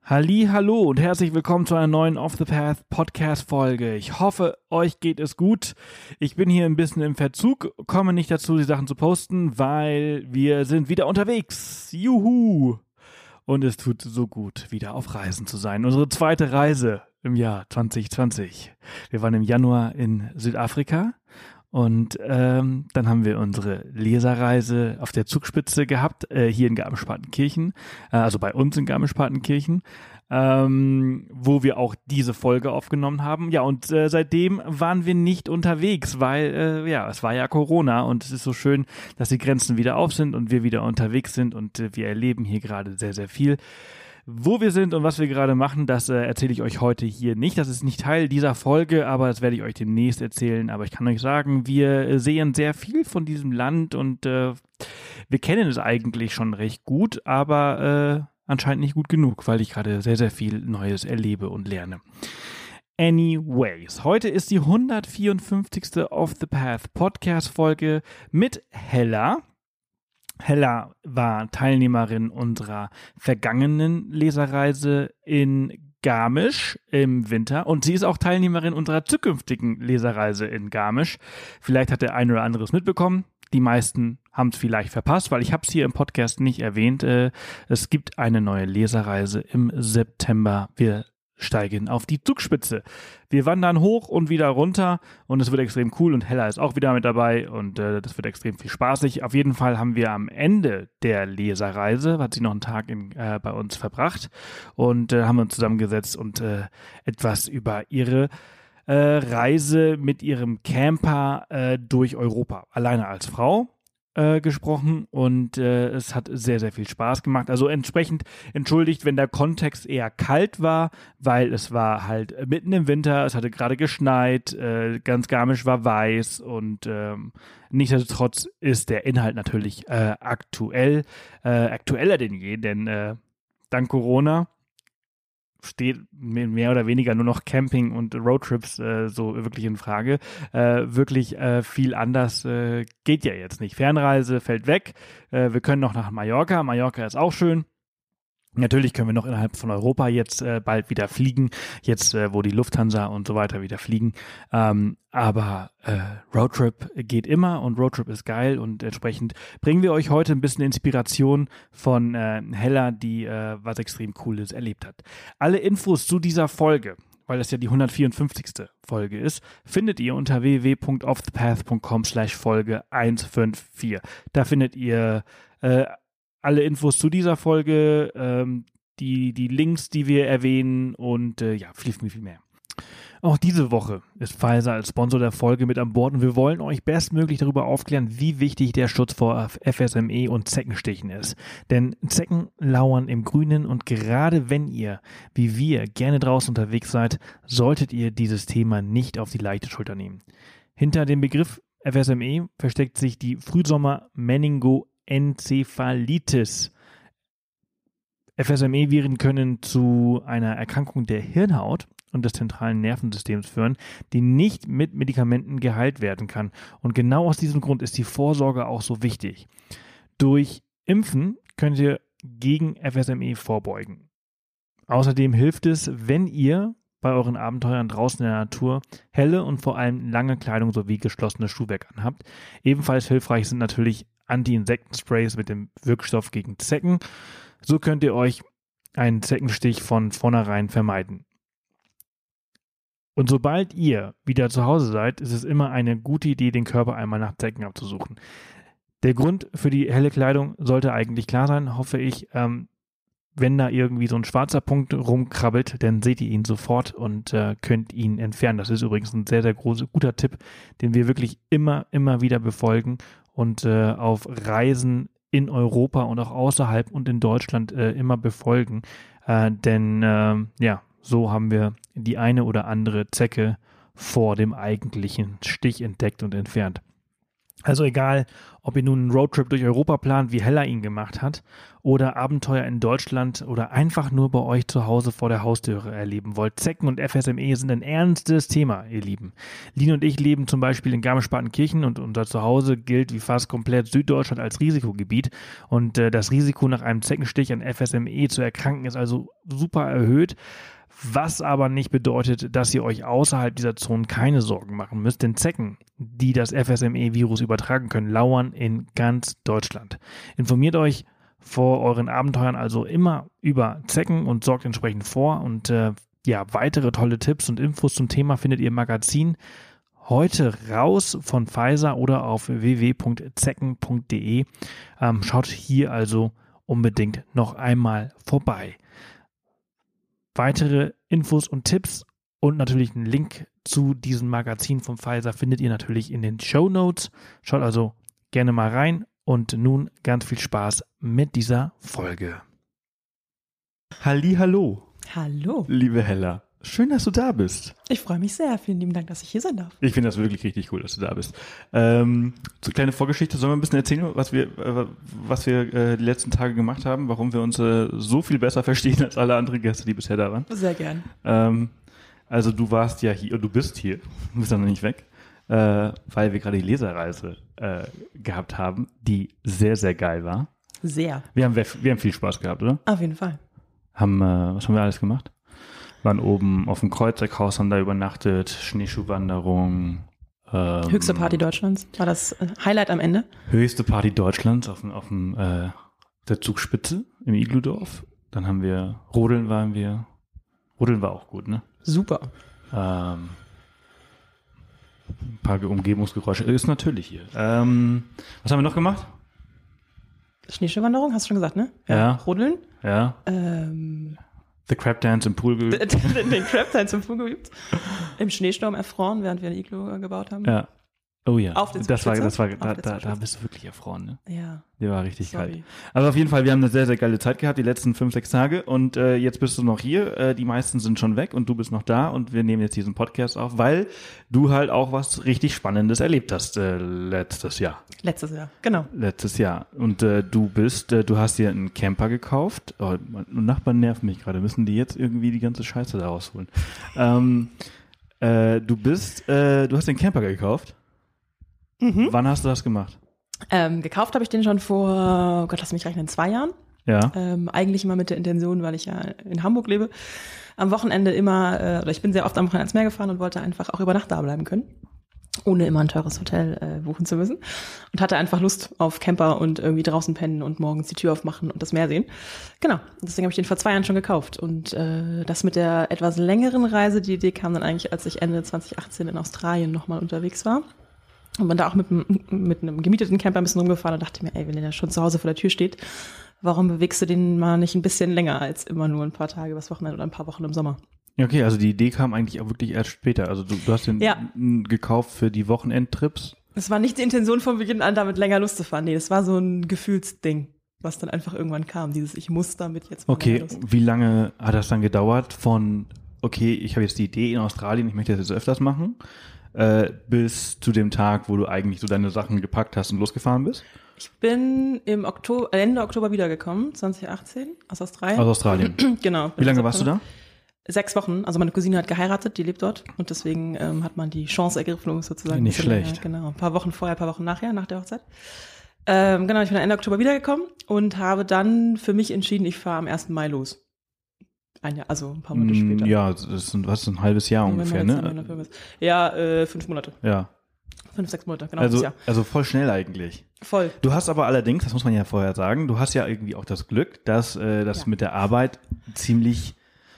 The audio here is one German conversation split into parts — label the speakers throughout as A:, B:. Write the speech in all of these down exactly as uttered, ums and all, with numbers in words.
A: Halli, hallo und herzlich willkommen zu einer neuen Off the Path Podcast Folge. Ich hoffe, euch geht es gut. Ich bin hier ein bisschen im Verzug, komme nicht dazu, die Sachen zu posten, weil wir sind wieder unterwegs. Juhu! Und es tut so gut, wieder auf Reisen zu sein. Unsere zweite Reise im Jahr zwanzig zwanzig. Wir waren im Januar in Südafrika. Und ähm, dann haben wir unsere Leserreise auf der Zugspitze gehabt, äh, hier in Garmisch-Partenkirchen, äh, also bei uns in Garmisch-Partenkirchen, ähm, wo wir auch diese Folge aufgenommen haben. Ja, und äh, seitdem waren wir nicht unterwegs, weil, äh, ja, es war ja Corona und es ist so schön, dass die Grenzen wieder auf sind und wir wieder unterwegs sind und äh, wir erleben hier gerade sehr, sehr viel. Wo wir sind und was wir gerade machen, das äh, erzähle ich euch heute hier nicht. Das ist nicht Teil dieser Folge, aber das werde ich euch demnächst erzählen. Aber ich kann euch sagen, wir sehen sehr viel von diesem Land und äh, wir kennen es eigentlich schon recht gut, aber äh, anscheinend nicht gut genug, weil ich gerade sehr, sehr viel Neues erlebe und lerne. Anyways, heute ist die hundertvierundfünfzigste Off the Path Podcast-Folge mit Hella. Hella war Teilnehmerin unserer vergangenen Leserreise in Garmisch im Winter und sie ist auch Teilnehmerin unserer zukünftigen Leserreise in Garmisch. Vielleicht hat der eine oder andere es mitbekommen. Die meisten haben es vielleicht verpasst, weil ich habe es hier im Podcast nicht erwähnt. Es gibt eine neue Leserreise im September. Wir steigen auf die Zugspitze. Wir wandern hoch und wieder runter und es wird extrem cool und Hella ist auch wieder mit dabei und äh, das wird extrem viel spaßig. Auf jeden Fall haben wir am Ende der Leserreise, hat sie noch einen Tag in, äh, bei uns verbracht und äh, haben uns zusammengesetzt und äh, etwas über ihre äh, Reise mit ihrem Camper äh, durch Europa, alleine als Frau, Äh, gesprochen und äh, es hat sehr, sehr viel Spaß gemacht. Also entsprechend entschuldigt, wenn der Kontext eher kalt war, weil es war halt mitten im Winter, es hatte gerade geschneit, äh, ganz Garmisch war weiß und ähm, nichtsdestotrotz ist der Inhalt natürlich äh, aktuell, äh, aktueller denn je, denn äh, dank Corona steht mehr oder weniger nur noch Camping und Roadtrips äh, so wirklich in Frage. Äh, wirklich äh, viel anders äh, geht ja jetzt nicht. Fernreise fällt weg. Äh, wir können noch nach Mallorca. Mallorca ist auch schön. Natürlich können wir noch innerhalb von Europa jetzt äh, bald wieder fliegen, jetzt äh, wo die Lufthansa und so weiter wieder fliegen. Ähm, aber äh, Roadtrip geht immer und Roadtrip ist geil und entsprechend bringen wir euch heute ein bisschen Inspiration von äh, Hella, die äh, was extrem Cooles erlebt hat. Alle Infos zu dieser Folge, weil das ja die hundertvierundfünfzigste Folge ist, findet ihr unter w w w punkt off the path punkt com slash Folge hundertfünfundfünfzig. Da findet ihr äh, alle Infos zu dieser Folge, ähm, die, die Links, die wir erwähnen und äh, ja, viel, viel, viel mehr. Auch diese Woche ist Pfizer als Sponsor der Folge mit an Bord und wir wollen euch bestmöglich darüber aufklären, wie wichtig der Schutz vor F S M E und Zeckenstichen ist. Denn Zecken lauern im Grünen und gerade wenn ihr, wie wir, gerne draußen unterwegs seid, solltet ihr dieses Thema nicht auf die leichte Schulter nehmen. Hinter dem Begriff F S M E versteckt sich die Frühsommer-Meningo Enzephalitis. F S M E-Viren können zu einer Erkrankung der Hirnhaut und des zentralen Nervensystems führen, die nicht mit Medikamenten geheilt werden kann. Und genau aus diesem Grund ist die Vorsorge auch so wichtig. Durch Impfen könnt ihr gegen F S M E vorbeugen. Außerdem hilft es, wenn ihr bei euren Abenteuern draußen in der Natur helle und vor allem lange Kleidung sowie geschlossenes Schuhwerk anhabt. Ebenfalls hilfreich sind natürlich Anti-Insekten-Sprays mit dem Wirkstoff gegen Zecken. So könnt ihr euch einen Zeckenstich von vornherein vermeiden. Und sobald ihr wieder zu Hause seid, ist es immer eine gute Idee, den Körper einmal nach Zecken abzusuchen. Der Grund für die helle Kleidung sollte eigentlich klar sein, hoffe ich. Ähm, wenn da irgendwie so ein schwarzer Punkt rumkrabbelt, dann seht ihr ihn sofort und äh, könnt ihn entfernen. Das ist übrigens ein sehr, sehr großer, guter Tipp, den wir wirklich immer, immer wieder befolgen und äh, auf Reisen in Europa und auch außerhalb und in Deutschland äh, immer befolgen. Äh, denn äh, ja, so haben wir die eine oder andere Zecke vor dem eigentlichen Stich entdeckt und entfernt. Also egal, ob ihr nun einen Roadtrip durch Europa plant, wie Hella ihn gemacht hat, oder Abenteuer in Deutschland oder einfach nur bei euch zu Hause vor der Haustüre erleben wollt. Zecken und F S M E sind ein ernstes Thema, ihr Lieben. Lin und ich leben zum Beispiel in Garmisch-Partenkirchen und unser Zuhause gilt wie fast komplett Süddeutschland als Risikogebiet. Und äh, das Risiko nach einem Zeckenstich an F S M E zu erkranken ist also super erhöht. Was aber nicht bedeutet, dass ihr euch außerhalb dieser Zonen keine Sorgen machen müsst, denn Zecken, die das F S M E-Virus übertragen können, lauern in ganz Deutschland. Informiert euch vor euren Abenteuern also immer über Zecken und sorgt entsprechend vor. Und äh, ja, weitere tolle Tipps und Infos zum Thema findet ihr im Magazin heute raus von Pfizer oder auf w w w punkt zecken punkt d e. Ähm, schaut hier also unbedingt noch einmal vorbei. Weitere Infos und Tipps und natürlich einen Link zu diesem Magazin von Pfizer findet ihr natürlich in den Shownotes. Schaut also gerne mal rein und nun ganz viel Spaß mit dieser Folge.
B: Hallihallo.
C: Hallo.
B: Liebe Hella. Schön, dass du da bist.
C: Ich freue mich sehr. Vielen lieben Dank, dass ich hier sein darf.
B: Ich finde das wirklich richtig cool, dass du da bist. Ähm, so kleine Vorgeschichte. Sollen wir ein bisschen erzählen, was wir, äh, was wir äh, die letzten Tage gemacht haben, warum wir uns äh, so viel besser verstehen als alle anderen Gäste, die bisher da waren?
C: Sehr gern.
B: Ähm, also du warst ja hier, du bist hier, du bist ja noch nicht weg, äh, weil wir gerade die Leserreise äh, gehabt haben, die sehr, sehr geil war.
C: Sehr.
B: Wir haben, wir haben viel Spaß gehabt, oder?
C: Auf jeden Fall.
B: Haben, äh, was haben wir alles gemacht? Waren oben auf dem Kreuzeckhaus, haben da übernachtet, Schneeschuhwanderung. Ähm,
C: Höchste Party Deutschlands. War das äh, Highlight am Ende?
B: Höchste Party Deutschlands auf dem, auf dem äh, der Zugspitze im Igludorf. Dann haben wir, Rodeln waren wir, Rodeln war auch gut, ne?
C: Super.
B: Ähm, ein paar Umgebungsgeräusche, ist natürlich hier. Ähm, was haben wir noch gemacht?
C: Schneeschuhwanderung, hast du schon gesagt, ne?
B: Ja.
C: Rodeln.
B: Ja.
C: Ähm,
B: The Crab Dance im Pool geübt.
C: den, den Crab Dance im Pool geübt. Im Schneesturm erfroren, während wir ein Iglu gebaut haben.
B: Ja. Oh ja.
C: Auf den
B: das war, das war,
C: Auf
B: da,
C: der
B: da, da
C: Zugspitze.
B: bist du wirklich erfroren, ne?
C: Ja.
B: Der war richtig
C: Sorry.
B: kalt. Aber auf jeden Fall, wir haben eine sehr, sehr geile Zeit gehabt, die letzten fünf, sechs Tage. Und äh, jetzt bist du noch hier. Äh, die meisten sind schon weg und du bist noch da. Und wir nehmen jetzt diesen Podcast auf, weil du halt auch was richtig Spannendes erlebt hast äh, letztes Jahr.
C: Letztes Jahr, genau.
B: Letztes Jahr. Und äh, du bist, äh, du hast dir einen Camper gekauft. Oh, meine Nachbarn nerven mich gerade. Müssen die jetzt irgendwie die ganze Scheiße da rausholen? ähm, äh, du bist, äh, du hast den Camper gekauft.
C: Mhm.
B: Wann hast du das gemacht?
C: Ähm, gekauft habe ich den schon vor, oh Gott, lass mich rechnen, zwei Jahren.
B: Ja.
C: Ähm, eigentlich immer mit der Intention, weil ich ja in Hamburg lebe, am Wochenende immer, äh, oder ich bin sehr oft am Wochenende ans Meer gefahren und wollte einfach auch über Nacht da bleiben können, ohne immer ein teures Hotel äh, buchen zu müssen. Und hatte einfach Lust auf Camper und irgendwie draußen pennen und morgens die Tür aufmachen und das Meer sehen. Genau, deswegen habe ich den vor zwei Jahren schon gekauft. Und äh, das mit der etwas längeren Reise, die Idee kam dann eigentlich, als ich Ende zwanzig achtzehn in Australien nochmal unterwegs war. Und bin da auch mit, mit einem gemieteten Camper ein bisschen rumgefahren und dachte mir, ey, wenn der schon zu Hause vor der Tür steht, warum bewegst du den mal nicht ein bisschen länger als immer nur ein paar Tage übers Wochenende oder ein paar Wochen im Sommer?
B: Ja, okay, also die Idee kam eigentlich auch wirklich erst später. Also du, du hast den
C: Ja.
B: n- gekauft für die Wochenendtrips.
C: Es war nicht die Intention von Beginn an, damit länger Lust zu fahren. Nee, es war so ein Gefühlsding, was dann einfach irgendwann kam. Dieses, ich muss damit jetzt mal
B: Okay,
C: länger Lust.
B: wie lange hat das dann gedauert von, okay, ich habe jetzt die Idee in Australien, ich möchte das jetzt öfters machen, äh, bis zu dem Tag, wo du eigentlich so deine Sachen gepackt hast und losgefahren bist?
C: Ich bin im Oktober, Ende Oktober wiedergekommen, zwanzig achtzehn, aus Australien.
B: Aus Australien.
C: Genau.
B: Wie lange warst du da?
C: Sechs Wochen. Also meine Cousine hat geheiratet, die lebt dort. Und deswegen ähm, hat man die Chance ergriffen, sozusagen.
B: Nicht
C: ein bisschen
B: schlecht.
C: länger, genau. Ein paar Wochen vorher, ein paar Wochen nachher, nach der Hochzeit. Ähm, genau, ich bin Ende Oktober wiedergekommen und habe dann für mich entschieden, ich fahre am ersten Mai los. Ein Jahr, also ein paar Monate
B: Mm,
C: später.
B: Ja, das ist ein, was ist ein halbes Jahr
C: Wenn man
B: ungefähr,
C: jetzt am
B: ne?
C: Ende ist. Ja, äh, fünf Monate.
B: Ja.
C: Fünf, sechs Monate, genau.
B: Also,
C: das Jahr.
B: also voll schnell eigentlich.
C: Voll.
B: Du hast aber allerdings, das muss man ja vorher sagen, du hast ja irgendwie auch das Glück, dass äh, das
C: Ja.
B: mit der Arbeit ziemlich,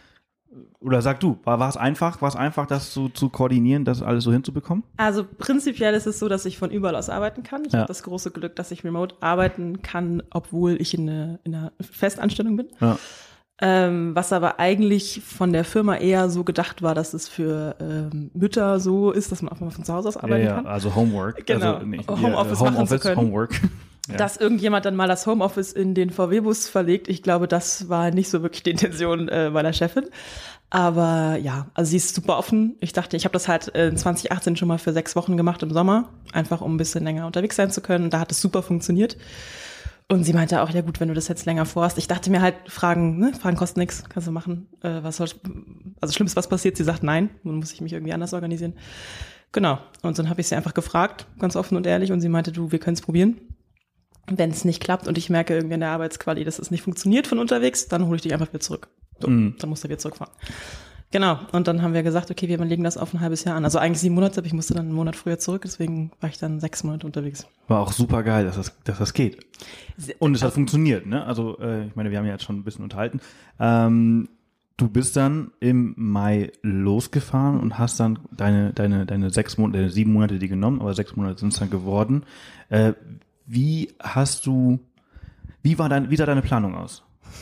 B: oder sag du, war, war es einfach, war es einfach, das zu, zu koordinieren, das alles so hinzubekommen?
C: Also prinzipiell ist es so, dass ich von überall aus arbeiten kann. Ich
B: Ja.
C: habe das große Glück, dass ich remote arbeiten kann, obwohl ich in, eine, in einer Festanstellung bin.
B: Ja.
C: Ähm, was aber eigentlich von der Firma eher so gedacht war, dass es für ähm, Mütter so ist, dass man auch mal von zu Hause aus
B: Ja,
C: arbeiten
B: ja,
C: kann.
B: also Homework.
C: Genau.
B: Also, nicht,
C: Homeoffice
B: ja,
C: machen zu
B: Homeoffice,
C: können.
B: Homework. Ja.
C: Dass irgendjemand dann mal das Homeoffice in den V W-Bus verlegt, ich glaube, das war nicht so wirklich die Intention äh, meiner Chefin. Aber ja, also sie ist super offen. Ich dachte, ich habe das halt in zwanzig achtzehn schon mal für sechs Wochen gemacht im Sommer, einfach um ein bisschen länger unterwegs sein zu können. Da hat es super funktioniert. Und sie meinte auch, ja gut, wenn du das jetzt länger vorhast. Ich dachte mir halt, Fragen, ne, Fragen kosten nichts, kannst du machen. Äh, was soll, also schlimm ist, was passiert? Sie sagt nein, dann muss ich mich irgendwie anders organisieren. Genau. Und dann habe ich sie einfach gefragt, ganz offen und ehrlich, und sie meinte, du, wir können es probieren. Wenn es nicht klappt und ich merke irgendwie in der Arbeitsquali, dass es nicht funktioniert von unterwegs, dann hole ich dich einfach wieder zurück. So, mhm. Dann musst du wieder zurückfahren. Genau. Und dann haben wir gesagt, okay, wir legen das auf ein halbes Jahr an. Also eigentlich sieben Monate, aber ich musste dann einen Monat früher zurück, deswegen war ich dann sechs Monate unterwegs.
B: War auch super geil, dass das, dass das geht. Und es hat funktioniert, ne? Also, äh, ich meine, wir haben ja jetzt schon ein bisschen unterhalten. Ähm, du bist dann im Mai losgefahren und hast dann deine, deine, deine sechs Monate, deine sieben Monate die genommen, aber sechs Monate sind es dann geworden. Äh, Wie hast du, wie war dein, wie sah deine Planung aus?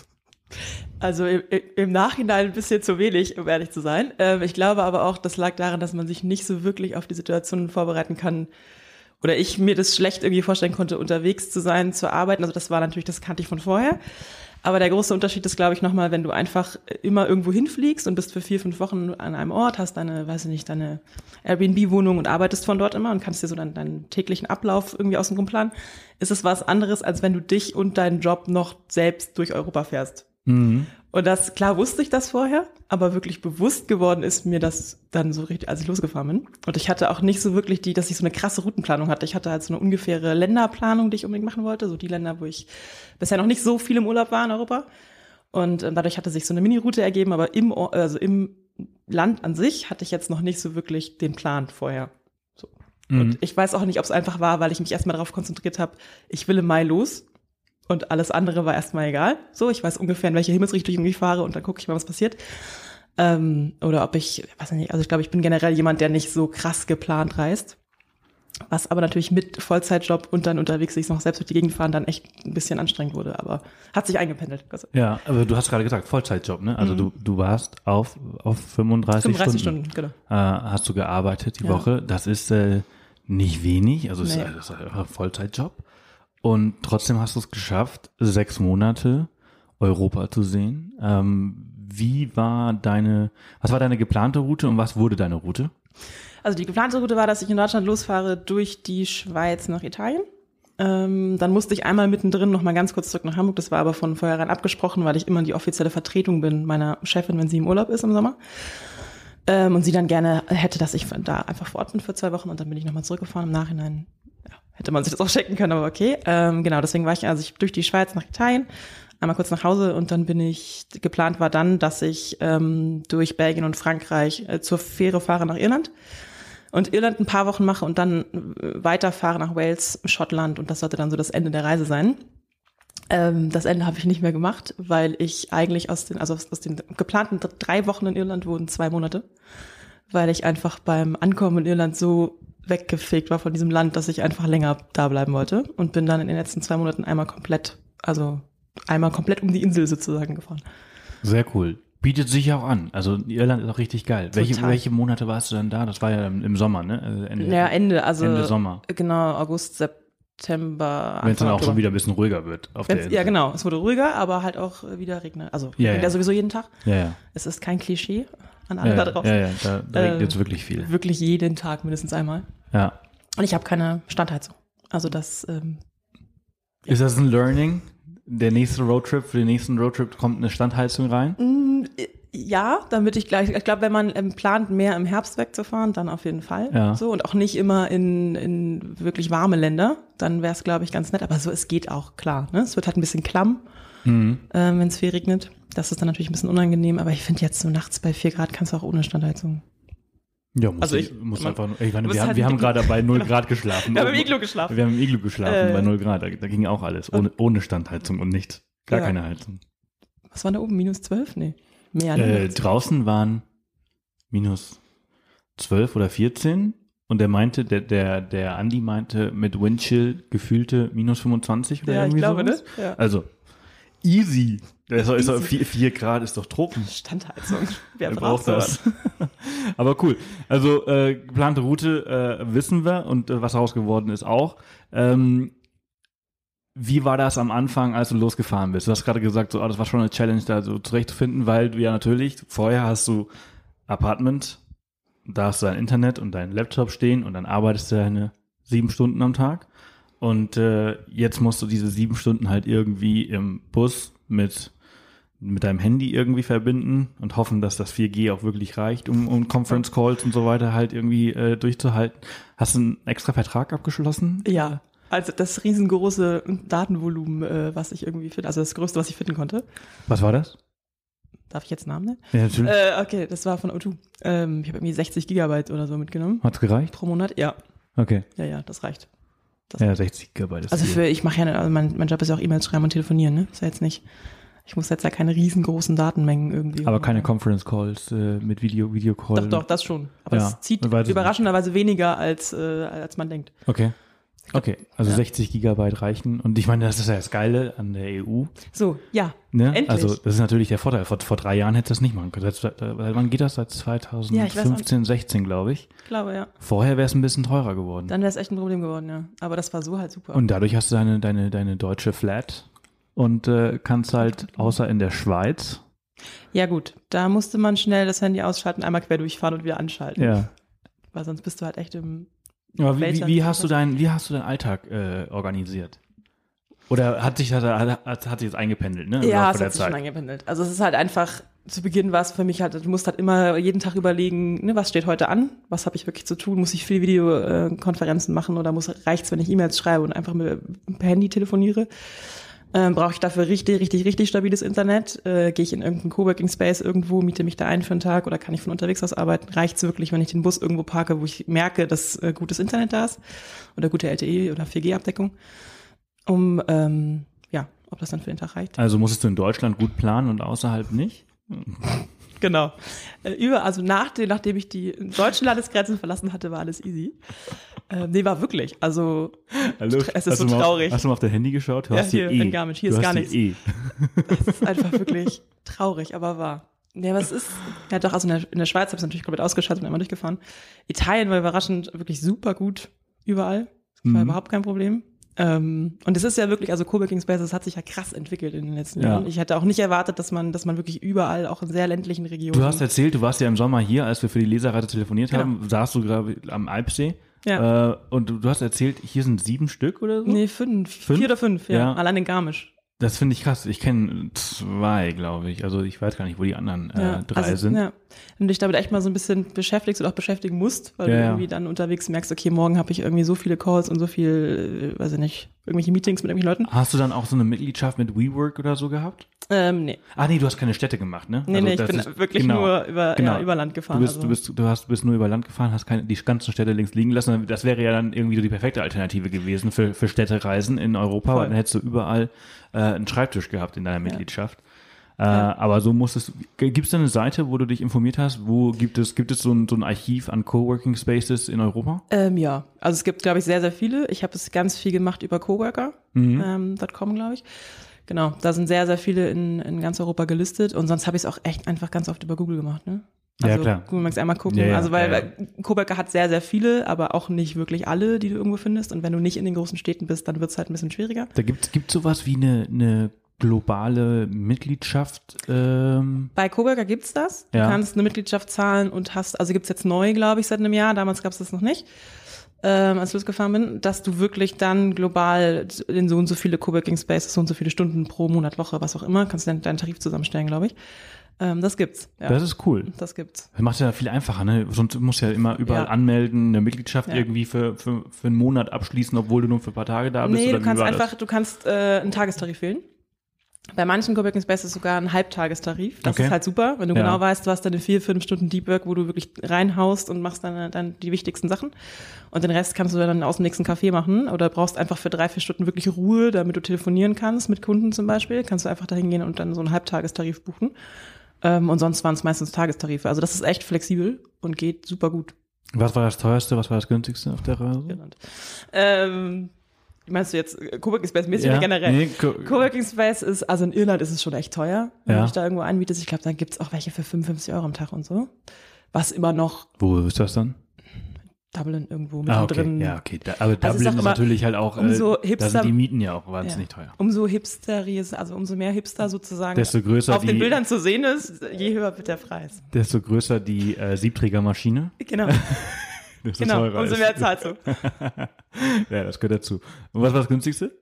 C: Also im, im Nachhinein ein bisschen zu wenig, um ehrlich zu sein. Ähm, ich glaube aber auch, das lag daran, dass man sich nicht so wirklich auf die Situation vorbereiten kann. Oder ich mir das schlecht irgendwie vorstellen konnte, unterwegs zu sein, zu arbeiten. Also das war natürlich, das kannte ich von vorher. Aber der große Unterschied ist, glaube ich, nochmal, wenn du einfach immer irgendwo hinfliegst und bist für vier, fünf Wochen an einem Ort, hast deine, weiß ich nicht, deine Airbnb-Wohnung und arbeitest von dort immer und kannst dir so deinen, deinen täglichen Ablauf irgendwie außen rum planen, ist es was anderes, als wenn du dich und deinen Job noch selbst durch Europa fährst. Mhm. Und das, klar wusste ich das vorher, aber wirklich bewusst geworden ist mir das dann so richtig, als ich losgefahren bin. Und ich hatte auch nicht so wirklich die, dass ich so eine krasse Routenplanung hatte. Ich hatte halt so eine ungefähre Länderplanung, die ich unbedingt machen wollte. So die Länder, wo ich bisher noch nicht so viel im Urlaub war in Europa. Und ähm, dadurch hatte sich so eine Mini-Route ergeben, aber im, also im Land an sich hatte ich jetzt noch nicht so wirklich den Plan vorher. So. Mhm. Und ich weiß auch nicht, ob es einfach war, weil ich mich erstmal darauf konzentriert habe, ich will im Mai los. Und alles andere war erstmal egal. So, ich weiß ungefähr, in welche Himmelsrichtung ich fahre und dann gucke ich mal, was passiert. Ähm, oder ob ich, weiß nicht, also ich glaube, ich bin generell jemand, der nicht so krass geplant reist. Was aber natürlich mit Vollzeitjob und dann unterwegs sich noch selbst durch die Gegend fahren dann echt ein bisschen anstrengend wurde. Aber hat sich eingependelt.
B: Ja, aber du hast gerade gesagt, Vollzeitjob, ne? Also mhm. du, du warst auf, auf fünfunddreißig, fünfunddreißig Stunden.
C: Stunden, genau.
B: Äh, hast du gearbeitet die ja. Woche. Das ist äh, nicht wenig, also es nee. ist, ist ein Vollzeitjob. Und trotzdem hast du es geschafft, sechs Monate Europa zu sehen. Ähm, wie war deine, was war deine geplante Route und was wurde deine Route?
C: Also die geplante Route war, dass ich in Deutschland losfahre durch die Schweiz nach Italien. Ähm, dann musste ich einmal mittendrin noch mal ganz kurz zurück nach Hamburg. Das war aber von vornherein abgesprochen, weil ich immer die offizielle Vertretung bin meiner Chefin, wenn sie im Urlaub ist im Sommer. Ähm, und sie dann gerne hätte, dass ich da einfach vor Ort bin für zwei Wochen und dann bin ich nochmal zurückgefahren im Nachhinein. Hätte man sich das auch checken können, aber okay. Ähm, genau, deswegen war ich also ich durch die Schweiz nach Italien, einmal kurz nach Hause und dann bin ich, geplant war dann, dass ich ähm, durch Belgien und Frankreich äh, zur Fähre fahre nach Irland und Irland ein paar Wochen mache und dann äh, weiterfahre nach Wales, Schottland und das sollte dann so das Ende der Reise sein. Ähm, das Ende habe ich nicht mehr gemacht, weil ich eigentlich aus den, also aus, aus den geplanten drei Wochen in Irland wurden zwei Monate, weil ich einfach beim Ankommen in Irland so weggefegt war von diesem Land, dass ich einfach länger da bleiben wollte und bin dann in den letzten zwei Monaten einmal komplett, also einmal komplett um die Insel sozusagen gefahren.
B: Sehr cool. Bietet sich auch an. Also Irland ist auch richtig geil. Welche, welche Monate warst du dann da? Das war ja im Sommer, ne? Also Ende,
C: ja, Ende, also
B: Ende Sommer.
C: Genau, August, September.
B: Wenn es dann auch schon wieder ein bisschen ruhiger wird. Auf der Insel.
C: Ja, genau. Es wurde ruhiger, aber halt auch wieder regnet. Also
B: ja,
C: regnet ja sowieso jeden Tag.
B: Ja, ja.
C: Es ist kein Klischee an alle
B: ja,
C: da draußen.
B: Ja, ja, da, da regnet es äh, wirklich viel.
C: Wirklich jeden Tag mindestens einmal.
B: Ja.
C: Und ich habe keine Standheizung. Also das ähm,
B: ja. Ist das ein Learning? Der nächste Roadtrip, für den nächsten Roadtrip kommt eine Standheizung rein?
C: Mm, ja, damit ich gleich, ich glaube, wenn man ähm, plant, mehr im Herbst wegzufahren, dann auf jeden Fall.
B: Ja.
C: So, und auch nicht immer in, in wirklich warme Länder, dann wäre es, glaube ich, ganz nett. Aber so, es geht auch, klar. Ne? Es wird halt ein bisschen klamm, mhm. ähm, wenn es viel regnet. Das ist dann natürlich ein bisschen unangenehm, aber ich finde jetzt so nachts bei vier Grad kannst du auch ohne Standheizung.
B: Ja, muss
C: also
B: ich,
C: ich
B: muss
C: man,
B: einfach nur, ich meine, wir haben,
C: halt
B: wir haben gerade bei null Grad geschlafen.
C: Wir haben im Iglu geschlafen.
B: Wir haben im Iglu geschlafen
C: äh,
B: bei null Grad, da, da ging auch alles, ohne, ohne Standheizung und nichts. Gar
C: ja.
B: keine Heizung.
C: Was war da oben, minus zwölf? Nee, mehr.
B: Äh, draußen waren minus zwölf oder vierzehn und der meinte, der, der, der Andi meinte mit Windchill gefühlte minus fünfundzwanzig oder
C: ja,
B: irgendwie
C: ich glaube,
B: sowas.
C: Ne? Ja.
B: Also, easy. Das ist doch vier, vier Grad ist doch Tropen.
C: Standheizung. Wer
B: Wer
C: braucht
B: braucht das? Aber cool. Also äh, geplante Route äh, wissen wir und äh, was daraus geworden ist auch. Ähm, wie war das am Anfang, als du losgefahren bist? Du hast gerade gesagt, so, oh, das war schon eine Challenge, da so zurechtzufinden, weil du ja natürlich, vorher hast du Apartment, da hast du dein Internet und deinen Laptop stehen und dann arbeitest du deine sieben Stunden am Tag. Und äh, jetzt musst du diese sieben Stunden halt irgendwie im Bus mit mit deinem Handy irgendwie verbinden und hoffen, dass das vier G auch wirklich reicht, um, um Conference Calls und so weiter halt irgendwie äh, durchzuhalten. Hast du einen extra Vertrag abgeschlossen?
C: Ja, also das riesengroße Datenvolumen, äh, was ich irgendwie finde, also das größte, was ich finden konnte.
B: Was war das?
C: Darf ich jetzt Namen nennen?
B: Ja, natürlich.
C: Äh, okay, das war von O zwei. Ähm, ich habe irgendwie sechzig Gigabyte oder so mitgenommen.
B: Hat's gereicht?
C: Pro Monat, ja.
B: Okay.
C: Ja, ja, das reicht. Das
B: ja,
C: reicht.
B: sechzig Gigabyte ist
C: Also
B: viel.
C: für, ich mache ja, also mein, mein Job ist ja auch E-Mails schreiben und telefonieren, ne? Ist ja jetzt nicht, ich muss jetzt ja keine riesengroßen Datenmengen irgendwie.
B: Aber keine Conference Calls äh, mit Video, Videocall.
C: Doch, doch, das schon. Aber
B: Ja,
C: es zieht
B: weiß ich
C: überraschenderweise weniger, als, äh, als man denkt.
B: Okay. Okay, also
C: Ja.
B: sechzig Gigabyte reichen. Und ich meine, das ist ja das Geile an der E U.
C: So, ja,
B: Ne?
C: endlich.
B: Also das ist natürlich der Vorteil. Vor, vor drei Jahren hätte das nicht machen können. Seit, äh, wann geht das? Seit
C: Ja, ich weiß
B: zweitausendfünfzehn, sechzehn, glaube ich.
C: ich glaube, ja.
B: Vorher wäre es ein bisschen teurer geworden.
C: Dann wäre es echt ein Problem geworden, ja. Aber das war so halt super.
B: Und dadurch hast du deine, deine, deine deutsche Flat und äh, kannst halt, außer in der Schweiz,
C: Ja gut, da musste man schnell das Handy ausschalten, einmal quer durchfahren und wieder anschalten.
B: ja.
C: Weil sonst bist du halt echt im...
B: Aber wie, wie,
C: Weltland-
B: wie hast du dein, wie hast du deinen Alltag äh, organisiert? Oder hat sich das hat, hat sich jetzt eingependelt, ne? Im
C: Ja,
B: Laufe
C: es
B: der
C: hat sich schon
B: Zeit?
C: eingependelt. Also es ist halt einfach, zu Beginn war es für mich halt, du musst halt immer jeden Tag überlegen, ne, was steht heute an, was habe ich wirklich zu tun, muss ich viele Videokonferenzen machen oder muss reicht's, wenn ich E-Mails schreibe und einfach mit per Handy telefoniere. Ähm, brauche ich dafür richtig, richtig, richtig stabiles Internet? Äh, Gehe ich in irgendeinen Coworking Space irgendwo, miete mich da ein für einen Tag oder kann ich von unterwegs aus arbeiten? Reicht's wirklich, wenn ich den Bus irgendwo parke, wo ich merke, dass äh, gutes Internet da ist oder gute L T E oder vier G Abdeckung? Um, ähm, ja, ob das dann für den Tag reicht.
B: Also musstest du in Deutschland gut planen und außerhalb nicht?
C: Genau. Äh, über, also nach dem, nachdem ich die deutschen Landesgrenzen verlassen hatte, war alles easy. Ähm, nee, war wirklich. Also
B: Hallo?
C: es ist
B: hast
C: so
B: du mal,
C: traurig.
B: Hast du mal auf dein Handy geschaut? Du
C: Ja,
B: hast hier,
C: hier
B: E.
C: in Garmisch. Hier
B: du
C: ist
B: hast
C: gar
B: hier E.
C: das ist einfach wirklich traurig, aber wahr. Ja, aber es ist, ja doch, also in der, in der Schweiz habe ich es natürlich komplett ausgeschaltet und einmal durchgefahren. Italien war überraschend wirklich super gut überall. Das war
B: Mhm.
C: überhaupt kein Problem. Ähm, und es ist ja wirklich, also Coworking Spaces hat sich ja krass entwickelt in den letzten
B: Ja.
C: Jahren. Ich hätte auch nicht erwartet, dass man, dass man wirklich überall, auch in sehr ländlichen Regionen.
B: Du hast erzählt, du warst ja im Sommer hier, als wir für die Leserreise telefoniert
C: Genau.
B: haben, saßt du gerade am Alpsee.
C: Ja.
B: Äh, und du, du hast erzählt, hier sind sieben Stück oder so?
C: Nee, fünf,
B: Fünf?
C: vier oder fünf, ja.
B: Ja.
C: Allein in Garmisch.
B: Das finde ich krass. Ich kenne zwei, glaube ich. Also ich weiß gar nicht, wo die anderen äh,
C: Ja,
B: drei
C: also,
B: sind.
C: Ja. Wenn du dich damit echt mal so ein bisschen beschäftigst oder auch beschäftigen musst, weil
B: Ja,
C: du
B: ja.
C: irgendwie dann unterwegs merkst, okay, morgen habe ich irgendwie so viele Calls und so viel, äh, weiß ich nicht, irgendwelche Meetings mit irgendwelchen Leuten.
B: Hast du dann auch so eine Mitgliedschaft mit WeWork oder so gehabt?
C: Ähm, nee.
B: Ah nee, du hast keine Städte gemacht, ne?
C: Nee,
B: Also
C: nee, ich
B: das
C: bin
B: ist-
C: wirklich
B: genau.
C: nur über,
B: Genau.
C: ja, über Land
B: Du
C: gefahren.
B: bist,
C: also.
B: du bist, du hast, bist nur über Land gefahren, hast keine, die ganzen Städte links liegen lassen. Das wäre ja dann irgendwie so die perfekte Alternative gewesen für, für Städtereisen in Europa,
C: Voll.
B: weil dann hättest du überall äh, einen Schreibtisch gehabt in deiner Mitgliedschaft. Äh,
C: Ja.
B: Aber so musstest du, gibt es da eine Seite, wo du dich informiert hast? Wo gibt es, gibt es so ein, so ein Archiv an Coworking Spaces in Europa?
C: Ähm, ja, also es gibt, glaube ich, sehr, sehr viele. Ich habe es ganz viel gemacht über Coworker
B: Mhm.
C: ähm, .com, glaube ich. Genau, da sind sehr, sehr viele in, in ganz Europa gelistet und sonst habe ich es auch echt einfach ganz oft über Google gemacht, ne?
B: Ja,
C: Also
B: klar.
C: Google Maps einmal gucken.
B: Ja, ja,
C: also weil,
B: ja, ja.
C: weil Coworker hat sehr, sehr viele, aber auch nicht wirklich alle, die du irgendwo findest. Und wenn du nicht in den großen Städten bist, dann wird es halt ein bisschen schwieriger.
B: Da gibt es sowas wie eine, eine globale Mitgliedschaft. Ähm,
C: Bei Coworker gibt's das. Du
B: Ja.
C: kannst eine Mitgliedschaft zahlen und hast, also gibt's jetzt neu, glaube ich, seit einem Jahr. Damals gab's das noch nicht, ähm, als ich losgefahren bin, dass du wirklich dann global in so und so viele Coworking Spaces, so und so viele Stunden pro Monat, Woche, was auch immer, kannst du deinen, deinen Tarif zusammenstellen, glaube ich. Ähm, das gibt's. Ja.
B: Das ist cool.
C: Das gibt's.
B: Das macht es ja viel einfacher, ne? Sonst musst du ja immer überall
C: Ja.
B: anmelden, eine Mitgliedschaft
C: Ja.
B: irgendwie für, für, für einen Monat abschließen, obwohl du nur für ein paar Tage da bist.
C: Nee,
B: oder
C: du
B: wie
C: kannst
B: war das?
C: einfach, du kannst äh, einen Tagestarif wählen. Bei manchen Coworking Spaces sogar ein Halbtagestarif. Das
B: Okay.
C: ist halt super, wenn du
B: Ja.
C: genau weißt, du hast deine vier, fünf Stunden Deep Work, wo du wirklich reinhaust und machst dann, dann die wichtigsten Sachen. Und den Rest kannst du dann aus dem nächsten Café machen oder brauchst einfach für drei, vier Stunden wirklich Ruhe, damit du telefonieren kannst mit Kunden zum Beispiel. Kannst du einfach dahin gehen und dann so einen Halbtagestarif buchen. Ähm, und sonst waren es meistens Tagestarife. Also das ist echt flexibel und geht super gut.
B: Was war das teuerste, was war das günstigste auf der Reise?
C: Genannt. Ähm, meinst du jetzt äh, Coworking Space mäßig
B: Ja,
C: oder generell?
B: nee, Co-
C: Coworking Space ist, also in Irland ist es schon echt teuer, wenn
B: Ja.
C: du dich da irgendwo einmietest. Ich glaube, dann gibt's auch welche für fünfundfünfzig Euro am Tag und so. Was immer noch
B: Wo ist das dann?
C: Dublin irgendwo
B: Ah, okay.
C: mittendrin.
B: Ja, okay. Da, aber
C: Also
B: Dublin
C: ist
B: ist,
C: auch immer
B: natürlich halt auch,
C: umso
B: äh,
C: hipster-
B: da sind die Mieten ja auch wahnsinnig
C: Ja.
B: teuer.
C: Umso hipsteries, also umso mehr Hipster sozusagen
B: Desto größer
C: auf
B: die,
C: den Bildern zu sehen ist, je höher wird der Preis.
B: desto größer die äh, Siebträgermaschine,
C: Genau,
B: desto
C: genau.
B: teurer
C: Umso
B: ist.
C: mehr zahlst du.
B: Ja, das gehört dazu. Und was war das günstigste?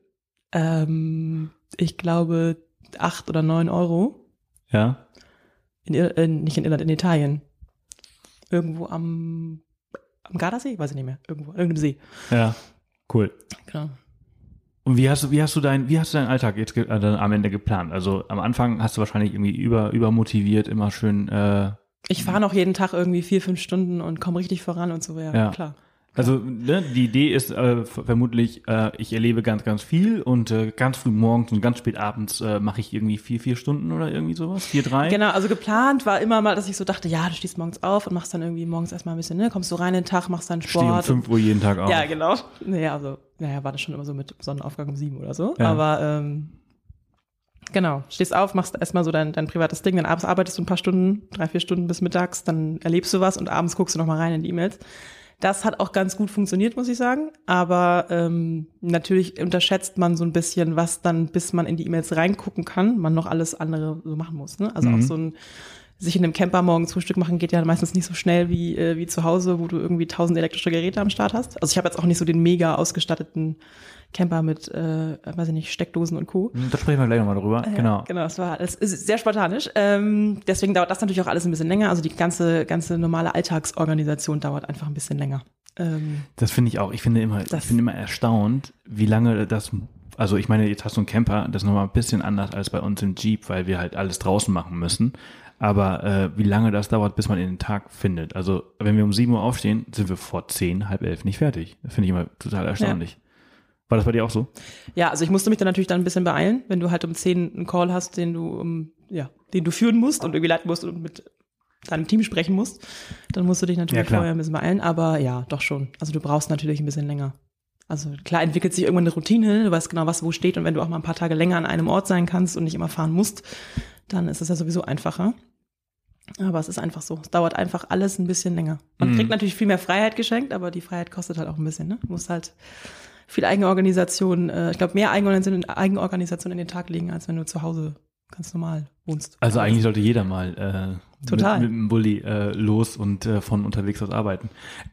C: Ähm, ich glaube acht oder neun Euro.
B: Ja.
C: In, Ir- äh, nicht in Irland, in Italien. Irgendwo am, am Gardasee? Weiß ich nicht mehr. Irgendwo, irgendeinem See.
B: Ja. Cool.
C: Genau.
B: Und wie hast du, wie hast du dein, wie hast du deinen Alltag jetzt ge- äh, dann am Ende geplant? Also am Anfang hast du wahrscheinlich irgendwie über, übermotiviert, immer schön, äh,
C: Ich fahre noch jeden Tag irgendwie vier, fünf Stunden und komme richtig voran und so, ja,
B: Ja.
C: klar.
B: also ne, die Idee ist äh, ver- vermutlich, äh, ich erlebe ganz, ganz viel und äh, ganz früh morgens und ganz spät abends äh, mache ich irgendwie vier, vier Stunden oder irgendwie sowas, vier, drei.
C: Genau, also geplant war immer mal, dass ich so dachte, ja, du stehst morgens auf und machst dann irgendwie morgens erstmal ein bisschen, ne, kommst du rein in den Tag, machst dann
B: Stehe um
C: Sport.
B: fünf Uhr jeden Tag auf.
C: Ja, genau. Naja, also, naja, war das schon immer so mit Sonnenaufgang um sieben oder so.
B: Ja.
C: Aber ähm, genau, stehst auf, machst erstmal so dein, dein privates Ding, dann abends arbeitest du ein paar Stunden, drei, vier Stunden bis mittags, dann erlebst du was und abends guckst du nochmal rein in die E-Mails. Das hat auch ganz gut funktioniert, muss ich sagen. Aber ähm, natürlich unterschätzt man so ein bisschen, was dann, bis man in die E-Mails reingucken kann, man noch alles andere so machen muss. Ne? Also
B: Mhm.
C: auch so ein sich in einem Camper morgens Frühstück machen geht ja meistens nicht so schnell wie, äh, wie zu Hause, wo du irgendwie tausend elektrische Geräte am Start hast. Also ich habe jetzt auch nicht so den mega ausgestatteten Camper mit, äh, weiß ich nicht, Steckdosen und Co.
B: Da sprechen wir gleich nochmal drüber.
C: Äh,
B: Genau.
C: Genau, das war, das ist sehr spartanisch. Ähm, deswegen dauert das natürlich auch alles ein bisschen länger. Also die ganze, ganze normale Alltagsorganisation dauert einfach ein bisschen länger. Ähm,
B: Das finde ich auch. Ich finde immer, ich
C: Das-
B: finde immer erstaunt, wie lange das, also ich meine, jetzt hast du einen Camper, das ist nochmal ein bisschen anders als bei uns im Jeep, weil wir halt alles draußen machen müssen. Aber äh, wie lange das dauert, bis man in den Tag findet. Also wenn wir um sieben Uhr aufstehen, sind wir vor zehn, halb elf nicht fertig. Das finde ich immer total erstaunlich. War das bei dir auch so?
C: Ja, also ich musste mich dann natürlich dann ein bisschen beeilen, wenn du halt um zehn einen Call hast, den du, um, ja, den du führen musst und irgendwie leiten musst und mit deinem Team sprechen musst, dann musst du dich natürlich
B: Ja, klar.
C: vorher ein bisschen beeilen, aber ja, doch schon. Also du brauchst natürlich ein bisschen länger. Also klar entwickelt sich irgendwann eine Routine, du weißt genau, was wo steht und wenn du auch mal ein paar Tage länger an einem Ort sein kannst und nicht immer fahren musst, dann ist es ja sowieso einfacher. Aber es ist einfach so. Es dauert einfach alles ein bisschen länger. Man
B: Mhm.
C: kriegt natürlich viel mehr Freiheit geschenkt, aber die Freiheit kostet halt auch ein bisschen, ne? Du musst halt viel Eigenorganisation, äh, ich glaube, mehr Eigenorganisation, Eigenorganisation in den Tag legen, als wenn du zu Hause ganz normal wohnst.
B: Also eigentlich sollte jeder mal äh,
C: Total.
B: mit, mit dem Bulli äh, los und äh, von unterwegs aus arbeiten.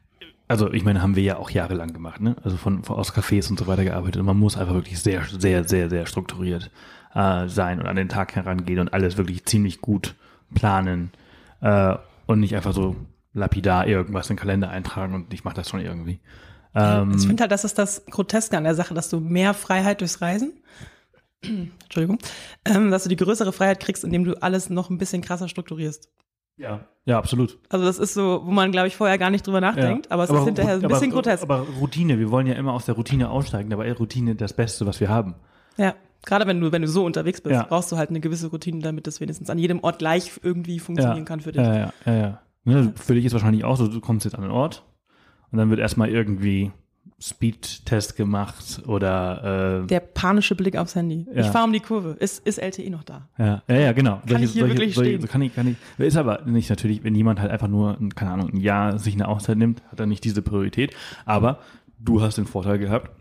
B: Also ich meine, haben wir ja auch jahrelang gemacht, ne? Also von, von aus Cafés und so weiter gearbeitet. Und man muss einfach wirklich sehr, sehr, sehr, sehr strukturiert äh, sein und an den Tag herangehen und alles wirklich ziemlich gut planen äh, und nicht einfach so lapidar irgendwas in den Kalender eintragen und ich mache das schon irgendwie. Ähm,
C: Ich finde halt, das ist das Groteske an der Sache, dass du mehr Freiheit durchs Reisen, Entschuldigung, ähm, dass du die größere Freiheit kriegst, indem du alles noch ein bisschen krasser strukturierst.
B: ja, ja, absolut.
C: Also das ist so, wo man, glaube ich, vorher gar nicht drüber nachdenkt,
B: Ja.
C: aber es ist hinterher ein
B: aber,
C: bisschen grotesk.
B: Aber Routine, wir wollen ja immer aus der Routine aussteigen, dabei ist Routine das Beste, was wir haben.
C: Ja, gerade wenn du, wenn du so unterwegs bist,
B: Ja.
C: brauchst du halt eine gewisse Routine, damit das wenigstens an jedem Ort gleich irgendwie funktionieren kann für dich.
B: Ja, ja, ja, ja. Ne, für dich ist wahrscheinlich auch so, du kommst jetzt an einen Ort und dann wird erstmal irgendwie Speed-Test gemacht oder äh,
C: Der panische Blick aufs Handy.
B: Ja.
C: Ich fahre um die Kurve. Ist, ist L T E noch da?
B: ja, ja, ja, genau.
C: Kann ich hier wirklich stehen?
B: So kann ich, kann ich. Ist aber nicht natürlich, wenn jemand halt einfach nur, keine Ahnung, ein Jahr sich eine Auszeit nimmt, hat er nicht diese Priorität. Aber du hast den Vorteil gehabt,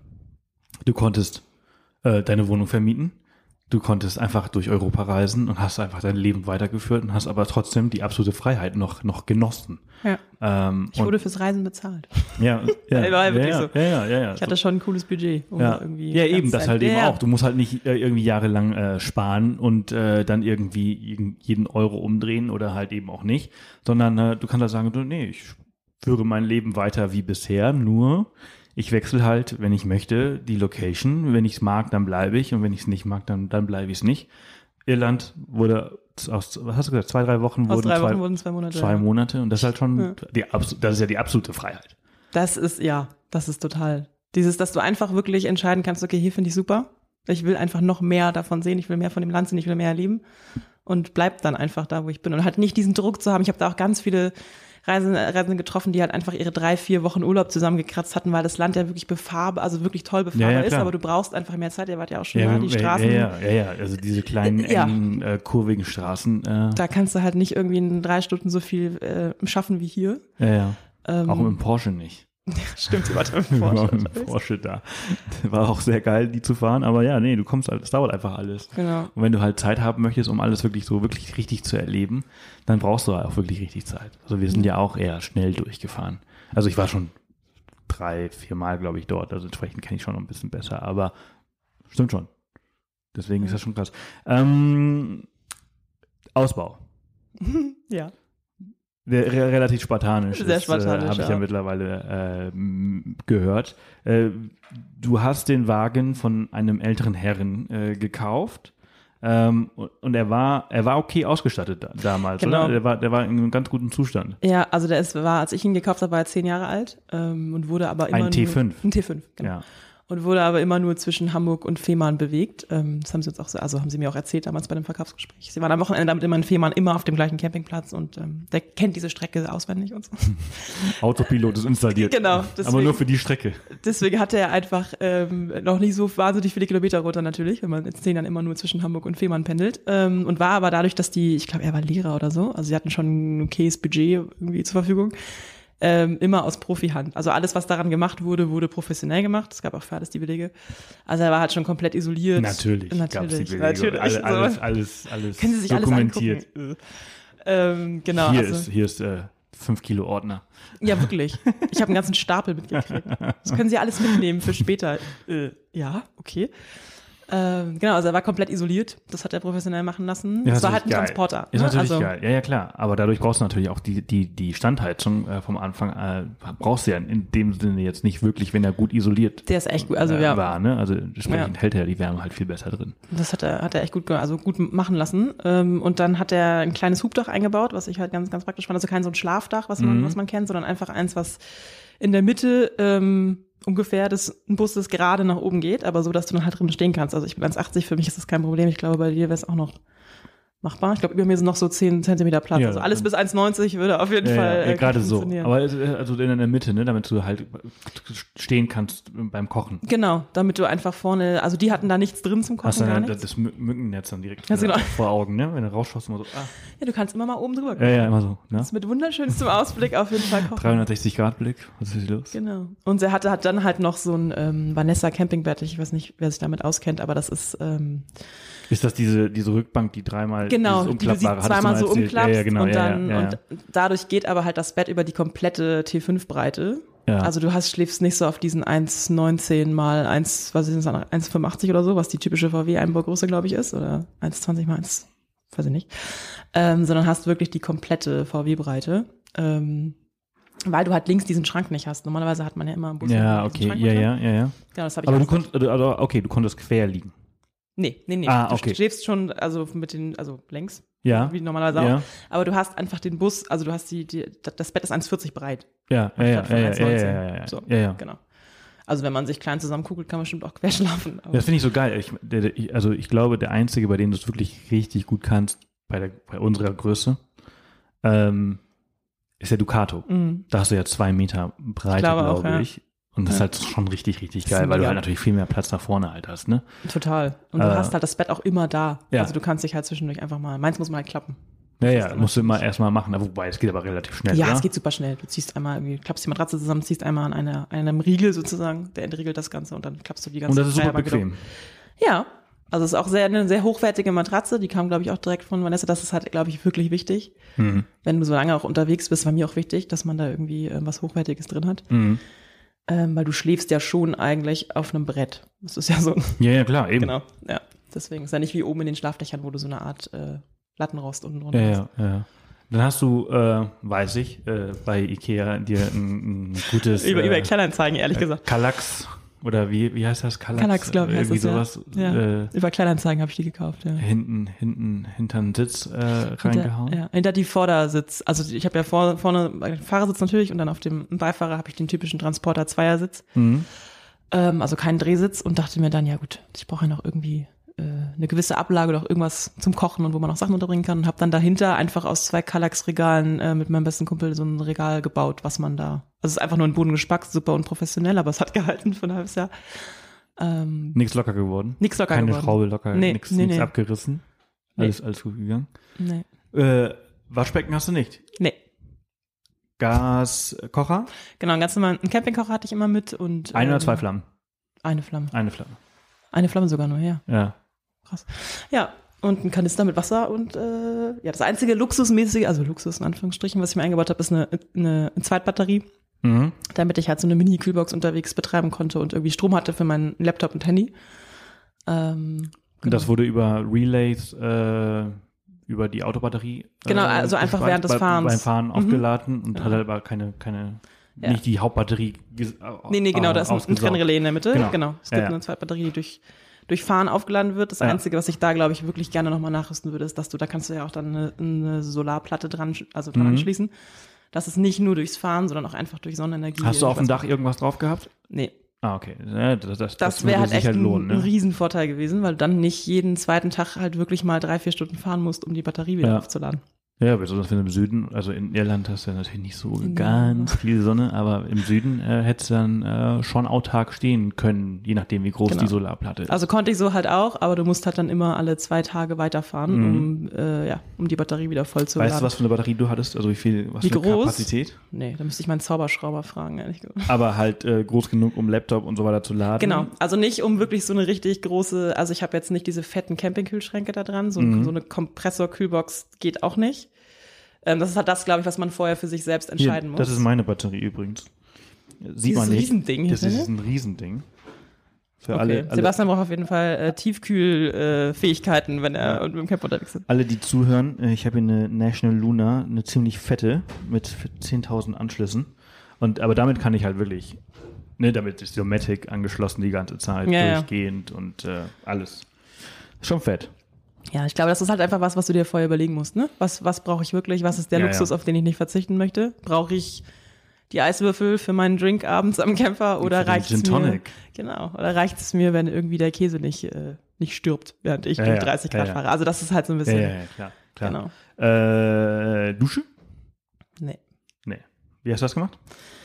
B: du konntest äh, deine Wohnung vermieten. Du konntest einfach durch Europa reisen und hast einfach dein Leben weitergeführt und hast aber trotzdem die absolute Freiheit noch, noch genossen.
C: Ja.
B: Ähm,
C: Ich wurde fürs Reisen bezahlt.
B: und, ja, ja,
C: War
B: ja,
C: wirklich
B: ja,
C: so.
B: ja, ja, ja, ja.
C: Ich hatte schon ein cooles Budget. Um
B: ja.
C: irgendwie
B: ja, eben,
C: ganz
B: das
C: sein-
B: halt eben
C: ja,
B: auch. Du musst halt nicht äh, irgendwie jahrelang äh, sparen und äh, dann irgendwie jeden- jeden Euro umdrehen oder halt eben auch nicht, sondern äh, du kannst halt sagen, du, nee, ich führe mein Leben weiter wie bisher, nur ich wechsle halt, wenn ich möchte, die Location. Wenn ich es mag, dann bleibe ich und wenn ich es nicht mag, dann, dann bleibe ich es nicht. Irland wurde aus, was hast du gesagt, zwei, drei Wochen
C: Aus
B: wurden
C: drei
B: zwei,
C: Wochen wurden zwei Monate.
B: zwei
C: ja.
B: Monate und das ist halt schon,
C: Ja.
B: die, abs- das ist ja die absolute Freiheit.
C: Das ist, ja, das ist total. Dieses, dass du einfach wirklich entscheiden kannst, okay, hier finde ich super. Ich will einfach noch mehr davon sehen. Ich will mehr von dem Land sehen. Ich will mehr erleben. Und bleib dann einfach da, wo ich bin. Und halt nicht diesen Druck zu haben. Ich habe da auch ganz viele Reisen, Reisende getroffen, die halt einfach ihre drei, vier Wochen Urlaub zusammengekratzt hatten, weil das Land ja wirklich befahrbar, also wirklich toll befahrbar
B: Ja, ja,
C: ist.
B: klar.
C: Aber du brauchst einfach mehr Zeit. Ihr wart ja auch schon da, die
B: ja,
C: Straßen.
B: ja, ja, ja, also diese kleinen,
C: Ja.
B: engen, äh, kurvigen Straßen. Äh,
C: Da kannst du halt nicht irgendwie in drei Stunden so viel äh, schaffen wie hier.
B: ja, ja.
C: Ähm,
B: Auch mit dem Porsche nicht.
C: Stimmt, sie war mit
B: Wir
C: Porsche.
B: waren mit Porsche da. War auch sehr geil, die zu fahren, aber ja, nee, du kommst halt, es dauert einfach alles.
C: Genau.
B: Und wenn du halt Zeit haben möchtest, um alles wirklich so wirklich richtig zu erleben, dann brauchst du halt auch wirklich richtig Zeit. Also wir sind ja auch eher schnell durchgefahren. Also ich war schon drei, vier Mal, glaube ich, dort, also entsprechend kenne ich schon noch ein bisschen besser, aber stimmt schon. Deswegen ist das schon krass. Ähm, Ausbau.
C: Ja.
B: Der, re- relativ spartanisch.
C: Sehr
B: ist,
C: spartanisch,
B: äh, Habe ich ja,
C: ja.
B: mittlerweile äh, m- gehört. Äh, du hast den Wagen von einem älteren Herren äh, gekauft. Ähm, und, und er war, er war okay ausgestattet da, damals,
C: Genau.
B: oder? Der war, der war in einem ganz guten Zustand.
C: Ja, also der ist, war, als ich ihn gekauft habe, war er zehn Jahre alt ähm, und wurde aber immer
B: Ein
C: nur,
B: T fünf.
C: Ein T fünf, genau.
B: Ja.
C: Und wurde aber immer nur zwischen Hamburg und Fehmarn bewegt. Ähm, das haben sie uns auch so, also haben sie mir auch erzählt damals bei dem Verkaufsgespräch. Sie waren am Wochenende damit immer in Fehmarn, immer auf dem gleichen Campingplatz und ähm, der kennt diese Strecke auswendig und so.
B: Autopilot ist installiert.
C: Genau,
B: Aber
C: deswegen-
B: nur für die Strecke.
C: Deswegen hatte er einfach ähm, noch nicht so wahnsinnig viele Kilometer runter natürlich, wenn man jetzt zehn Jahren immer nur zwischen Hamburg und Fehmarn pendelt. Ähm, und war aber dadurch, dass die, ich glaube, er war Lehrer oder so, also sie hatten schon ein okayes Budget irgendwie zur Verfügung, ähm, immer aus Profihand. Also alles, was daran gemacht wurde, wurde professionell gemacht. Es gab auch für alles die Belege. Also er war halt schon komplett isoliert.
B: Natürlich. gab's die
C: Natürlich.
B: Belege.
C: Natürlich.
B: Alle,
C: So.
B: alles, alles, alles
C: Können Sie sich
B: dokumentiert.
C: alles angucken. Ähm, genau.
B: Hier
C: also,
B: ist, hier ist äh, fünf Kilo Ordner.
C: Ja, wirklich. Ich habe einen ganzen Stapel mitgekriegt. Das können Sie alles mitnehmen für später. Äh, ja, okay. Ähm, genau, also er war komplett isoliert. Das hat er professionell machen lassen.
B: Ja,
C: das war
B: natürlich
C: halt ein
B: geil.
C: Transporter.
B: Ist
C: ne?
B: natürlich
C: also,
B: geil. Ja, ja, klar. Aber dadurch brauchst du natürlich auch die, die, die Standheizung äh, vom Anfang, äh, brauchst du ja in dem Sinne jetzt nicht wirklich, wenn er gut isoliert
C: Der ist echt gut, also
B: äh,
C: ja.
B: war, ne? Also entsprechend
C: Ja.
B: hält er die Wärme halt viel besser drin.
C: Das hat er, hat er echt gut, ge- also gut machen lassen. Ähm, und dann hat er ein kleines Hubdach eingebaut, was ich halt ganz, ganz praktisch fand. Also kein so ein Schlafdach, was man,
B: Mhm.
C: was man kennt, sondern einfach eins, was in der Mitte ähm, ungefähr des Busses gerade nach oben geht, aber so, dass du dann halt drin stehen kannst. Also ich bin eins achtzig, für mich ist das kein Problem. Ich glaube, bei dir wäre es auch noch machbar. Ich glaube, über mir sind noch so zehn Zentimeter Platz.
B: Ja,
C: also alles
B: dann-
C: bis eins neunzig würde auf jeden
B: Ja,
C: Fall
B: ja,
C: äh,
B: ja, gerade so.
C: funktionieren.
B: Aber es- also in der Mitte, ne? Damit du halt stehen kannst beim Kochen.
C: Genau, damit du einfach vorne, also die hatten da nichts drin zum Kochen,
B: Hast du
C: gar
B: dann
C: nichts.
B: das Mü- Mückennetz dann direkt
C: Ja, genau.
B: vor Augen, ne? Wenn du rausschaust, immer so, ah.
C: Ja, du kannst immer mal oben drüber
B: Ja,
C: gucken.
B: ja, immer so, ne?
C: Das ist mit wunderschönstem Ausblick auf jeden Fall kochen.
B: dreihundertsechzig Grad Blick, was ist hier los?
C: Genau. Und er hatte hat dann halt noch so ein ähm, Vanessa Campingbett. Ich weiß nicht, wer sich damit auskennt, aber das ist ähm,
B: Ist das diese, diese Rückbank, die dreimal
C: genau,
B: dieses
C: die du sie
B: Umklappbare, hattest du
C: zweimal
B: mal
C: so
B: erzählt?
C: umklappst
B: ja, ja, genau,
C: und
B: ja,
C: dann
B: ja, ja,
C: und dadurch geht aber halt das Bett über die komplette T fünf Breite.
B: Ja.
C: Also du hast schläfst nicht so auf diesen eins neunzehn mal eins, was ist das, eins fünfundachtzig oder so, was die typische V W-Einbaugröße, glaube ich, ist, oder eins zwanzig mal eins, weiß ich nicht, ähm, sondern hast wirklich die komplette V W-Breite. Ähm, weil du halt links diesen Schrank nicht hast. Normalerweise hat man ja immer im Bus
B: ja,
C: diesen
B: okay,
C: Schrank
B: ja,
C: mit drin.
B: ja, ja, ja.
C: Genau, das habe ich
B: Aber du
C: auch.
B: konntest, also, also, okay, du konntest quer liegen.
C: Nee, nee, nee.
B: Ah,
C: du
B: okay.
C: schläfst schon, also mit den, also längs,
B: Ja,
C: wie normalerweise
B: ja,
C: auch. Aber du hast einfach den Bus, also du hast die, die das Bett ist eins vierzig breit.
B: ja, ja, ja,
C: Anstatt von
B: ja, ja,
C: eins
B: ja,
C: neunzehn.
B: ja, ja,
C: So,
B: ja, ja.
C: genau. Also wenn man sich klein zusammenkugelt, kann man bestimmt auch quer schlafen. Aber
B: Das finde ich so geil. Ich, der, der, ich- also ich glaube, der Einzige, bei dem du es wirklich richtig gut kannst, bei, der, bei unserer Größe, ähm, ist der Ducato.
C: Mhm.
B: Da hast du ja zwei Meter Breite,
C: glaube auch,
B: glaube
C: ja.
B: ich. Und das ist
C: Ja.
B: halt schon richtig, richtig
C: Das ist
B: geil, weil du
C: mega.
B: halt natürlich viel mehr Platz nach vorne halt hast, ne?
C: Total. Und du
B: Äh,
C: hast halt das Bett auch immer da.
B: ja.
C: Also du kannst dich halt zwischendurch einfach mal, meins muss mal halt klappen.
B: Ja,
C: Das
B: ja,
C: ist
B: musst du
C: immer-
B: immer erstmal machen, aber wobei, es geht aber relativ schnell,
C: Ja,
B: oder?
C: es geht super schnell. Du ziehst einmal irgendwie, klappst die Matratze zusammen, ziehst einmal an einer, einem Riegel sozusagen, der entriegelt das Ganze und dann klappst du die ganze
B: Und das ist super
C: Dreierbank wieder
B: bequem.
C: um. Ja. Also es ist auch sehr, eine sehr hochwertige Matratze, die kam, glaube ich, auch direkt von Vanessa. Das ist halt, glaube ich, wirklich wichtig.
B: Mhm.
C: Wenn du so lange auch unterwegs bist, war mir auch wichtig, dass man da irgendwie äh, was Hochwertiges drin hat.
B: Mhm.
C: Ähm, weil du schläfst ja schon eigentlich auf einem Brett. Das ist ja so,
B: Ja, ja, klar, eben.
C: genau, ja. Deswegen ist ja nicht wie oben in den Schlafdächern, wo du so eine Art äh, Lattenrost unten drunter
B: Ja,
C: hast.
B: ja, ja. Dann hast du, äh, weiß ich, äh, bei Ikea dir ein, ein gutes
C: Über,
B: äh,
C: über Kleinanzeigen, ehrlich
B: äh,
C: gesagt.
B: Kallax oder wie, wie heißt das? Kallax,
C: Kallax, glaube ich, heißt
B: Irgendwie
C: das,
B: sowas
C: ja. Ja.
B: Äh,
C: Über Kleinanzeigen habe ich die gekauft, ja.
B: hinten, hinten, hinter den Sitz äh, reingehauen.
C: Hinter, ja, hinter die Vordersitz. Also ich habe ja vor, vorne einen Fahrersitz natürlich und dann auf dem Beifahrer habe ich den typischen Transporter Zweiersitz.
B: Mhm.
C: Ähm, also keinen Drehsitz und dachte mir dann, ja gut, ich brauche ja noch irgendwie äh, eine gewisse Ablage oder auch irgendwas zum Kochen und wo man auch Sachen unterbringen kann und habe dann dahinter einfach aus zwei Kallax-Regalen äh, mit meinem besten Kumpel so ein Regal gebaut, was man da, also es ist einfach nur ein Boden gespackt, super unprofessionell, aber es hat gehalten für ein halbes Jahr. Ähm,
B: Nichts locker geworden.
C: nix locker
B: Keine
C: geworden.
B: Schraube locker,
C: Nee,
B: nichts
C: nee,
B: nix
C: nee.
B: abgerissen.
C: Nee.
B: Alles, alles gut gegangen.
C: Nee.
B: Äh, Waschbecken hast du nicht.
C: Nee.
B: Gaskocher?
C: Genau, einen ganz normalen einen Campingkocher hatte ich immer mit. Und
B: Eine
C: ähm,
B: oder zwei Flammen?
C: Eine Flamme.
B: Eine Flamme.
C: Eine Flamme sogar nur, ja.
B: Ja.
C: Krass. Ja, und ein Kanister mit Wasser und äh, ja, das einzige luxusmäßige, also Luxus in Anführungsstrichen, was ich mir eingebaut habe, ist eine, eine, eine Zweitbatterie,
B: Mhm.
C: damit ich halt so eine Mini-Kühlbox unterwegs betreiben konnte und irgendwie Strom hatte für meinen Laptop und Handy. Ähm,
B: Und das wurde über Relays, äh, über die Autobatterie.
C: Genau,
B: äh,
C: also einfach
B: gespeichert,
C: während des
B: bei,
C: Fahrens.
B: Beim Fahren
C: Mhm.
B: aufgeladen und
C: Genau.
B: hat halt aber keine, keine,
C: Ja.
B: nicht die Hauptbatterie. ges-
C: Nee, nee, genau,
B: äh,
C: da ist ein, ein
B: ausgesaugt.
C: Trennrelais in der Mitte.
B: Genau.
C: Genau. Es gibt
B: Ja, ja.
C: eine Zweitbatterie, die durch, durch Fahren aufgeladen wird. Das
B: Ja.
C: Einzige, was ich da, glaube ich, wirklich gerne nochmal nachrüsten würde, ist, dass du, da kannst du ja auch dann eine, eine Solarplatte dran, also dran
B: Mhm.
C: anschließen. Dass es nicht nur durchs Fahren, sondern auch einfach durch Sonnenenergie.
B: Hast du auf dem
C: irgendwas-
B: Dach irgendwas drauf gehabt?
C: Nee.
B: Ah, okay. Ja, das das,
C: Das
B: würde
C: wäre halt
B: sich
C: echt ein,
B: lohnen,
C: ein
B: ne?
C: Riesenvorteil gewesen, weil du dann nicht jeden zweiten Tag halt wirklich mal drei, vier Stunden fahren musst, um die Batterie wieder
B: Ja.
C: aufzuladen.
B: Ja, besonders wenn du im Süden, also in Irland hast du ja natürlich nicht so
C: Ja.
B: ganz viel Sonne, aber im Süden äh, hättest du dann äh, schon autark stehen können, je nachdem wie groß
C: Genau.
B: die Solarplatte ist.
C: Also konnte ich so halt auch, aber du musst halt dann immer alle zwei Tage weiterfahren,
B: Mhm.
C: um, äh, ja, um die Batterie wieder voll zu
B: Weißt
C: laden.
B: du, was für eine Batterie du hattest? Also wie viel, was
C: Wie
B: für eine
C: groß?
B: Kapazität?
C: Nee, da müsste ich meinen Zauberschrauber fragen, ehrlich gesagt.
B: Aber halt äh, groß genug, um Laptop und so weiter zu laden.
C: Genau, also nicht um wirklich so eine richtig große, also ich habe jetzt nicht diese fetten Campingkühlschränke da dran, so,
B: Mhm.
C: so eine Kompressor-Kühlbox geht auch nicht. Ähm, das ist halt das, glaube ich, was man vorher für sich selbst
B: Hier,
C: entscheiden muss.
B: das ist meine Batterie übrigens. Sieht
C: Dieses
B: man nicht.
C: Riesending hier
B: Das ist
C: drin?
B: ein Riesending. Für
C: Okay.
B: alle, alle,
C: Sebastian braucht auf jeden Fall äh, Tiefkühlfähigkeiten, wenn er
B: Ja.
C: mit dem Camp unterwegs ist.
B: alle, die zuhören, äh, ich habe hier eine National Luna, eine ziemlich fette mit zehntausend Anschlüssen. Und, aber damit kann ich halt wirklich, ne, damit ist die Dometic angeschlossen die ganze Zeit,
C: Ja, ja.
B: durchgehend und äh, alles. Schon fett.
C: Ja, ich glaube, das ist halt einfach was, was du dir vorher überlegen musst, ne? Was, was brauche ich wirklich? Was ist der
B: Ja,
C: Luxus,
B: ja.
C: auf den ich nicht verzichten möchte? Brauche ich die Eiswürfel für meinen Drink abends am Camper oder
B: für den
C: reicht es
B: Gin
C: mir?
B: Tonic.
C: Genau. Oder reicht es mir, wenn irgendwie der Käse nicht, äh, nicht stirbt, während ich
B: Ja,
C: durch
B: ja.
C: dreißig Grad
B: Ja, ja.
C: fahre? Also das ist halt so ein
B: Ja,
C: bisschen.
B: ja, ja, klar. klar.
C: Genau.
B: Äh, Dusche?
C: Nee.
B: Nee. Wie hast du das gemacht?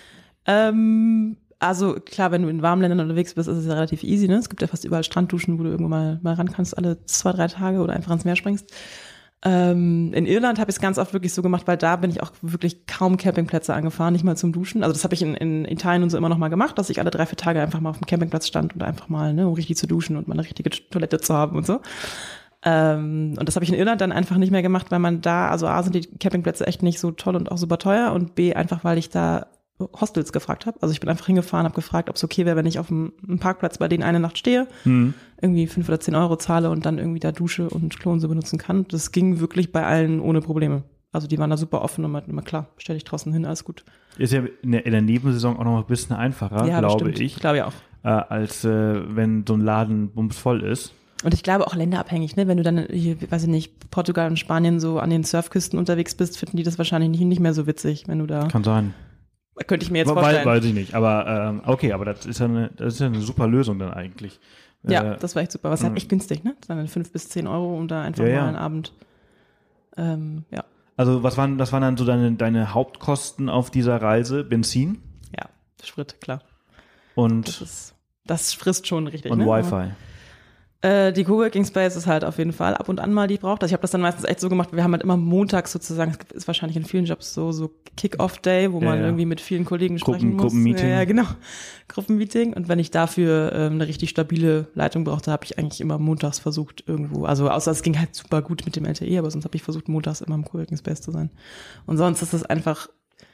C: Ähm, also klar, wenn du in warmen Ländern unterwegs bist, ist es ja relativ easy, ne? Es gibt ja fast überall Strandduschen, wo du irgendwo mal, mal ran kannst, alle zwei, drei Tage oder einfach ins Meer springst. Ähm, in Irland habe ich es ganz oft wirklich so gemacht, weil da bin ich auch wirklich kaum Campingplätze angefahren, nicht mal zum Duschen. Also das habe ich in, in Italien und so immer noch mal gemacht, dass ich alle drei, vier Tage einfach mal auf dem Campingplatz stand und einfach mal, ne, um richtig zu duschen und mal eine richtige Toilette zu haben und so. Ähm, und das habe ich in Irland dann einfach nicht mehr gemacht, weil man da, also A, sind die Campingplätze echt nicht so toll und auch super teuer und B, einfach weil ich da Hostels gefragt habe. Also ich bin einfach hingefahren, habe gefragt, ob es okay wäre, wenn ich auf einem, einem Parkplatz bei denen eine Nacht stehe,
B: Hm.
C: irgendwie fünf oder zehn Euro zahle und dann irgendwie da Dusche und Klo und so benutzen kann. Das ging wirklich bei allen ohne Probleme. Also die waren da super offen und meinten immer, klar, stell dich draußen hin, alles gut.
B: Ist ja in der, in der Nebensaison auch noch ein bisschen einfacher,
C: ja,
B: glaube
C: bestimmt.
B: ich,
C: Glaube ich auch.
B: äh, als äh, wenn so ein Laden bumsvoll ist.
C: Und ich glaube auch länderabhängig, ne? Wenn du dann hier, weiß ich nicht, Portugal und Spanien so an den Surfküsten unterwegs bist, finden die das wahrscheinlich nicht, nicht mehr so witzig, wenn du da,
B: Kann sein.
C: könnte ich mir jetzt
B: Weil,
C: vorstellen.
B: weiß ich nicht, aber ähm, okay, aber das ist ja eine, das ist ja eine super Lösung dann eigentlich.
C: Ja,
B: Äh,
C: das war echt super. Was halt
B: mh.
C: echt günstig, ne? Dann fünf bis zehn Euro, um da einfach
B: Ja,
C: mal
B: ja.
C: einen Abend, ähm, ja.
B: Also was waren, das waren dann so deine, deine Hauptkosten auf dieser Reise? Benzin
C: Ja, Sprit, klar. Das
B: und,
C: ist, das frisst schon richtig,
B: und
C: ne?
B: Wi-Fi.
C: Äh, die Coworking Space ist halt auf jeden Fall ab und an mal, die braucht. Also ich habe das dann meistens echt so gemacht, wir haben halt immer montags sozusagen, es ist wahrscheinlich in vielen Jobs so, so Kick-Off-Day, wo
B: Ja,
C: man
B: ja.
C: irgendwie mit vielen Kollegen
B: Gruppen-
C: sprechen muss.
B: Gruppenmeeting.
C: Ja, ja, genau. Gruppenmeeting. Und wenn ich dafür ähm, eine richtig stabile Leitung brauchte, habe ich eigentlich immer montags versucht irgendwo, also außer es ging halt super gut mit dem L T E, aber sonst habe ich versucht, montags immer im Coworking Space zu sein. Und sonst ist es einfach,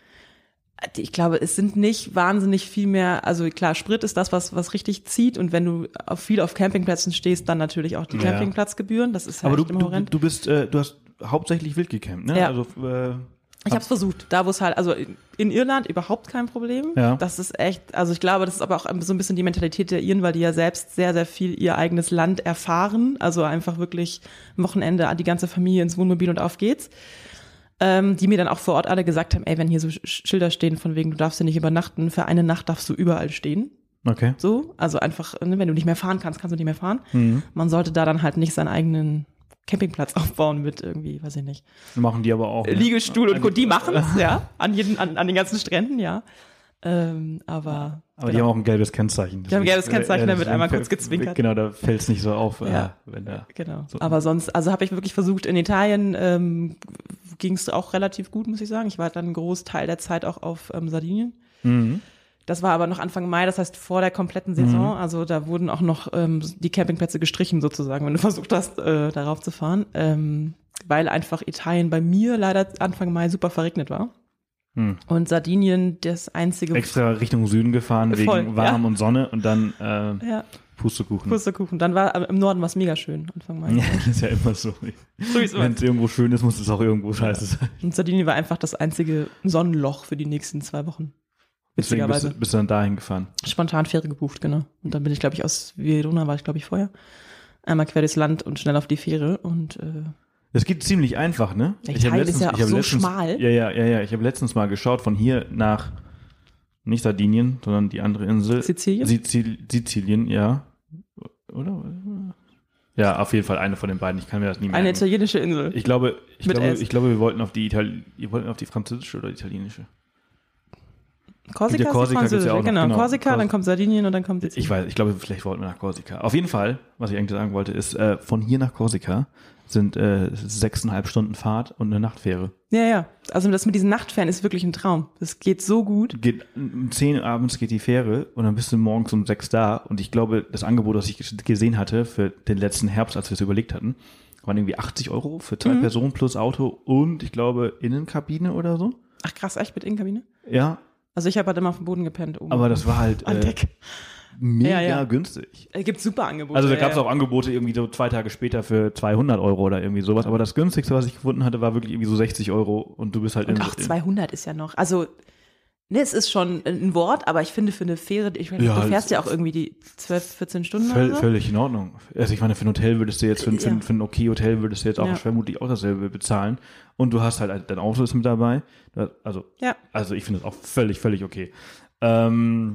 C: ich glaube, es sind nicht wahnsinnig viel mehr, also klar, Sprit ist das, was was richtig zieht und wenn du auf viel auf Campingplätzen stehst, dann natürlich auch die
B: Ja.
C: Campingplatzgebühren, das ist halt
B: Aber du,
C: echt immer
B: du,
C: horrend.
B: du bist, äh, du hast hauptsächlich wild gecampt, ne?
C: Ja.
B: Also, äh,
C: Ich habe es versucht, da wo es halt, also in, in Irland überhaupt kein Problem.
B: Ja.
C: Das ist echt, also ich glaube, das ist aber auch so ein bisschen die Mentalität der Iren, weil die ja selbst sehr, sehr viel ihr eigenes Land erfahren, also einfach wirklich am Wochenende die ganze Familie ins Wohnmobil und auf geht's. Ähm, die mir dann auch vor Ort alle gesagt haben, ey, wenn hier so Sch- Schilder stehen von wegen, du darfst hier nicht übernachten, für eine Nacht darfst du überall stehen.
B: okay.
C: So, also einfach, ne, wenn du nicht mehr fahren kannst, kannst du nicht mehr fahren.
B: Mhm.
C: Man sollte da dann halt nicht seinen eigenen Campingplatz aufbauen mit irgendwie, weiß ich nicht,
B: Machen die aber auch. ne?
C: Liegestuhl und gut, die machen's, ja, an jeden, an, an den ganzen Stränden, ja. Ähm, aber
B: Aber die haben auch ein gelbes Kennzeichen.
C: Die haben ein gelbes Kennzeichen, da wird
B: deswegen
C: einmal kurz
B: fällt-
C: gezwinkert.
B: Genau, da fällt es nicht so auf,
C: Ja.
B: äh, wenn da.
C: Genau.
B: So.
C: Aber sonst, also habe ich wirklich versucht, in Italien ähm, ging es auch relativ gut, muss ich sagen. Ich war dann einen Großteil der Zeit auch auf ähm, Sardinien.
B: Mhm.
C: Das war aber noch Anfang Mai, das heißt vor der kompletten Saison.
B: Mhm.
C: Also da wurden auch noch ähm, die Campingplätze gestrichen sozusagen, wenn du versucht hast, äh, darauf zu fahren. Ähm, weil einfach Italien bei mir leider Anfang Mai super verregnet war.
B: Mhm.
C: Und Sardinien das einzige...
B: Extra Richtung Süden gefahren,
C: Voll,
B: wegen warm
C: ja.
B: und Sonne und dann äh,
C: Ja,
B: Pustekuchen.
C: Pustekuchen. Dann war aber im Norden war es mega schön, Anfang Mai.
B: Ja, das ist ja immer so. Wenn es irgendwo schön ist, muss es auch irgendwo scheiße sein.
C: Und Sardinien war einfach das einzige Sonnenloch für die nächsten zwei Wochen.
B: Deswegen bist,
C: Witzigerweise.
B: du- bist du dann dahin gefahren.
C: Spontan Fähre gebucht, genau. Und dann bin ich, glaube ich, aus Verona war ich, glaube ich, vorher. Einmal quer durchs Land und schnell auf die Fähre und äh,
B: Das geht ziemlich einfach, ne?
C: Ja,
B: Ich hab
C: Italien ist ja
B: ich
C: auch
B: hab
C: so
B: letztens,
C: schmal.
B: Ja, ja, ja, ja. Ich habe letztens mal geschaut von hier nach, nicht Sardinien, sondern die andere Insel.
C: Sizilien?
B: Sizil, Sizilien, ja. Oder? Ja, auf jeden Fall eine von den beiden. Ich kann mir das nie merken.
C: eine italienische Insel.
B: Ich glaube, ich
C: Mit
B: glaube,
C: S.
B: ich glaube, wir wollten auf die Itali wir wollten auf die französische oder italienische.
C: Korsika
B: Ja,
C: ist
B: Korsika
C: die
B: gibt's ja
C: französische,
B: auch noch,
C: genau.
B: genau.
C: Korsika,
B: Kors-
C: dann kommt Sardinien und dann kommt Sizilien.
B: Ich weiß, ich glaube, vielleicht wollten wir nach Korsika. Auf jeden Fall, was ich eigentlich sagen wollte, ist, äh, von hier nach Korsika sind äh, sechseinhalb Stunden Fahrt und eine Nachtfähre.
C: Ja, ja. Also das mit diesen Nachtfähren ist wirklich ein Traum. Das geht so gut.
B: Geht um zehn Uhr abends geht die Fähre und dann bist du morgens um sechs da. Und ich glaube, das Angebot, das ich gesehen hatte für den letzten Herbst, als wir es überlegt hatten, waren irgendwie achtzig Euro für zwei
C: Mhm.
B: Personen plus Auto und ich glaube Innenkabine oder so.
C: Ach krass, echt mit Innenkabine?
B: Ja,
C: Also ich habe halt immer auf dem Boden gepennt oben.
B: aber das war halt
C: an
B: äh,
C: Deck.
B: mega
C: Ja, ja.
B: günstig.
C: Es gibt super Angebote.
B: Also da gab es
C: ja,
B: auch Angebote irgendwie so zwei Tage später für zweihundert Euro oder irgendwie sowas. Aber das günstigste, was ich gefunden hatte, war wirklich irgendwie so sechzig Euro und du bist halt
C: Und
B: in,
C: auch zweihundert ist ja noch. Also, ne, es ist schon ein Wort, aber ich finde für eine Fähre, ich meine,
B: Ja,
C: du fährst
B: es-
C: ja auch irgendwie die zwölf, vierzehn Stunden
B: Völ,
C: oder so.
B: völlig in Ordnung. Also ich meine, für ein Hotel würdest du jetzt, für, ein- für, ein-
C: Ja.
B: für ein Okay-Hotel würdest du jetzt auch
C: Ja.
B: vermutlich auch dasselbe bezahlen. Und du hast halt, dein Auto ist mit dabei. Das- Also,
C: Ja.
B: also ich finde es auch völlig, völlig okay. Ähm,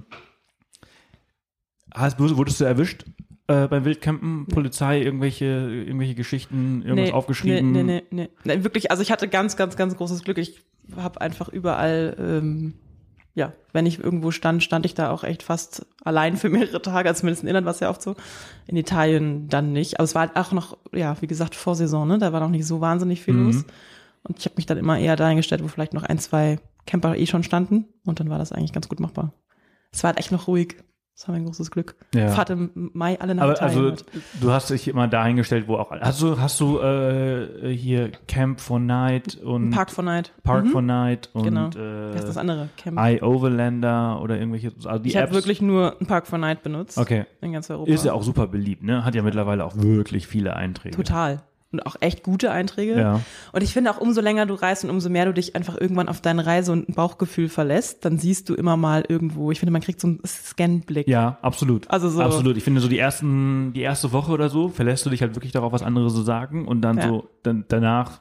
B: hast, wurdest du erwischt äh, beim Wildcampen? Polizei, irgendwelche, irgendwelche Geschichten, irgendwas aufgeschrieben?
C: Nee, nee, nee, nee. Wirklich, also ich hatte ganz, ganz, ganz großes Glück. Ich habe einfach überall, ähm, ja, wenn ich irgendwo stand, stand ich da auch echt fast allein für mehrere Tage, also zumindest in Irland war es ja oft so. In Italien dann nicht. Aber es war halt auch noch, ja, wie gesagt, Vorsaison, ne? Da war noch nicht so wahnsinnig viel
B: Mhm.
C: los. Und ich habe mich dann immer eher dahin gestellt, wo vielleicht noch ein, zwei Camper eh schon standen. Und dann war das eigentlich ganz gut machbar. Es war halt echt noch ruhig. Das war mein großes Glück.
B: Ja.
C: Fahrt im Mai alle nach
B: Aber
C: Italien.
B: also
C: halt.
B: du hast dich immer dahingestellt, wo auch hast du hast du äh, hier Camp for Night und
C: Park for Night.
B: Park
C: Mhm.
B: for Night und
C: Genau.
B: äh,
C: Das ist das andere. Camp.
B: iOverlander oder irgendwelche also die
C: Ich habe
B: Apps.
C: wirklich nur ein Park for Night benutzt.
B: Okay.
C: In ganz Europa.
B: Ist ja auch super beliebt, ne? Hat ja mittlerweile auch wirklich viele Einträge.
C: Total. Und auch echt gute Einträge.
B: Ja.
C: Und ich finde auch, umso länger du reist und umso mehr du dich einfach irgendwann auf deine Reise und ein Bauchgefühl verlässt, dann siehst du immer mal irgendwo, ich finde, man kriegt so einen Scan-Blick.
B: Ja, absolut.
C: Also so-
B: Absolut. Ich finde so die ersten, die erste Woche oder so verlässt du dich halt wirklich darauf, was andere so sagen und dann
C: Ja.
B: so, dann danach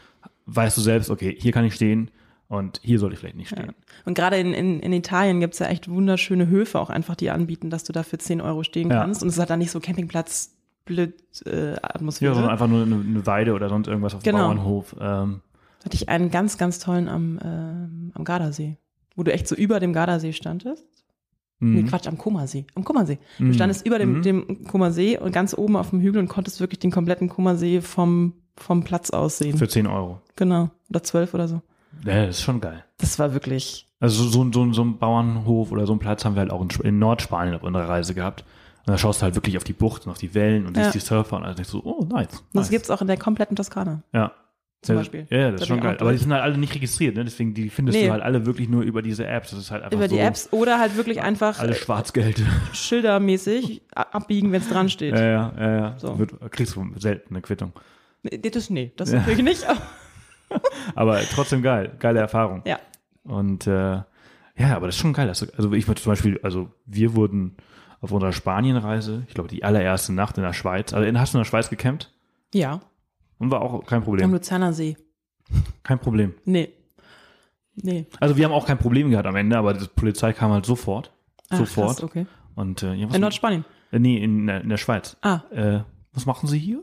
B: weißt du selbst, okay, hier kann ich stehen und hier soll ich vielleicht nicht
C: Ja.
B: stehen.
C: Und gerade in, in, in Italien gibt's ja echt wunderschöne Höfe auch einfach, die anbieten, dass du da für zehn Euro stehen
B: Ja.
C: kannst. Und es hat dann nicht so Campingplatz blöd äh, Atmosphäre.
B: Ja, sondern einfach nur eine, eine Weide oder sonst irgendwas auf dem
C: Genau.
B: Bauernhof. Ähm,
C: Hatte ich einen ganz, ganz tollen am, ähm, am Gardasee, wo du echt so über dem Gardasee standest. Nee,
B: mhm.
C: Quatsch, am Kummersee. Am Kummersee.
B: Mhm.
C: Du standest über dem,
B: Mhm.
C: dem Kummersee und ganz oben auf dem Hügel und konntest wirklich den kompletten Kummersee vom, vom Platz aus sehen.
B: Für zehn Euro.
C: Genau. Oder zwölf oder so.
B: Ja, das ist schon geil.
C: Das war wirklich,
B: Also so, so, so, so ein Bauernhof oder so einen Platz haben wir halt auch in, Sp- in Nordspanien auf unserer Reise gehabt. Und da schaust du halt wirklich auf die Bucht und auf die Wellen und
C: Ja.
B: siehst die Surfer und alles denkst so, oh, nice.
C: das
B: nice.
C: gibt's auch in der kompletten Toskana.
B: Ja.
C: Zum
B: ja,
C: Beispiel.
B: Ja, das
C: Da
B: ist schon
C: bin ich
B: geil.
C: auch
B: Aber die
C: durch.
B: sind halt alle nicht registriert, ne? Deswegen die findest
C: Nee.
B: du halt alle wirklich nur über diese Apps. Das ist halt einfach
C: Über
B: so
C: die Apps oder halt wirklich einfach
B: alles Schwarzgeld.
C: schildermäßig a- abbiegen, wenn es dran steht.
B: ja, ja, ja, ja.
C: So.
B: Wird, kriegst du selten eine Quittung.
C: Nee, Das, nee, das
B: Ja.
C: natürlich nicht. aber-
B: Aber trotzdem geil. Geile Erfahrung.
C: Ja.
B: Und äh, ja, aber das ist schon geil. dass du- Also ich würde zum Beispiel, also wir wurden auf unserer Spanienreise, ich glaube die allererste Nacht in der Schweiz, also in, hast du in der Schweiz gecampt?
C: Ja.
B: Und war auch kein
C: Am
B: Problem.
C: Luzerner See.
B: Kein Problem.
C: Nee. Nee.
B: Also wir haben auch kein Problem gehabt am Ende, aber die Polizei kam halt sofort.
C: Ach,
B: sofort.
C: Krass, okay.
B: Und äh, ja, was
C: In Nordspanien.
B: äh, nee, in, der- in der Schweiz.
C: Ah.
B: Äh, was machen Sie hier?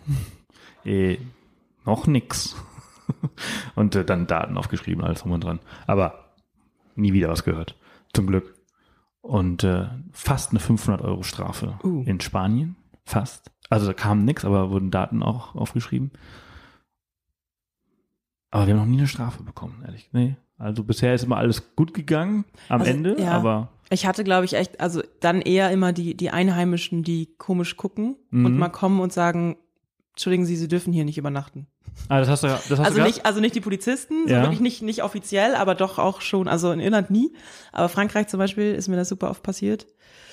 B: äh, noch nix. Und äh, dann Daten aufgeschrieben, alles drum und dran. Aber nie wieder was gehört. Zum Glück. Und äh, fast eine fünfhundert Euro Strafe
C: Uh.
B: in Spanien. Fast. Also da kam nix, aber wurden Daten auch aufgeschrieben. Aber wir haben noch nie eine Strafe bekommen, ehrlich. Nee. Also bisher ist immer alles gut gegangen am
C: Also,
B: Ende,
C: ja.
B: aber
C: Ich hatte, glaube ich, echt, also dann eher immer die, die Einheimischen, die komisch gucken
B: Mhm.
C: und mal kommen und sagen, entschuldigen Sie, Sie dürfen hier nicht übernachten.
B: ah, das hast du, das hast
C: Also
B: du
C: nicht, also nicht die Polizisten, so
B: Ja.
C: wirklich nicht, nicht offiziell, aber doch auch schon, also in Irland nie. Aber Frankreich zum Beispiel ist mir das super oft passiert.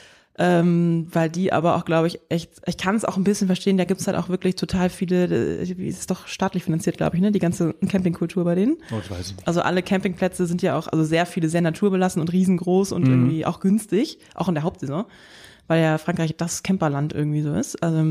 C: Ähm, weil die aber auch, glaube ich, echt, ich kann es auch ein bisschen verstehen, da gibt's halt auch wirklich total viele, äh, wie ist es doch staatlich finanziert, glaube ich, ne, die ganze Campingkultur bei denen.
B: Oh, das weiß ich nicht.
C: Also alle Campingplätze sind ja auch, also sehr viele sehr naturbelassen und riesengroß und
B: Mhm.
C: irgendwie auch günstig, auch in der Hauptsaison, weil ja Frankreich das Camperland irgendwie so ist. Also,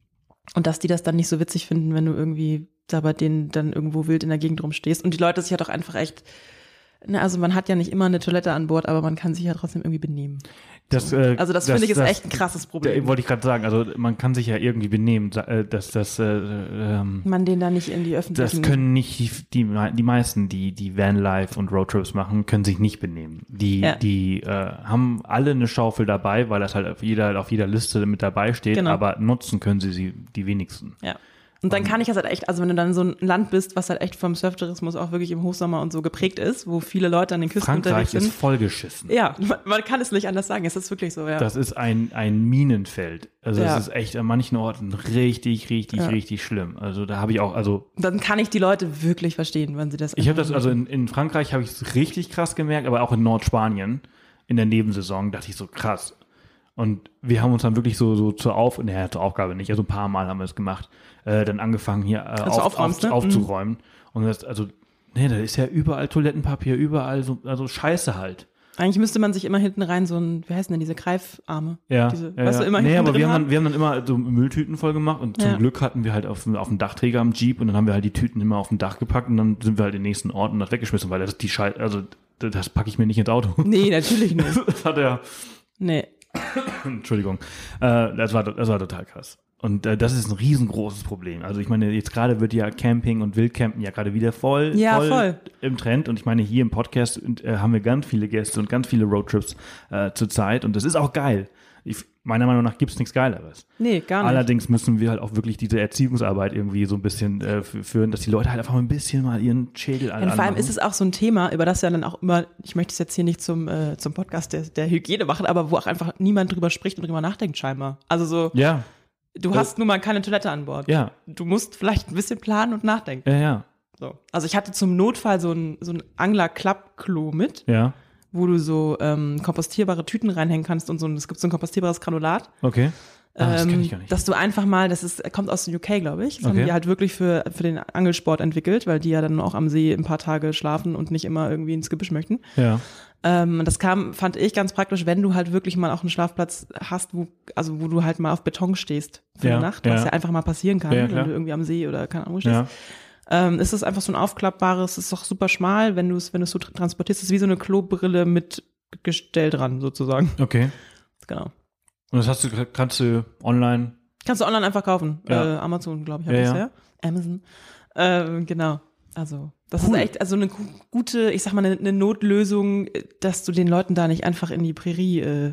C: und dass die das dann nicht so witzig finden, wenn du irgendwie da bei denen dann irgendwo wild in der Gegend rumstehst. Und die Leute sich ja doch einfach echt, ne, also man hat ja nicht immer eine Toilette an Bord, aber man kann sich ja trotzdem irgendwie benehmen.
B: Das, äh,
C: Also das, finde ich ist echt ein krasses
B: Da,
C: Problem.
B: wollte ich gerade sagen, also man kann sich ja irgendwie benehmen, sa- äh, dass das, äh, ähm,
C: Man den da nicht in die öffentlichen...
B: das können nicht die, die, die meisten, die die Vanlife und Roadtrips machen, können sich nicht benehmen. Die,
C: Ja.
B: die äh, haben alle eine Schaufel dabei, weil das halt auf jeder, auf jeder Liste mit dabei steht,
C: Genau.
B: aber nutzen können sie sie die wenigsten.
C: Ja. Und dann kann ich das halt echt, also wenn du dann so ein Land bist, was halt echt vom Surftourismus auch wirklich im Hochsommer und so geprägt ist, wo viele Leute an den Küsten
B: Frankreich
C: unterwegs
B: ist
C: sind.
B: vollgeschissen.
C: Ja, man, man kann es nicht anders sagen, es ist wirklich so, ja.
B: Das ist ein, ein Minenfeld. Also
C: Ja.
B: es ist echt an manchen Orten richtig, richtig,
C: Ja.
B: richtig schlimm. Also da habe ich auch, also
C: Dann kann ich die Leute wirklich verstehen, wenn sie das
B: ich habe
C: einfach
B: das, also
C: machen.
B: in, in Frankreich habe ich es richtig krass gemerkt, aber auch in Nordspanien in der Nebensaison dachte ich so krass. Und wir haben uns dann wirklich so, so zur, Auf naja, zur Aufgabe nicht, also ein paar Mal haben wir es gemacht, äh, dann angefangen hier äh,
C: Also
B: auf,
C: aufräumst,
B: auf,
C: ne?
B: aufzuräumen. Und das, also, nee, da ist ja überall Toilettenpapier, überall so, also Scheiße halt.
C: Eigentlich müsste man sich immer hinten rein so ein, wie heißen denn diese Greifarme?
B: Ja,
C: Diese,
B: ja,
C: weißt
B: ja.
C: du, immer
B: nee,
C: hinten
B: aber
C: drin
B: wir haben,
C: haben?
B: dann, wir haben dann immer so Mülltüten voll gemacht und zum
C: Ja.
B: Glück hatten wir halt auf, dem- auf dem Dachträger am Jeep und dann haben wir halt die Tüten immer auf dem Dach gepackt und dann sind wir halt in den nächsten Ort und das weggeschmissen, weil das die Scheiße, also das, das packe ich mir nicht ins Auto.
C: Nee, natürlich nicht.
B: Das hat er,
C: Nee.
B: Entschuldigung, äh, das war das war total krass. Und äh, das ist ein riesengroßes Problem. Also ich meine, jetzt gerade wird ja Camping und Wildcampen ja gerade wieder voll,
C: Ja,
B: voll,
C: voll.
B: im Trend. Und ich meine, hier im Podcast äh, haben wir ganz viele Gäste und ganz viele Roadtrips äh, zur Zeit. Und das ist auch geil. Ich, meiner Meinung nach gibt es nichts Geileres.
C: Nee, gar nicht.
B: Allerdings müssen wir halt auch wirklich diese Erziehungsarbeit irgendwie so ein bisschen äh, f- führen, dass die Leute halt einfach mal ein bisschen mal ihren Schädel an
C: Und vor allem ist es auch so ein Thema, über das ja dann auch immer, ich möchte es jetzt hier nicht zum, äh, zum Podcast der, der Hygiene machen, aber wo auch einfach niemand drüber spricht und drüber nachdenkt scheinbar. Also so,
B: Ja,
C: du hast nun mal keine Toilette an Bord.
B: ja,
C: Du musst vielleicht ein bisschen planen und nachdenken.
B: ja, ja,
C: So. Also ich hatte zum Notfall so ein, so ein Angler-Klappklo mit,
B: ja,
C: wo du so ähm, kompostierbare Tüten reinhängen kannst und so ein, es gibt so ein kompostierbares Granulat.
B: okay. Ah, das kenn
C: ähm,
B: ich gar nicht.
C: Dass du einfach mal, das ist, kommt aus den U K, glaube ich. Das haben
B: Okay.
C: die halt wirklich für, für den Angelsport entwickelt, weil die ja dann auch am See ein paar Tage schlafen und nicht immer irgendwie ins Gebüsch möchten.
B: Ja,
C: Ähm, das kam, fand ich ganz praktisch, wenn du halt wirklich mal auch einen Schlafplatz hast, wo, also wo du halt mal auf Beton stehst für
B: Ja,
C: eine Nacht, was
B: ja.
C: ja einfach mal passieren kann,
B: Ja,
C: wenn
B: klar.
C: du irgendwie am See oder keine Ahnung stehst.
B: ja,
C: Ähm, ist es einfach so ein aufklappbares, ist doch super schmal, wenn du es, wenn du es so tr- transportierst, ist wie so eine Klobrille mit Gestell dran, sozusagen.
B: okay.
C: Genau.
B: Und das hast du, kannst du online,
C: Kannst du online einfach kaufen.
B: Ja.
C: Äh, Amazon, glaube ich,
B: Ja,
C: habe ich
B: ja.
C: ja. Amazon. Ähm, genau. Also, das
B: Cool.
C: ist echt, also eine gu- gute, ich sag mal, eine, eine Notlösung, äh, dass du den Leuten da nicht einfach in die Prärie, äh,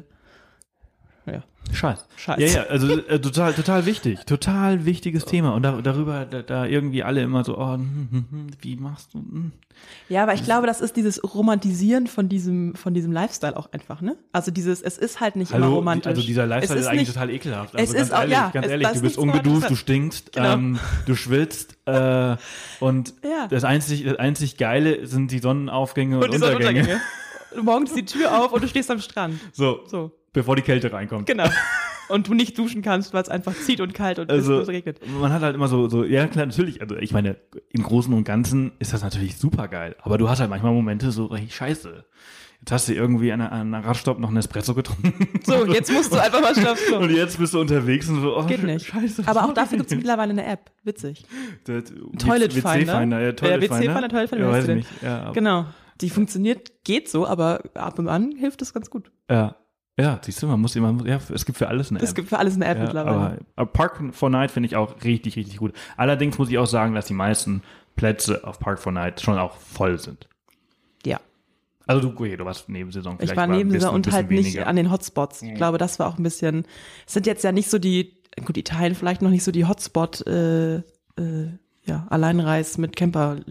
C: ja,
B: Scheiß.
C: Scheiß.
B: Ja, ja, also äh, total, total wichtig, total wichtiges Thema. Und da, darüber, da, da irgendwie alle immer so, oh, hm, hm, hm, wie machst du? Hm.
C: Ja, aber ich glaube, das ist dieses Romantisieren von diesem, von diesem Lifestyle auch einfach, ne? Also dieses, es ist halt nicht immer
B: Hallo,
C: romantisch.
B: also dieser Lifestyle
C: Es
B: ist eigentlich
C: nicht,
B: total ekelhaft.
C: Es
B: Also ganz
C: ist auch-
B: ehrlich,
C: ja,
B: ganz
C: es-
B: ehrlich,
C: da ist
B: du bist
C: nichts
B: ungeduscht,
C: Romantisches
B: du stinkst,
C: Genau.
B: ähm, du schwitzt äh, und
C: Ja.
B: das einzig, das einzig Geile sind die Sonnenaufgänge und,
C: und diese
B: Untergänge.
C: Untergänge. Morgens die Tür auf und du stehst am Strand.
B: So,
C: So,
B: bevor die Kälte reinkommt.
C: genau. Und du nicht duschen kannst, weil es einfach zieht und kalt und
B: Also,
C: es regnet.
B: man hat halt immer so, so, ja klar, natürlich, also ich meine, im Großen und Ganzen ist das natürlich super geil, aber du hast halt manchmal Momente so, hey, scheiße, jetzt hast du irgendwie an einer, an einer Radstopp noch einen Espresso getrunken.
C: So, jetzt musst du einfach mal schlafen.
B: Und jetzt bist du unterwegs und so, oh,
C: Geht nicht.
B: scheiße. was
C: Aber auch
B: mach
C: dafür
B: ich
C: gibt es
B: jetzt?
C: mittlerweile eine App. Witzig.
B: Der-
C: Toilet
B: W C Finder,
C: Finder.
B: ja, Toilet
C: Ja, W C Finder, Toilet Finder,
B: ja,
C: wie heißt
B: weiß
C: die
B: ich nicht. Ja, aber-
C: Genau. Die funktioniert, geht so, aber ab und an hilft es ganz gut.
B: ja, ja, siehst du, man muss immer, ja, es gibt für alles eine
C: Es
B: App.
C: gibt für alles eine App
B: ja,
C: mittlerweile.
B: aber, aber Park for Night finde ich auch richtig, richtig gut. Allerdings muss ich auch sagen, dass die meisten Plätze auf Park for Night schon auch voll sind.
C: Ja.
B: Also du, okay, du warst Nebensaison.
C: Ich
B: vielleicht
C: war
B: ein bisschen-
C: Nebensaison
B: ein
C: und
B: bisschen
C: halt nicht
B: weniger.
C: an den Hotspots. Ich glaube, das war auch ein bisschen, es sind jetzt ja nicht so die, gut, Italien vielleicht noch nicht so die Hotspot, äh, äh, ja, Alleinreis mit Camperländer,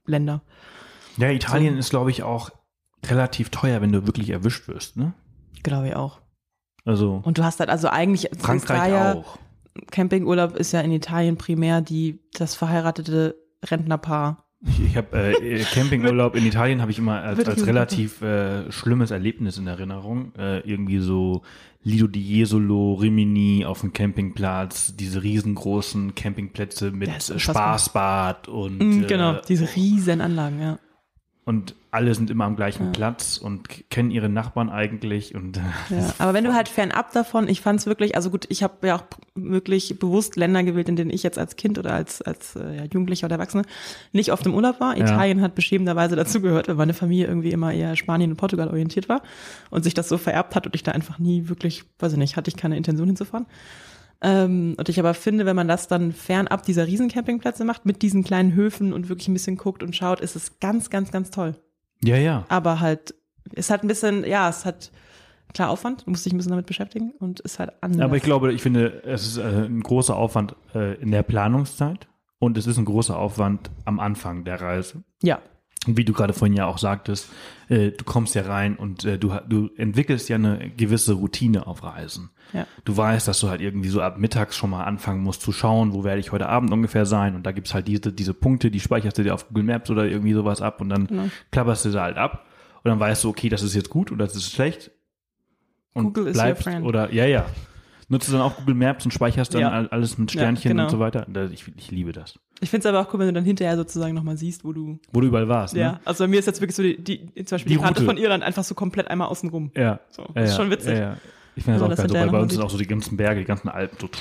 C: Länder.
B: Ja, Italien so. ist, glaube ich, auch relativ teuer, wenn du wirklich erwischt wirst, ne?
C: Glaube ich auch.
B: Also.
C: Und du hast halt also eigentlich.
B: Frankreich
C: ja,
B: auch.
C: Campingurlaub ist ja in Italien primär die, das verheiratete Rentnerpaar.
B: Ich, ich habe äh, Campingurlaub in Italien habe ich immer als, als relativ äh, schlimmes Erlebnis in Erinnerung. Äh, irgendwie so Lido di Jesolo, Rimini auf dem Campingplatz, diese riesengroßen Campingplätze mit Spaßbad und
C: mm, genau,
B: äh,
C: diese riesen Anlagen, ja.
B: Und alle sind immer am gleichen
C: ja.
B: Platz und kennen ihre Nachbarn eigentlich. Und
C: ja, aber wenn du halt fernab davon, ich fand es wirklich, also gut, ich habe ja auch wirklich bewusst Länder gewählt, in denen ich jetzt als Kind oder als als ja, Jugendlicher oder Erwachsene nicht oft im Urlaub war. Ja. Italien hat beschämenderweise dazu gehört, weil meine Familie irgendwie immer eher Spanien und Portugal orientiert war und sich das so vererbt hat und ich da einfach nie wirklich, weiß ich nicht, hatte ich keine Intention hinzufahren. Ähm, und ich aber finde, wenn man das dann fernab dieser Riesencampingplätze macht, mit diesen kleinen Höfen und wirklich ein bisschen guckt und schaut, ist es ganz, ganz, ganz toll.
B: Ja, ja.
C: Aber halt, es hat ein bisschen, ja, es hat klar Aufwand, du musst dich ein bisschen damit beschäftigen und ist halt anders.
B: Aber ich glaube, ich finde, es ist äh, ein großer Aufwand äh, in der Planungszeit und es ist ein großer Aufwand am Anfang der Reise.
C: Ja.
B: Und wie du gerade vorhin ja auch sagtest, äh, du kommst ja rein und äh, du, du entwickelst ja eine gewisse Routine auf Reisen.
C: Ja.
B: Du weißt, dass du halt irgendwie so ab mittags schon mal anfangen musst zu schauen, wo werde ich heute Abend ungefähr sein und da gibt's halt diese, diese Punkte, die speicherst du dir auf Google Maps oder irgendwie sowas ab und dann genau. klapperst du da halt ab und dann weißt du, okay, das ist jetzt gut oder das ist schlecht und
C: Google
B: bleibst
C: is your friend.
B: Oder, ja, ja. Nutzt du dann auch Google Maps und speicherst dann
C: ja.
B: alles mit Sternchen
C: ja, genau.
B: und so weiter. Ich, ich liebe das.
C: Ich finde es aber auch cool, wenn du dann hinterher sozusagen nochmal siehst, wo du...
B: Wo du überall warst,
C: Ja,
B: ne?
C: also bei mir ist jetzt wirklich so, die, die zum Beispiel
B: die,
C: die Karte
B: Route.
C: von Irland einfach so komplett einmal außen rum.
B: Ja.
C: So, das
B: ja,
C: ist schon witzig.
B: Ja, ja. Ich finde das
C: also,
B: auch geil, so, weil bei uns
C: sieht.
B: sind auch so die ganzen Berge, die ganzen Alpen, so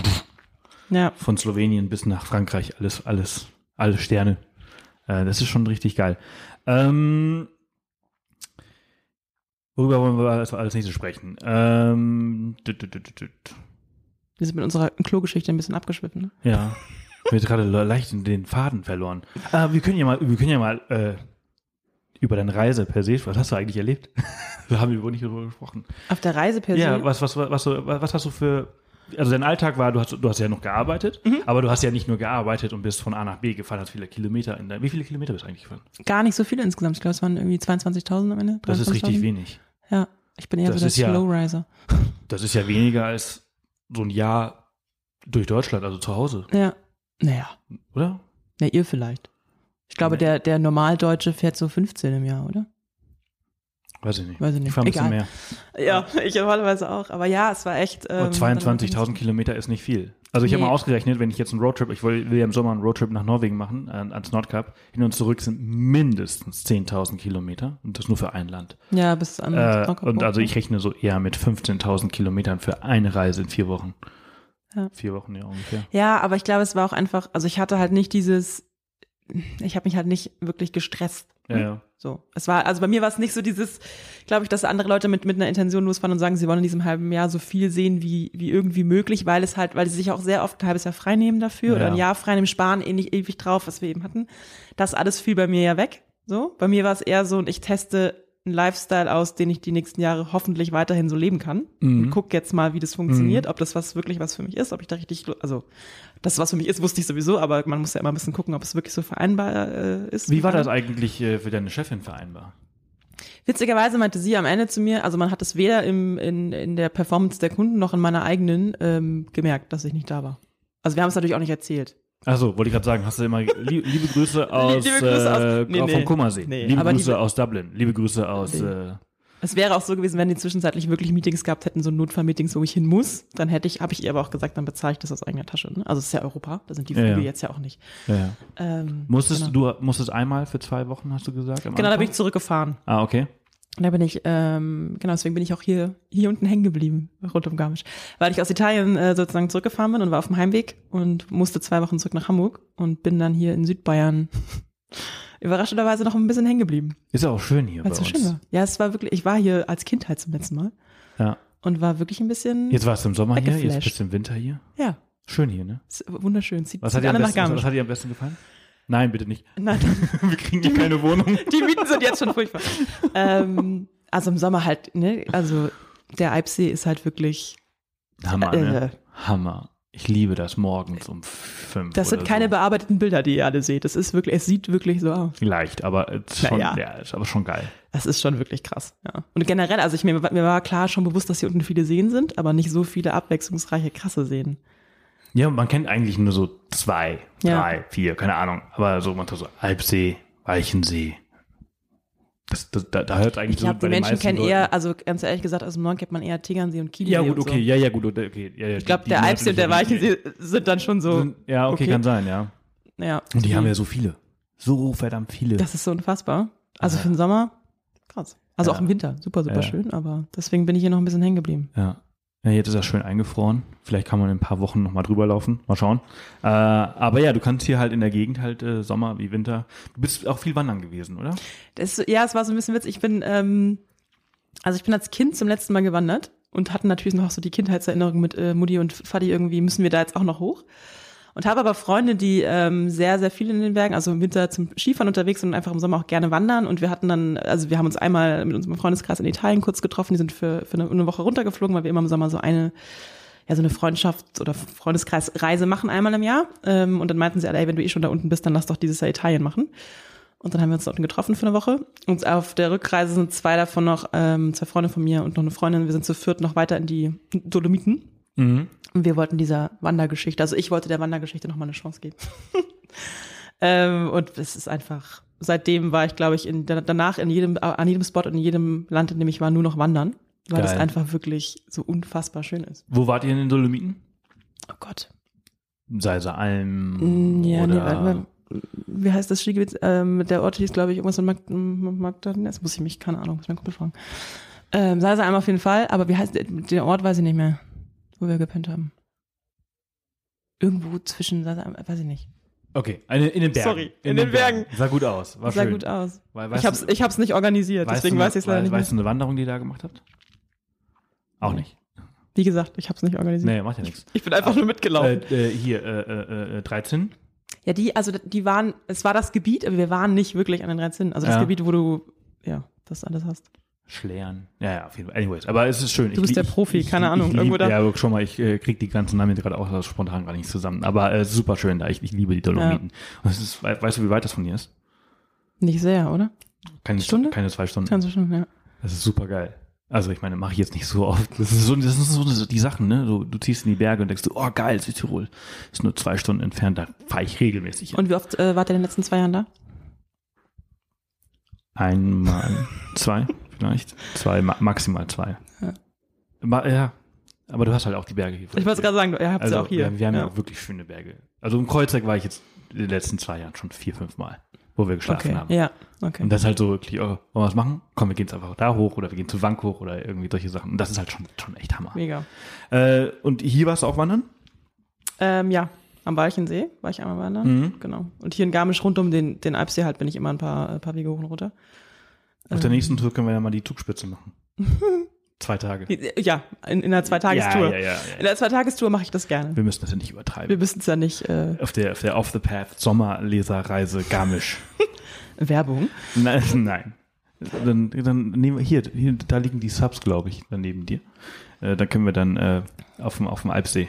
C: ja.
B: von Slowenien bis nach Frankreich, alles, alles, alle Sterne. Äh, das ist schon richtig geil. Ähm, worüber wollen wir als nächstes sprechen? Ähm, düt, düt, düt, düt.
C: Wir sind mit unserer Klogeschichte ein bisschen abgeschwiffen, ne?
B: Ja. Ich habe jetzt gerade leicht den Faden verloren. Äh, wir können ja mal, wir können ja mal äh, über deine Reise per se, was hast du eigentlich erlebt? Da haben wir wohl nicht darüber gesprochen.
C: Auf der Reise per se?
B: Ja, was, was, was, was, was hast du für, also dein Alltag war, du hast, du hast ja noch gearbeitet, mhm. aber du hast ja nicht nur gearbeitet und bist von A nach B gefahren, hast viele Kilometer in der, wie viele Kilometer bist du eigentlich gefahren?
C: Gar nicht so viele insgesamt, ich glaube, es waren irgendwie zweiundzwanzigtausend am Ende.
B: Das ist richtig wenig.
C: Ja, ich bin eher
B: das
C: so der
B: ja,
C: Slowriser.
B: Das ist ja weniger als so ein Jahr durch Deutschland, also zu Hause.
C: Ja, naja.
B: Oder?
C: Na, ihr vielleicht. Ich glaube, nee. der, der Normaldeutsche fährt so fünfzehn im Jahr, oder?
B: Weiß ich nicht.
C: Weiß ich nicht.
B: Ich fahre ein bisschen mehr.
C: Ja, ich normalerweise auch. Aber ja, es war echt. Ähm,
B: zweiundzwanzigtausend Kilometer ist nicht viel. Also ich nee. habe mal ausgerechnet, wenn ich jetzt einen Roadtrip, ich will, will ja im Sommer einen Roadtrip nach Norwegen machen, äh, ans Nordkap, hin und zurück sind mindestens zehntausend Kilometer und das nur für ein Land.
C: Ja, bis am
B: äh, Nordkap. Und also ich rechne so eher mit fünfzehntausend Kilometern für eine Reise in vier Wochen.
C: Ja.
B: Vier Wochen, ja, ungefähr.
C: Ja, aber ich glaube, es war auch einfach, also ich hatte halt nicht dieses, ich habe mich halt nicht wirklich gestresst.
B: Ja, ja.
C: So. Es war, also bei mir war es nicht so dieses, glaube ich, dass andere Leute mit, mit einer Intention losfahren und sagen, sie wollen in diesem halben Jahr so viel sehen, wie, wie irgendwie möglich, weil es halt, weil sie sich auch sehr oft ein halbes Jahr frei nehmen dafür
B: ja,
C: oder ein
B: ja.
C: Jahr frei nehmen, sparen eh nicht ewig drauf, was wir eben hatten. Das alles fiel bei mir ja weg. So. Bei mir war es eher so, und ich teste einen Lifestyle aus, den ich die nächsten Jahre hoffentlich weiterhin so leben kann.
B: Mhm.
C: Und guck jetzt mal, wie das funktioniert,
B: mhm.
C: ob das was wirklich was für mich ist, ob ich da richtig, also das, was für mich ist, wusste ich sowieso, aber man muss ja immer ein bisschen gucken, ob es wirklich so vereinbar äh, ist.
B: Wie war das eigentlich äh, für deine Chefin vereinbar?
C: Witzigerweise meinte sie am Ende zu mir, also man hat es weder im, in, in der Performance der Kunden noch in meiner eigenen ähm, gemerkt, dass ich nicht da war. Also wir haben es natürlich auch nicht erzählt.
B: Achso, wollte ich gerade sagen, hast du immer lieb, liebe Grüße aus,
C: liebe Grüße aus
B: äh,
C: nee, nee,
B: vom Kummersee,
C: nee,
B: liebe Grüße
C: die,
B: aus Dublin, liebe Grüße aus...
C: Nee.
B: Äh,
C: Es wäre auch so gewesen, wenn die zwischenzeitlich wirklich Meetings gehabt hätten, so Notfallmeetings, wo ich hin muss, dann hätte ich, habe ich ihr aber auch gesagt, dann bezahle ich das aus eigener Tasche. Ne? Also es ist ja Europa, da sind die Flüge ja, ja. jetzt ja auch nicht.
B: Ja, ja.
C: Ähm,
B: musstest
C: genau.
B: du musstest einmal für zwei Wochen, hast du gesagt?
C: Genau, da bin ich zurückgefahren.
B: Ah, okay.
C: Und da bin ich, ähm, genau, deswegen bin ich auch hier hier unten hängen geblieben, rund um Garmisch. Weil ich aus Italien äh, sozusagen zurückgefahren bin und war auf dem Heimweg und musste zwei Wochen zurück nach Hamburg und bin dann hier in Südbayern überraschenderweise noch ein bisschen hängen geblieben.
B: Ist ja auch schön hier
C: Weil es
B: bei
C: so
B: uns.
C: schön war. Ja, es war wirklich, ich war hier als Kind halt zum letzten Mal.
B: Ja.
C: Und war wirklich ein bisschen
B: Jetzt warst du im Sommer hier,
C: weggeflasht.
B: jetzt bist du im Winter hier.
C: Ja.
B: Schön hier, ne?
C: Ist wunderschön. Zieht,
B: Was
C: zieht
B: hat, dir am
C: alle nach
B: besten, was,
C: Garmisch.
B: was hat dir am besten gefallen? Nein, bitte nicht.
C: Nein.
B: Wir kriegen hier keine Wohnung.
C: Die Mieten sind jetzt schon furchtbar. ähm, also im Sommer halt, ne, also der Eibsee ist halt wirklich
B: Hammer,
C: äh,
B: ne? Hammer. Ich liebe das morgens um fünf.
C: Das sind keine so. bearbeiteten Bilder, die ihr alle seht. Das ist wirklich, es sieht wirklich so aus.
B: Leicht, aber es ist schon,
C: ja.
B: ja, ist aber schon geil.
C: Das ist schon wirklich krass, ja. Und generell, also ich mir, mir war klar schon bewusst, dass hier unten viele Seen sind, aber nicht so viele abwechslungsreiche, krasse Seen.
B: Ja, man kennt eigentlich nur so zwei,
C: ja.
B: drei, vier, keine Ahnung. Aber so, man so Alpsee, Walchensee. Das, das, da, da hört eigentlich
C: ich glaube,
B: so
C: die Menschen kennen Leuten. eher, also ganz ehrlich gesagt, aus dem Norden kennt man eher Tegernsee und Chiemsee.
B: Ja gut, okay,
C: so.
B: ja, ja gut, okay. Ja, ja,
C: ich glaube, der Alpsee und der Walchensee sind dann schon so. Sind,
B: ja, okay, okay, kann sein, ja.
C: ja.
B: Und die, die haben ja so viele. So verdammt viele.
C: Das ist so unfassbar. Also ja. für den Sommer, krass. Also
B: ja.
C: auch im Winter, super, super
B: ja.
C: schön, aber deswegen bin ich hier noch ein bisschen hängen geblieben.
B: Ja. Ja, jetzt ist er schön eingefroren. Vielleicht kann man in ein paar Wochen nochmal drüber laufen. Mal schauen. Äh, aber ja, du kannst hier halt in der Gegend halt äh, Sommer wie Winter. Du bist auch viel wandern gewesen, oder?
C: Das, ja, es war so ein bisschen witzig. Ich bin, ähm, also ich bin als Kind zum letzten Mal gewandert und hatte natürlich noch so die Kindheitserinnerung mit äh, Mutti und Vati irgendwie, müssen wir da jetzt auch noch hoch. Und habe aber Freunde, die ähm, sehr, sehr viel in den Bergen, also im Winter zum Skifahren unterwegs sind und einfach im Sommer auch gerne wandern. Und wir hatten dann, also wir haben uns einmal mit unserem Freundeskreis in Italien kurz getroffen. Die sind für, für eine, eine Woche runtergeflogen, weil wir immer im Sommer so eine, ja, so eine Freundschafts- oder Freundeskreisreise machen einmal im Jahr. Ähm, und dann meinten sie alle, ey, wenn du eh schon da unten bist, dann lass doch dieses Jahr Italien machen. Und dann haben wir uns da unten getroffen für eine Woche. Und auf der Rückreise sind zwei davon noch, ähm, zwei Freunde von mir und noch eine Freundin. Wir sind zu viert noch weiter in die Dolomiten.
B: Mhm.
C: Und wir wollten dieser Wandergeschichte, also ich wollte der Wandergeschichte nochmal eine Chance geben. ähm, und es ist einfach, seitdem war ich, glaube ich, in, danach in jedem, an jedem Spot und in jedem Land, in dem ich war, nur noch wandern, weil Geil. das einfach wirklich so unfassbar schön ist.
B: Wo wart ihr in den Dolomiten?
C: Oh Gott.
B: Salzalm
C: ja,
B: oder...
C: Nee, wie heißt das Skigebiet? Ähm, der Ort hieß, glaube ich, irgendwas in Mag- Magdalena. Jetzt muss ich mich, keine Ahnung, muss mein Kumpel fragen. Ähm, Salzalm auf jeden Fall, aber wie heißt der, der Ort, weiß ich nicht mehr. Wo wir gepennt haben. Irgendwo zwischen, weiß ich nicht.
B: Okay, in, in den Bergen.
C: Sorry, in, in den, den Bergen.
B: Bergen. Sah gut aus, war
C: Sah
B: schön.
C: gut aus.
B: Weil,
C: ich hab's, ich hab's nicht organisiert, deswegen
B: du,
C: weiß ich es leider
B: weißt,
C: nicht mehr.
B: Weißt du eine Wanderung, die ihr da gemacht habt? Auch nicht.
C: Wie gesagt, ich hab's nicht organisiert.
B: Nee, macht ja nichts.
C: Ich bin einfach Ach, nur mitgelaufen.
B: Äh, äh, hier, äh, äh, dreizehn?
C: Ja, die, also die waren, es war das Gebiet, aber wir waren nicht wirklich an den dreizehn. Also das ja. Gebiet, wo du, ja, das alles hast.
B: Schlären. Ja, ja, auf jeden Fall. Anyways, aber es ist schön.
C: Du bist
B: ich,
C: der Profi,
B: ich,
C: keine
B: ich,
C: Ahnung,
B: ich lieb,
C: irgendwo da.
B: Ja, schon mal, ich äh, krieg die ganzen Namen gerade auch also spontan gar nicht zusammen. Aber äh, super schön da. Ich, ich liebe die Dolomiten. Ja. Und es ist, weißt du, wie weit das von hier ist?
C: Nicht sehr, oder?
B: Keine
C: Stunde?
B: Keine zwei Stunden.
C: Keine Stunden, ja.
B: Das ist super geil. Also ich meine, mache ich jetzt nicht so oft. Das ist so, das sind so die Sachen, ne? Du, du ziehst in die Berge und denkst so, oh geil, Südtirol. Ist nur zwei Stunden entfernt, da fahre ich regelmäßig hin.
C: Und wie oft äh, wart ihr in den letzten zwei Jahren da?
B: Einmal, zwei vielleicht. Zwei, maximal zwei.
C: Ja.
B: Ma, ja. Aber du hast halt auch die Berge hier.
C: Ich wollte gerade sagen, ihr habt
B: also,
C: sie auch hier.
B: Wir, wir haben ja.
C: ja
B: auch wirklich schöne Berge. Also im Kreuzberg war ich jetzt in den letzten zwei Jahren schon vier, fünf Mal, wo wir geschlafen
C: okay.
B: haben.
C: Ja, okay.
B: Und das ist halt so wirklich, oh, wollen wir was machen? Komm, wir gehen jetzt einfach da hoch oder wir gehen zu Wank hoch oder irgendwie solche Sachen. Und das ist halt schon, schon echt Hammer.
C: Mega.
B: Äh, und hier warst du auch wandern?
C: Ähm, ja, am Walchensee war ich einmal wandern.
B: Mhm.
C: Genau. Und hier in Garmisch rund um den, den Alpsee halt bin ich immer ein paar, ein paar Wege hoch und runter.
B: Auf ähm. der nächsten Tour können wir ja mal die Zugspitze machen. Zwei Tage.
C: Ja, in, in einer Zweitagestour.
B: Ja, ja, ja, ja.
C: In der Zweitagestour mache ich das gerne.
B: Wir müssen das ja nicht übertreiben.
C: Wir müssen es ja nicht. Äh
B: auf der, auf der Off the Path Sommerleserreise Garmisch.
C: Werbung?
B: Nein, nein. Dann, dann nehmen wir hier, hier, da liegen die Subs, glaube ich, neben dir. Äh, dann können wir dann äh, auf dem, auf dem Alpsee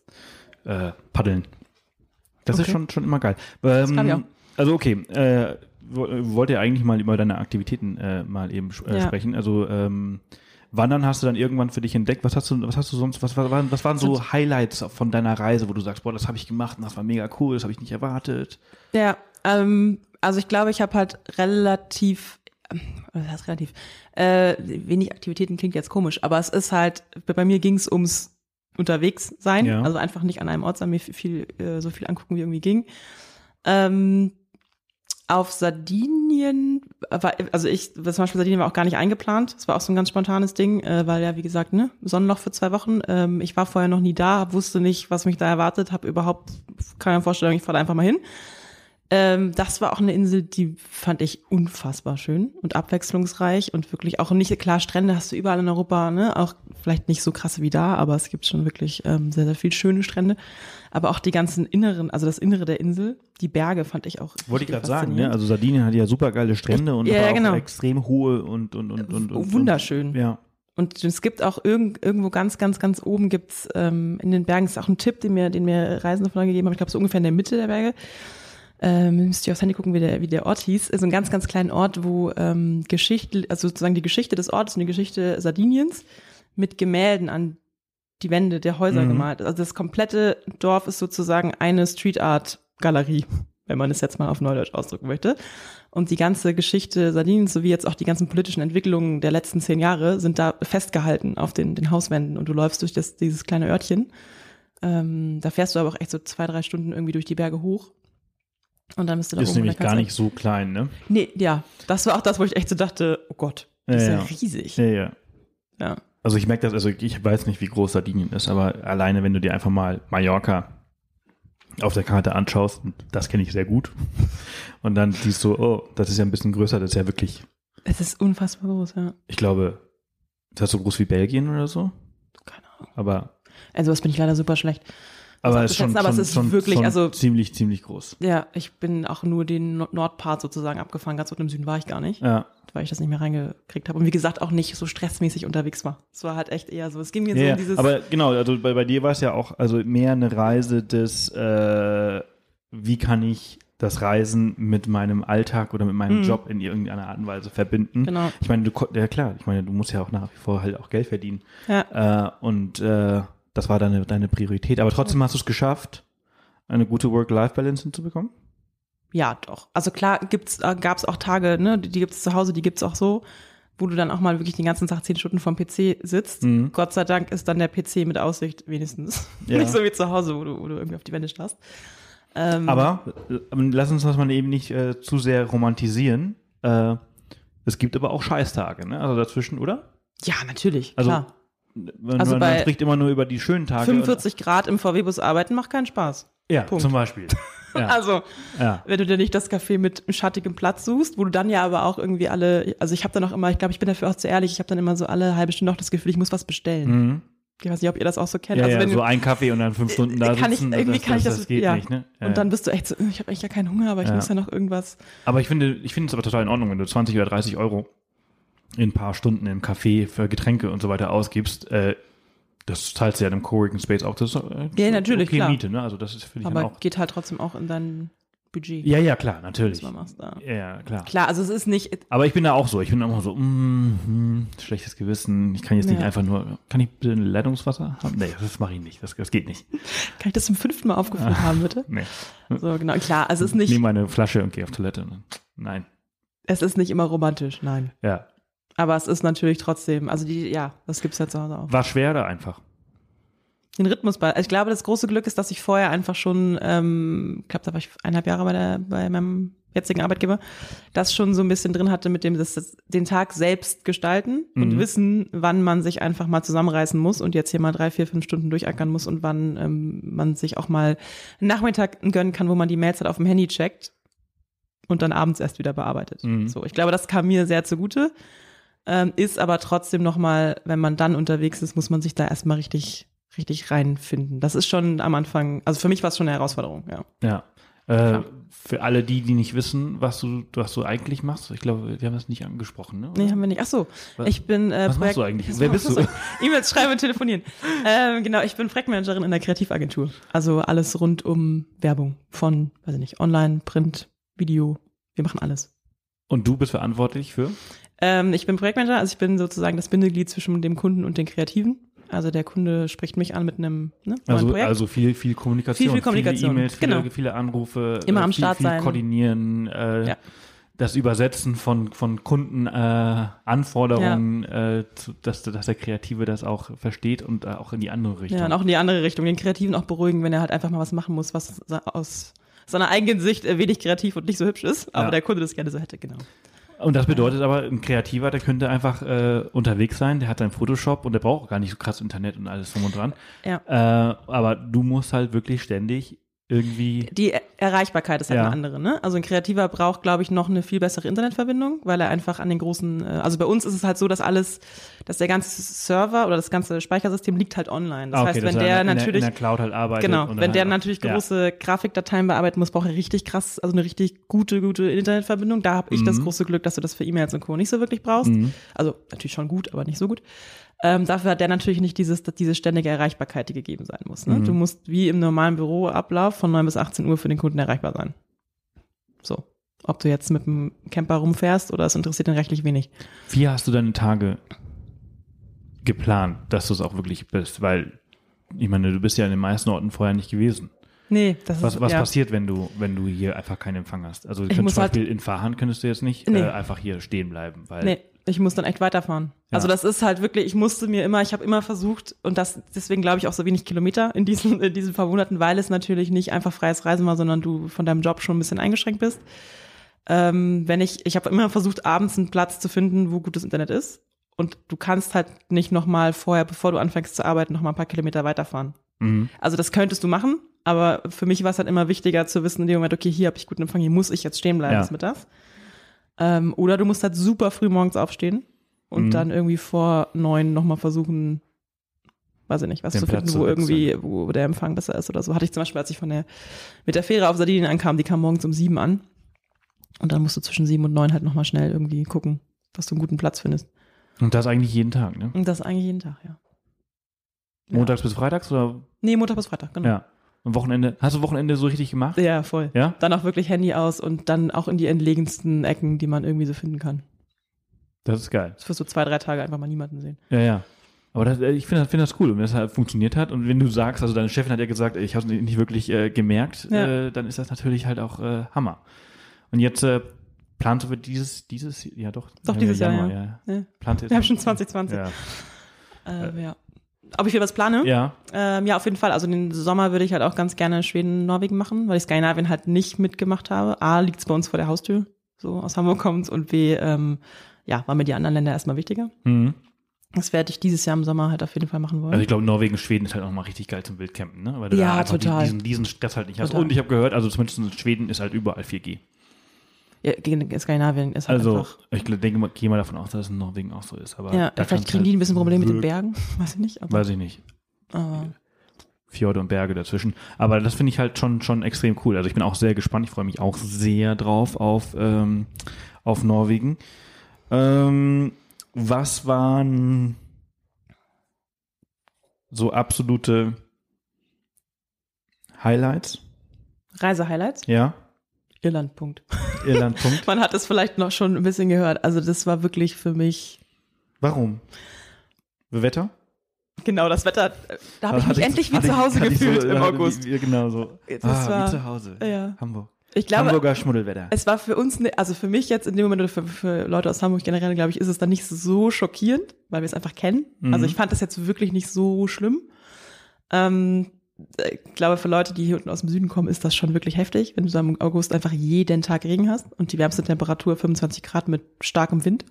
B: äh, paddeln. Das okay. ist schon, schon immer geil. Ähm,
C: das kann ich auch.
B: Also okay, äh, wollte ja eigentlich mal über deine Aktivitäten äh, mal eben äh, ja. sprechen. Also ähm, Wandern hast du dann irgendwann für dich entdeckt. Was hast du, was hast du sonst, was, was, waren, was waren so Highlights von deiner Reise, wo du sagst, boah, das habe ich gemacht und das war mega cool, das habe ich nicht erwartet?
C: Ja, ähm, also ich glaube, ich habe halt relativ, was heißt relativ, äh, wenig Aktivitäten klingt jetzt komisch, aber es ist halt, bei mir ging es ums unterwegs sein, ja. Also einfach nicht an einem Ort sein, mir viel, äh, so viel angucken, wie irgendwie ging. Ähm, Auf Sardinien, war, also ich, zum Beispiel Sardinien war auch gar nicht eingeplant. Das war auch so ein ganz spontanes Ding, äh, weil ja, wie gesagt, ne, Sonnenloch für zwei Wochen. Ähm, ich war vorher noch nie da, wusste nicht, was mich da erwartet, habe überhaupt keine Vorstellung, ich fahre da einfach mal hin. Ähm, das war auch eine Insel, die fand ich unfassbar schön und abwechslungsreich und wirklich auch nicht, klar, Strände hast du überall in Europa, ne, auch vielleicht nicht so krasse wie da, aber es gibt schon wirklich ähm, sehr, sehr viel schöne Strände. Aber auch die ganzen inneren, also das Innere der Insel, die Berge fand ich auch.
B: Wollte ich gerade sagen, ne? Also Sardinien hat ja super geile Strände und
C: ja,
B: aber
C: ja, genau.
B: auch extrem hohe und und und und, und
C: wunderschön.
B: Und, ja.
C: Und es gibt auch irgend, irgendwo ganz, ganz, ganz oben gibt's ähm, in den Bergen, ist auch ein Tipp, den mir, den mir Reisende von gegeben haben, ich glaube so ungefähr in der Mitte der Berge. Ähm, müsst ihr aufs Handy gucken, wie der, wie der Ort hieß. Ist ein ganz, ganz kleiner Ort, wo ähm, Geschichte, also sozusagen die Geschichte des Ortes und die Geschichte Sardiniens mit Gemälden an die Wände der Häuser mhm. gemalt. Also das komplette Dorf ist sozusagen eine Street Art Galerie, wenn man es jetzt mal auf Neudeutsch ausdrücken möchte. Und die ganze Geschichte Sardiniens, sowie jetzt auch die ganzen politischen Entwicklungen der letzten zehn Jahre, sind da festgehalten auf den, den Hauswänden. Und du läufst durch das, dieses kleine Örtchen. Ähm, da fährst du aber auch echt so zwei, drei Stunden irgendwie durch die Berge hoch. Und dann bist du da
B: ist
C: oben. Ist
B: nämlich gar nicht so klein, ne?
C: Nee, ja. Das war auch das, wo ich echt so dachte, oh Gott, das
B: ja,
C: ist ja,
B: ja
C: riesig.
B: Ja, ja.
C: Ja.
B: Also ich merke das, also ich weiß nicht, wie groß Sardinien ist, aber alleine, wenn du dir einfach mal Mallorca auf der Karte anschaust, und das kenne ich sehr gut, und dann siehst du, oh, das ist ja ein bisschen größer, das ist ja wirklich.
C: Es ist unfassbar groß, ja.
B: Ich glaube, ist das so groß wie Belgien oder so?
C: Keine Ahnung.
B: Aber.
C: Also das bin ich leider super schlecht.
B: Aber es ist schon,
C: aber
B: schon,
C: es ist
B: schon,
C: wirklich,
B: schon
C: also
B: ziemlich, ziemlich groß.
C: Ja, ich bin auch nur den Nordpart sozusagen abgefahren, ganz unten im Süden war ich gar nicht,
B: ja.
C: weil ich das nicht mehr reingekriegt habe und wie gesagt auch nicht so stressmäßig unterwegs war. Es war halt echt eher so, es ging mir
B: ja,
C: so um dieses.
B: Aber genau, also bei, bei dir war es ja auch also mehr eine Reise des, äh, wie kann ich das Reisen mit meinem Alltag oder mit meinem mhm. Job in irgendeiner Art und Weise verbinden.
C: Genau.
B: Ich meine, du, ja klar, ich meine, du musst ja auch nach wie vor halt auch Geld verdienen.
C: Ja.
B: Äh, und äh, das war deine, deine Priorität. Aber trotzdem hast du es geschafft, eine gute Work-Life-Balance hinzubekommen?
C: Ja, doch. Also klar gibt's, gab es auch Tage, ne, die, die gibt es zu Hause, die gibt es auch so, wo du dann auch mal wirklich den ganzen Tag zehn Stunden vorm P C sitzt. Mhm. Gott sei Dank ist dann der P C mit Aussicht wenigstens. Ja. Nicht so wie zu Hause, wo du, wo du irgendwie auf die Wände starrst. Ähm,
B: aber lass uns das mal eben nicht äh, zu sehr romantisieren. Äh, es gibt aber auch Scheißtage, ne? Also dazwischen, oder?
C: Ja, natürlich,
B: also,
C: klar.
B: Man,
C: also
B: man,
C: bei
B: man spricht immer nur über die schönen Tage.
C: fünfundvierzig Grad im V W-Bus arbeiten macht keinen Spaß.
B: Ja,
C: Punkt.
B: Zum Beispiel. Ja.
C: Also,
B: ja.
C: wenn du dir nicht das Café mit schattigem Platz suchst, wo du dann ja aber auch irgendwie alle, also ich habe dann auch immer, ich glaube, ich bin dafür auch zu ehrlich, ich habe dann immer so alle halbe Stunde auch das Gefühl, ich muss was bestellen. Mhm. Ich weiß nicht, ob ihr das auch so kennt.
B: Ja,
C: also
B: ja,
C: wenn
B: so
C: du,
B: ein Kaffee und dann fünf Stunden da
C: kann
B: sitzen.
C: Ich, irgendwie
B: das,
C: kann ich
B: das,
C: das,
B: das geht
C: ja.
B: nicht, ne? Ja.
C: Und dann bist du echt so, ich habe echt ja keinen Hunger, aber ich ja. muss ja noch irgendwas.
B: Aber ich finde, ich finde es aber total in Ordnung, wenn du zwanzig oder dreißig Euro in ein paar Stunden im Café für Getränke und so weiter ausgibst. Äh, das zahlst du ja in einem Coworking Space auch. Das ist, äh,
C: ja, natürlich,
B: okay,
C: klar.
B: Miete, ne? Also das ist für dich
C: aber
B: auch.
C: Geht halt trotzdem auch in dein Budget.
B: Ja, ja, klar, natürlich.
C: Machst, ja.
B: ja, klar.
C: Klar, also es ist nicht.
B: Aber ich bin da auch so. Ich bin da immer so, mm, mm, schlechtes Gewissen. Ich kann jetzt nicht ja. einfach nur, kann ich bitte ein Leitungswasser haben? Nee, das mache ich nicht. Das, das geht nicht.
C: Kann ich das zum fünften Mal aufgefüllt ah, haben, bitte?
B: Nee.
C: So, genau. Klar, also es ist nicht.
B: Ich nehme meine Flasche und gehe auf Toilette. Nein.
C: Es ist nicht immer romantisch, nein.
B: Ja.
C: Aber es ist natürlich trotzdem, also die, ja, das gibt's ja zu Hause auch.
B: War schwer da einfach?
C: Den Rhythmus bei. Ich glaube, das große Glück ist, dass ich vorher einfach schon, ähm, ich glaube, da war ich eineinhalb Jahre bei der, bei meinem jetzigen Arbeitgeber, das schon so ein bisschen drin hatte mit dem, das, das den Tag selbst gestalten mhm. und wissen, wann man sich einfach mal zusammenreißen muss und jetzt hier mal drei, vier, fünf Stunden durchackern muss und wann ähm, man sich auch mal einen Nachmittag gönnen kann, wo man die Mails halt auf dem Handy checkt und dann abends erst wieder bearbeitet. Mhm. So, ich glaube, das kam mir sehr zugute, ähm, ist aber trotzdem nochmal, wenn man dann unterwegs ist, muss man sich da erstmal richtig richtig reinfinden. Das ist schon am Anfang, also für mich war es schon eine Herausforderung, ja.
B: Ja. Äh, für alle die, die nicht wissen, was du, was du eigentlich machst, ich glaube, wir haben das nicht angesprochen, ne? Oder?
C: Nee, haben wir nicht. Ach so, was, ich bin äh,
B: Was
C: Projekt-
B: machst du eigentlich? Wer bist du?
C: E-Mails schreiben und telefonieren. ähm, genau, ich bin Projektmanagerin in der Kreativagentur. Also alles rund um Werbung von, weiß ich nicht, Online, Print, Video, wir machen alles.
B: Und du bist verantwortlich für?
C: Ähm, ich bin Projektmanager, also ich bin sozusagen das Bindeglied zwischen dem Kunden und den Kreativen. Also der Kunde spricht mich an mit einem ne, neuen
B: also,
C: Projekt.
B: Also viel, viel Kommunikation.
C: Viel, viel Kommunikation.
B: Viele E-Mails, viele,
C: genau.
B: viele Anrufe.
C: Immer am
B: viel,
C: Start
B: viel
C: sein.
B: Koordinieren, äh,
C: ja.
B: das Übersetzen von, von Kundenanforderungen, äh, äh, dass, dass der Kreative das auch versteht und äh, auch in die andere Richtung.
C: Ja, und auch in die andere Richtung. Den Kreativen auch beruhigen, wenn er halt einfach mal was machen muss, was aus seiner eigenen Sicht wenig kreativ und nicht so hübsch ist, aber ja. der Kunde das gerne so hätte, genau.
B: Und das bedeutet aber, ein Kreativer, der könnte einfach äh, unterwegs sein, der hat seinen Photoshop und der braucht auch gar nicht so krass Internet und alles drum und dran.
C: Ja.
B: Äh, aber du musst halt wirklich ständig irgendwie...
C: Die Erreichbarkeit ist halt
B: ja.
C: eine andere, ne? Also ein Kreativer braucht, glaube ich, noch eine viel bessere Internetverbindung, weil er einfach an den großen, also bei uns ist es halt so, dass alles, dass der ganze Server oder das ganze Speichersystem liegt halt online. Das
B: ah, okay,
C: heißt, wenn
B: dass
C: der
B: er in
C: natürlich...
B: in der Cloud halt arbeitet.
C: Genau,
B: und
C: wenn der
B: halt,
C: natürlich
B: ja.
C: große Grafikdateien bearbeiten muss, braucht er richtig krass, also eine richtig gute, gute Internetverbindung. Da habe ich
B: mhm.
C: das große Glück, dass du das für E-Mails und Co. nicht so wirklich brauchst.
B: Mhm.
C: Also natürlich schon gut, aber nicht so gut. Ähm, dafür hat der natürlich nicht dieses, diese ständige Erreichbarkeit, die gegeben sein muss. Ne?
B: Mhm.
C: Du musst wie im normalen Büroablauf von neun bis achtzehn Uhr für den Kunden erreichbar sein. So. Ob du jetzt mit dem Camper rumfährst oder es interessiert ihn rechtlich wenig.
B: Wie hast du deine Tage geplant, dass du es auch wirklich bist? Weil, ich meine, du bist ja in den meisten Orten vorher nicht gewesen.
C: Nee, das
B: Was,
C: ist,
B: was
C: ja.
B: passiert, wenn du, wenn du hier einfach keinen Empfang hast? Also du
C: Ich
B: könntest
C: muss
B: zum
C: halt-
B: Beispiel in Fahrhand könntest du jetzt nicht
C: Nee.
B: äh, einfach hier stehen bleiben, weil
C: Nee, ich muss dann echt weiterfahren.
B: Ja.
C: Also das ist halt wirklich, ich musste mir immer, ich habe immer versucht und das deswegen glaube ich auch so wenig Kilometer in diesen, in diesen Verwunderten, weil es natürlich nicht einfach freies Reisen war, sondern du von deinem Job schon ein bisschen eingeschränkt bist. Ähm, wenn ich, ich habe immer versucht, abends einen Platz zu finden, wo gutes Internet ist. Und du kannst halt nicht nochmal vorher, bevor du anfängst zu arbeiten, nochmal ein paar Kilometer weiterfahren.
B: mhm.
C: Also das könntest du machen, aber für mich war es halt immer wichtiger zu wissen in dem Moment, okay, hier habe ich guten Empfang, hier muss ich jetzt stehen bleiben
B: Ja.
C: bis mittags. Ähm, oder du musst halt super früh morgens aufstehen und
B: Mhm.
C: dann irgendwie vor neun nochmal versuchen, weiß ich nicht, was
B: Den
C: zu
B: Platz
C: finden,
B: zu
C: wo
B: wechseln.
C: irgendwie, wo der Empfang besser ist oder so. Hatte ich zum Beispiel, als ich von der, mit der Fähre auf Sardinien ankam, die kam morgens um sieben an. Und dann musst du zwischen sieben und neun halt nochmal schnell irgendwie gucken, dass du einen guten Platz findest.
B: Und das eigentlich jeden Tag, ne?
C: Und das eigentlich jeden Tag, ja. Ja.
B: Montags bis freitags oder?
C: Nee, Montag bis Freitag, genau.
B: Ja. Und Wochenende? Hast du Wochenende so richtig gemacht?
C: Ja, voll.
B: Ja?
C: Dann auch wirklich Handy aus und dann auch in die entlegensten Ecken, die man irgendwie so finden kann.
B: Das ist geil.
C: Das für so zwei, drei Tage einfach mal niemanden sehen.
B: Ja, ja. Aber das, ich finde find das cool, und wenn das halt funktioniert hat und wenn du sagst, also deine Chefin hat ja gesagt, ich habe es nicht wirklich äh, gemerkt,
C: Ja.
B: äh, dann ist das natürlich halt auch äh, Hammer. Und jetzt äh, plante wir dieses, dieses, ja doch.
C: Doch,
B: ja,
C: dieses Jahr,
B: Januar,
C: ja.
B: ja.
C: Ja.
B: Plante
C: Wir haben schon zwanzig zwanzig.
B: Ja.
C: Ähm, ja. Ob ich wieder was plane?
B: Ja.
C: Ähm, ja, auf jeden Fall. Also den Sommer würde ich halt auch ganz gerne Schweden, Norwegen machen, weil ich Skandinavien halt nicht mitgemacht habe. A, liegt es bei uns vor der Haustür, so aus Hamburg kommt, und B, ähm, ja, waren mir die anderen Länder erstmal wichtiger.
B: Mhm.
C: Das werde ich dieses Jahr im Sommer halt auf jeden Fall machen wollen.
B: Also ich glaube, Norwegen, Schweden ist halt auch mal richtig geil zum Wildcampen, ne? Weil du
C: Ja,
B: da einfach
C: total.
B: diesen, diesen Stress halt nicht hast.
C: Total.
B: Und ich habe gehört, also zumindest in Schweden ist halt überall vier G.
C: ja, gegen Skandinavien ist halt
B: Also
C: einfach.
B: ich denke mal, gehe mal davon aus, dass es in Norwegen auch so ist. Aber
C: Ja,
B: da
C: vielleicht
B: kann's
C: kriegen
B: halt
C: die ein bisschen Probleme mit den
B: wirklich-
C: Bergen. Weiß ich nicht. Aber,
B: Weiß ich nicht.
C: aber
B: Fjorde und Berge dazwischen. Aber das finde ich halt schon, schon extrem cool. Also ich bin auch sehr gespannt. Ich freue mich auch sehr drauf auf, ähm, auf Norwegen. Ähm, was waren so absolute Highlights?
C: Reise-Highlights?
B: Ja,
C: Irland, Punkt.
B: Irland, Punkt.
C: Man hat es vielleicht noch schon ein bisschen gehört. Also das war wirklich für mich
B: Warum? Wetter?
C: genau das Wetter. Da habe ich
B: Hatte
C: mich endlich wie
B: hatte
C: zu Hause
B: hatte ich
C: gefühlt
B: so,
C: im
B: hatte
C: August.
B: Wie, wie, genau so.
C: Das
B: ah,
C: war-
B: wie zu Hause.
C: Ja.
B: Hamburg.
C: Ich glaube,
B: Hamburger Schmuddelwetter.
C: es war für uns, ne, also für mich jetzt in dem Moment oder für, für Leute aus Hamburg generell, glaube ich, ist es dann nicht so schockierend, weil wir es einfach kennen.
B: Mhm.
C: Also ich fand das jetzt wirklich nicht so schlimm. Ähm, ich glaube, für Leute, die hier unten aus dem Süden kommen, ist das schon wirklich heftig, wenn du so im August einfach jeden Tag Regen hast und die wärmste Temperatur fünfundzwanzig Grad mit starkem Wind.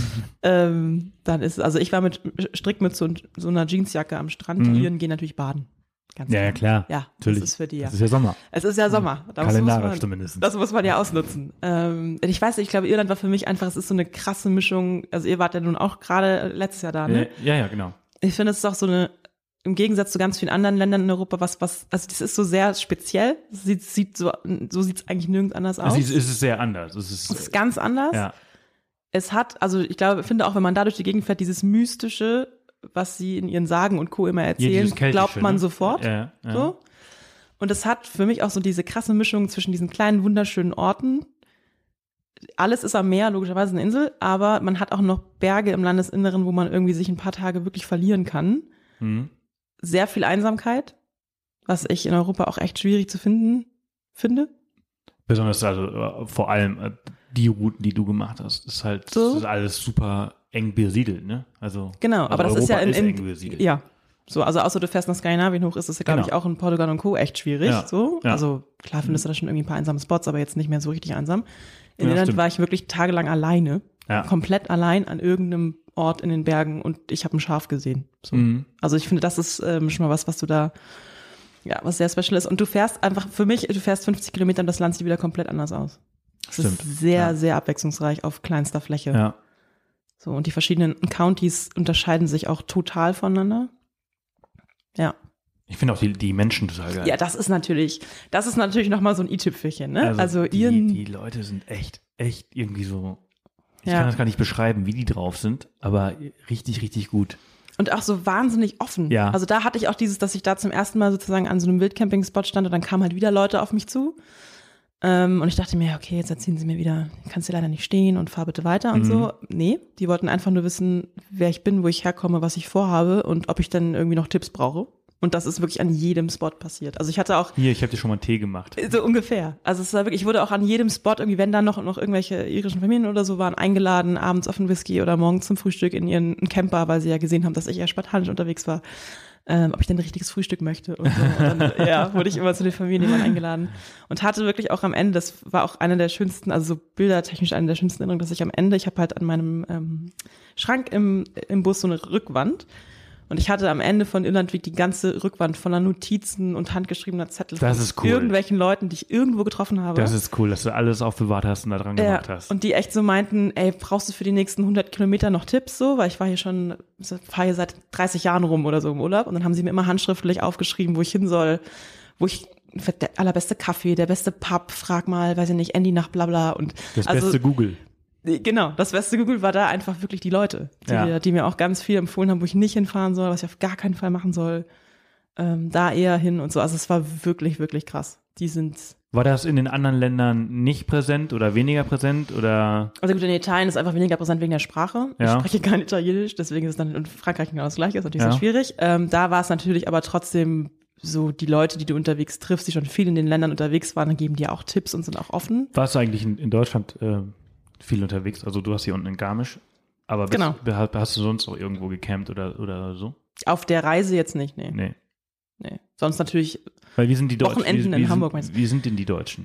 C: ähm, dann ist, also ich war mit Strickmütze und so einer Jeansjacke am Strand.
B: Mhm.
C: Die Iren gehen natürlich baden. Ganz
B: Ja, ja, klar.
C: Ja,
B: Natürlich.
C: das ist für die ja.
B: Das ist ja Sommer.
C: Es ist ja Sommer. Da muss
B: Kalendarisch
C: man-
B: zumindest.
C: Das muss man ja ausnutzen. Ähm, ich weiß nicht, ich glaube, Irland war für mich einfach, es ist so eine krasse Mischung. Also ihr wart ja nun auch gerade letztes Jahr da, ne?
B: Ja, ja, genau.
C: Ich finde, es ist auch so eine, im Gegensatz zu ganz vielen anderen Ländern in Europa, was, was, also das ist so sehr speziell. Es Sieht, sieht so, so sieht es eigentlich nirgends anders aus.
B: Es ist, es ist sehr anders. Es ist,
C: Es ist ganz anders.
B: ja.
C: Es hat, also ich glaube, finde auch, wenn man da durch die Gegend fährt, dieses Mystische, was sie in ihren Sagen und Co. immer erzählen,
B: dieses Keltische,
C: glaubt man
B: ne?
C: sofort.
B: Ja, ja.
C: So. Und es hat für mich auch so diese krasse Mischung zwischen diesen kleinen, wunderschönen Orten. Alles ist am Meer, logischerweise eine Insel, aber man hat auch noch Berge im Landesinneren, wo man irgendwie sich ein paar Tage wirklich verlieren kann.
B: Mhm.
C: Sehr viel Einsamkeit, was ich in Europa auch echt schwierig zu finden finde.
B: Besonders also äh, vor allem äh, die Routen, die du gemacht hast, ist halt
C: So.
B: das ist alles super eng besiedelt, ne? Also
C: Genau,
B: also
C: aber das ist
B: Europa
C: ja in, in
B: eng besiedelt.
C: ja. So, also außer du fährst nach Skandinavien hoch, ist es ja, glaube
B: Genau.
C: ich, auch in Portugal und Co. echt schwierig.
B: Ja,
C: So.
B: ja.
C: Also klar findest du da schon irgendwie ein paar einsame Spots, aber jetzt nicht mehr so richtig einsam. In
B: Ja,
C: Irland
B: stimmt.
C: war ich wirklich tagelang alleine.
B: Ja.
C: Komplett allein an irgendeinem Ort in den Bergen und ich habe ein Schaf gesehen. So.
B: Mhm.
C: Also ich finde, das ist ähm, schon mal was, was du da, ja, was sehr special ist. Und du fährst einfach, für mich, du fährst fünfzig Kilometer und das Land sieht wieder komplett anders aus. Es
B: Stimmt.
C: ist sehr,
B: Ja.
C: sehr abwechslungsreich auf kleinster Fläche.
B: Ja.
C: So, und die verschiedenen Counties unterscheiden sich auch total voneinander. Ja.
B: Ich finde auch die, die Menschen total geil.
C: Ja, das ist natürlich, das ist natürlich nochmal so ein i-Tüpfelchen, ne? Also,
B: die,
C: ihren,
B: die Leute sind echt, echt irgendwie so. Ich
C: Ja.
B: kann das gar nicht beschreiben, wie die drauf sind, aber richtig, richtig gut.
C: Und auch so wahnsinnig offen.
B: Ja.
C: Also da hatte ich auch dieses, dass ich da zum ersten Mal sozusagen an so einem Wildcamping-Spot stand und dann kamen halt wieder Leute auf mich zu. Ähm, und ich dachte mir, okay, jetzt erzählen sie mir wieder, kannst du leider nicht stehen und fahr bitte weiter und
B: Mhm.
C: so. Nee, die wollten einfach nur wissen, wer ich bin, wo ich herkomme, was ich vorhabe und ob ich dann irgendwie noch Tipps brauche. Und das ist wirklich an jedem Spot passiert. Also ich hatte auch
B: Hier, ich habe dir schon mal einen Tee gemacht.
C: so ungefähr. Also es war wirklich, ich wurde auch an jedem Spot irgendwie, wenn da noch, noch irgendwelche irischen Familien oder so waren, eingeladen, abends auf einen Whisky oder morgens zum Frühstück in ihren Camper, weil sie ja gesehen haben, dass ich eher spartanisch unterwegs war, ähm, ob ich denn ein richtiges Frühstück möchte. Und so. Und dann, ja, wurde ich immer zu den Familien immer eingeladen. Und hatte wirklich auch am Ende, das war auch eine der schönsten, also so bildertechnisch eine der schönsten Erinnerungen, dass ich am Ende, ich habe halt an meinem ähm, Schrank im, im Bus so eine Rückwand. Und ich hatte am Ende von Irlandweg die ganze Rückwand voller Notizen und handgeschriebener Zettel
B: Das
C: von
B: ist cool.
C: irgendwelchen Leuten, die ich irgendwo getroffen habe.
B: Das ist cool, dass du alles aufbewahrt hast und da dran
C: ja,
B: gemacht hast.
C: und die echt so meinten, ey, brauchst du für die nächsten hundert Kilometer noch Tipps so? Weil ich war hier schon, fahre hier seit dreißig Jahren rum oder so im Urlaub. Und dann haben sie mir immer handschriftlich aufgeschrieben, wo ich hin soll, wo ich, der allerbeste Kaffee, der beste Pub, frag mal, weiß ich nicht, Andy nach Blabla. Und
B: Das
C: also,
B: beste Google.
C: Genau, das beste Google war da einfach wirklich die Leute, die,
B: Ja.
C: die mir auch ganz viel empfohlen haben, wo ich nicht hinfahren soll, was ich auf gar keinen Fall machen soll, ähm, da eher hin und so. Also es war wirklich, wirklich krass. Die sind,
B: War das in den anderen Ländern nicht präsent oder weniger präsent oder?
C: also gut, in Italien ist einfach weniger präsent wegen der Sprache. Ich
B: Ja.
C: spreche kein Italienisch, deswegen ist es dann in Frankreich genau das Gleiche, ist natürlich
B: Ja.
C: sehr schwierig. Ähm, da war es natürlich aber trotzdem so, die Leute, die du unterwegs triffst, die schon viel in den Ländern unterwegs waren, geben dir auch Tipps und sind auch offen.
B: Warst du eigentlich in, in Deutschland äh, viel unterwegs? Also du hast hier unten in Garmisch, aber bist,
C: Genau.
B: hast, hast du sonst auch irgendwo gecampt oder, oder so?
C: Auf der Reise jetzt nicht, nee.
B: Nee.
C: nee. Sonst natürlich
B: Weil wie sind die Deutschen?
C: Wochenenden
B: wie,
C: in
B: wie
C: Hamburg,
B: sind,
C: meinst du?
B: Wie sind denn die Deutschen?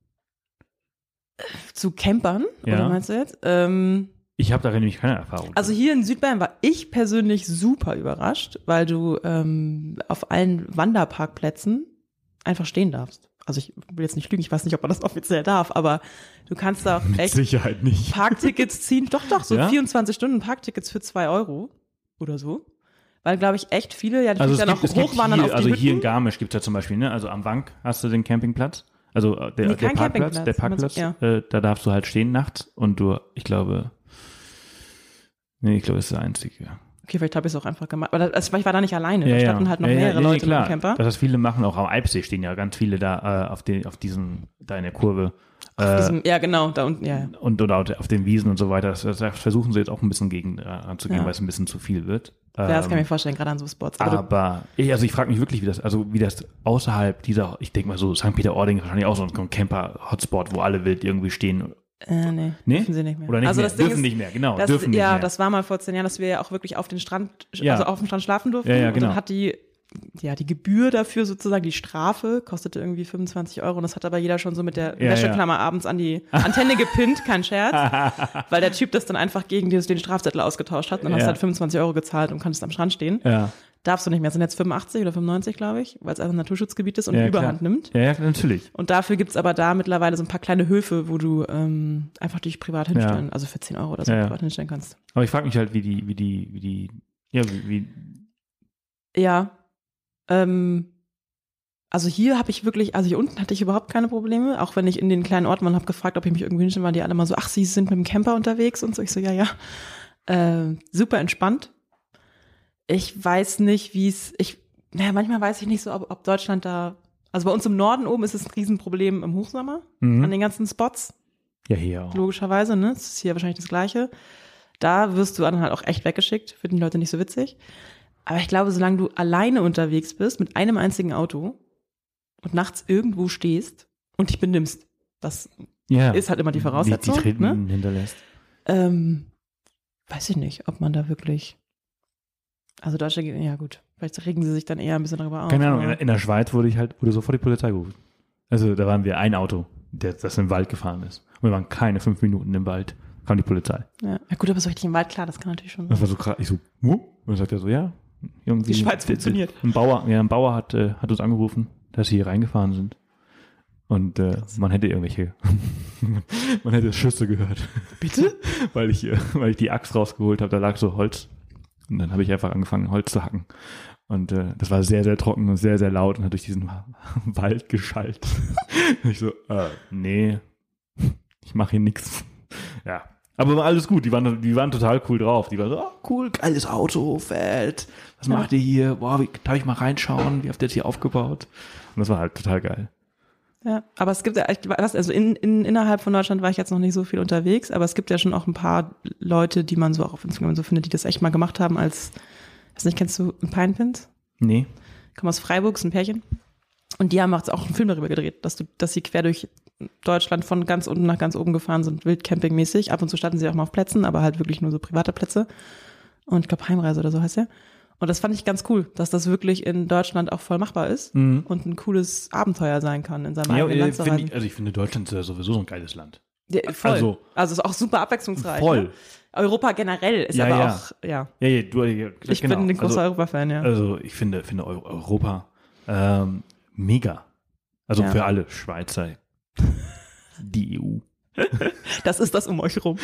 C: zu Campern,
B: Ja.
C: oder meinst du jetzt? Ähm,
B: Ich habe da nämlich keine Erfahrung.
C: Also hier in Südbayern war ich persönlich super überrascht, weil du ähm, auf allen Wanderparkplätzen einfach stehen darfst. Also ich will jetzt nicht lügen, ich weiß nicht, ob man das offiziell darf, aber du kannst da auch
B: Mit
C: echt
B: Sicherheit nicht.
C: Parktickets ziehen. Doch, doch, so
B: Ja?
C: vierundzwanzig Stunden Parktickets für zwei Euro oder so. Weil, glaube ich, echt viele ja
B: Also
C: natürlich
B: es
C: dann
B: gibt,
C: auch
B: es gibt
C: hochwandern
B: hier,
C: auf die
B: also hier in
C: Hütten.
B: Garmisch gibt es ja zum Beispiel, ne? Also am Wank hast du den Campingplatz. Also äh, der,
C: Nee,
B: der
C: kein
B: Parkplatz,
C: Campingplatz,
B: der Parkplatz,
C: ja.
B: äh, da darfst du halt stehen nachts und du, ich glaube, nee, ich glaube, das ist der einzige.
C: Okay, vielleicht habe ich es auch einfach gemacht. Aber das, also ich war da nicht alleine,
B: Ja,
C: da
B: ja.
C: standen halt noch
B: ja, ja,
C: mehrere
B: nee,
C: Leute
B: klar.
C: im Camper.
B: Das, was viele machen, auch am Eibsee stehen ja ganz viele da äh, auf, den, auf diesen, da in der Kurve.
C: Auf
B: Äh,
C: diesem, ja, genau, da unten, ja. ja.
B: und oder auf den Wiesen und so weiter. Das, das versuchen sie jetzt auch ein bisschen gegen äh, anzugehen,
C: Ja.
B: weil es ein bisschen zu viel wird.
C: Ja, das kann ich
B: Ähm,
C: mir vorstellen, gerade an so Spots. Aber du,
B: Aber ich, also ich frage mich wirklich, wie das, also wie das außerhalb dieser, ich denke mal so, Sankt Peter-Ording ist wahrscheinlich auch so ein Camper-Hotspot, wo alle wild irgendwie stehen.
C: äh, nee,
B: Nee?
C: dürfen sie nicht mehr.
B: Oder nicht
C: also
B: mehr,
C: das Ding
B: dürfen
C: ist,
B: nicht mehr, genau,
C: das,
B: dürfen nicht
C: ja,
B: mehr.
C: das war mal vor zehn Jahren, dass wir ja auch wirklich auf den Strand,
B: Ja.
C: also auf dem Strand schlafen durften.
B: Ja, ja,
C: Und
B: genau.
C: dann hat die, ja, die Gebühr dafür sozusagen, die Strafe, kostete irgendwie fünfundzwanzig Euro. Und das hat aber jeder schon so mit der
B: Ja,
C: Wäscheklammer abends an die Antenne gepinnt, kein Scherz. Weil der Typ das dann einfach gegen den Strafzettel ausgetauscht hat. Und dann hast
B: Ja.
C: du halt fünfundzwanzig Euro gezahlt und kannst am Strand stehen.
B: Ja.
C: Darfst du nicht mehr. Das sind jetzt fünfundachtzig oder fünfundneunzig, glaube ich, weil es einfach ein Naturschutzgebiet ist und
B: Ja,
C: die
B: klar.
C: Überhand nimmt.
B: Ja, ja, natürlich.
C: Und dafür gibt's aber da mittlerweile so ein paar kleine Höfe, wo du ähm, einfach dich privat hinstellen,
B: Ja.
C: also für zehn Euro oder so
B: Ja, ja.
C: privat hinstellen kannst.
B: Aber ich frage mich halt, wie die, wie die, wie die, ja, wie, wie
C: Ja. Ähm, also hier habe ich wirklich, also hier unten hatte ich überhaupt keine Probleme, auch wenn ich in den kleinen Orten war und habe gefragt, ob ich mich irgendwie hinstellen, waren die alle mal so, ach, sie sind mit dem Camper unterwegs und so. Ich so, ja, ja. Äh, super entspannt. Ich weiß nicht, wie es, ich, naja, manchmal weiß ich nicht so, ob, ob Deutschland da, also bei uns im Norden oben ist es ein Riesenproblem im Hochsommer,
B: Mhm.
C: an den ganzen Spots.
B: ja, hier auch.
C: Logischerweise, ne? Das ist hier wahrscheinlich das Gleiche. Da wirst du dann halt auch echt weggeschickt, finden die Leute nicht so witzig. Aber ich glaube, solange du alleine unterwegs bist, mit einem einzigen Auto und nachts irgendwo stehst und dich benimmst, das
B: Ja.
C: ist halt immer die Voraussetzung,
B: Die, die Treten
C: ne?
B: hinterlässt.
C: ähm, weiß ich nicht, ob man da wirklich, also Deutsche, ja gut, vielleicht regen sie sich dann eher ein bisschen darüber auf.
B: Keine Ahnung, in,
C: aber-
B: der- in der Schweiz wurde ich halt, wurde sofort die Polizei gerufen. Also da waren wir ein Auto, der, das in den Wald gefahren ist. Und wir waren keine fünf Minuten im Wald, kam die Polizei.
C: ja. ja gut, aber so richtig im Wald, klar, das kann natürlich schon
B: Das
C: sein.
B: war so krass. Ich so, wo? Und dann sagt er so, ja. Irgendwie,
C: Die Schweiz funktioniert.
B: Ein Bauer, ja, ein Bauer hat, äh, hat uns angerufen, dass sie hier reingefahren sind. Und äh, man hätte irgendwelche, man hätte Schüsse gehört.
C: Bitte?
B: weil ich, äh, weil ich die Axt rausgeholt habe, da lag so Holz. Und dann habe ich einfach angefangen, Holz zu hacken. Und äh, das war sehr, sehr trocken und sehr, sehr laut und hat durch diesen Wald geschallt. Und ich so, äh, nee, ich mache hier nichts. Ja, Aber war alles gut, die waren, die waren total cool drauf. Die waren so, oh, cool, geiles Auto, fett. Was
C: Ja.
B: macht ihr hier? Boah, wie, darf ich mal reinschauen? Wie habt ihr das hier aufgebaut? Und das war halt total geil.
C: Ja, aber es gibt ja, ich weiß, also in, in, innerhalb von Deutschland war ich jetzt noch nicht so viel unterwegs, aber es gibt ja schon auch ein paar Leute, die man so auch auf Instagram so findet, die das echt mal gemacht haben als, weiß nicht, kennst du Pine Pins?
B: Nee.
C: Kommen aus Freiburg, ist ein Pärchen. Und die haben auch auch einen Film darüber gedreht, dass du, dass sie quer durch Deutschland von ganz unten nach ganz oben gefahren sind, wildcampingmäßig. Ab und zu standen sie auch mal auf Plätzen, aber halt wirklich nur so private Plätze. Und ich glaube Heimreise oder so heißt der. Und das fand ich ganz cool, dass das wirklich in Deutschland auch voll machbar ist
B: Mhm.
C: und ein cooles Abenteuer sein kann, in seinem
B: Ja,
C: eigenen
B: äh,
C: Land zu
B: find
C: reisen.
B: ich, also ich finde Deutschland ist ja sowieso so ein geiles Land.
C: Ja, voll.
B: also-
C: Also, ist auch super abwechslungsreich.
B: Voll.
C: Ne? Europa generell ist
B: Ja,
C: aber
B: ja.
C: auch, ja.
B: Ja, ja, du, ja,
C: Ich
B: genau.
C: bin ein großer
B: also,
C: Europa-Fan, ja.
B: Also ich finde, finde Eu- Europa ähm, mega. Also
C: Ja.
B: für alle Schweizer, die E U.
C: Das ist das um euch rum.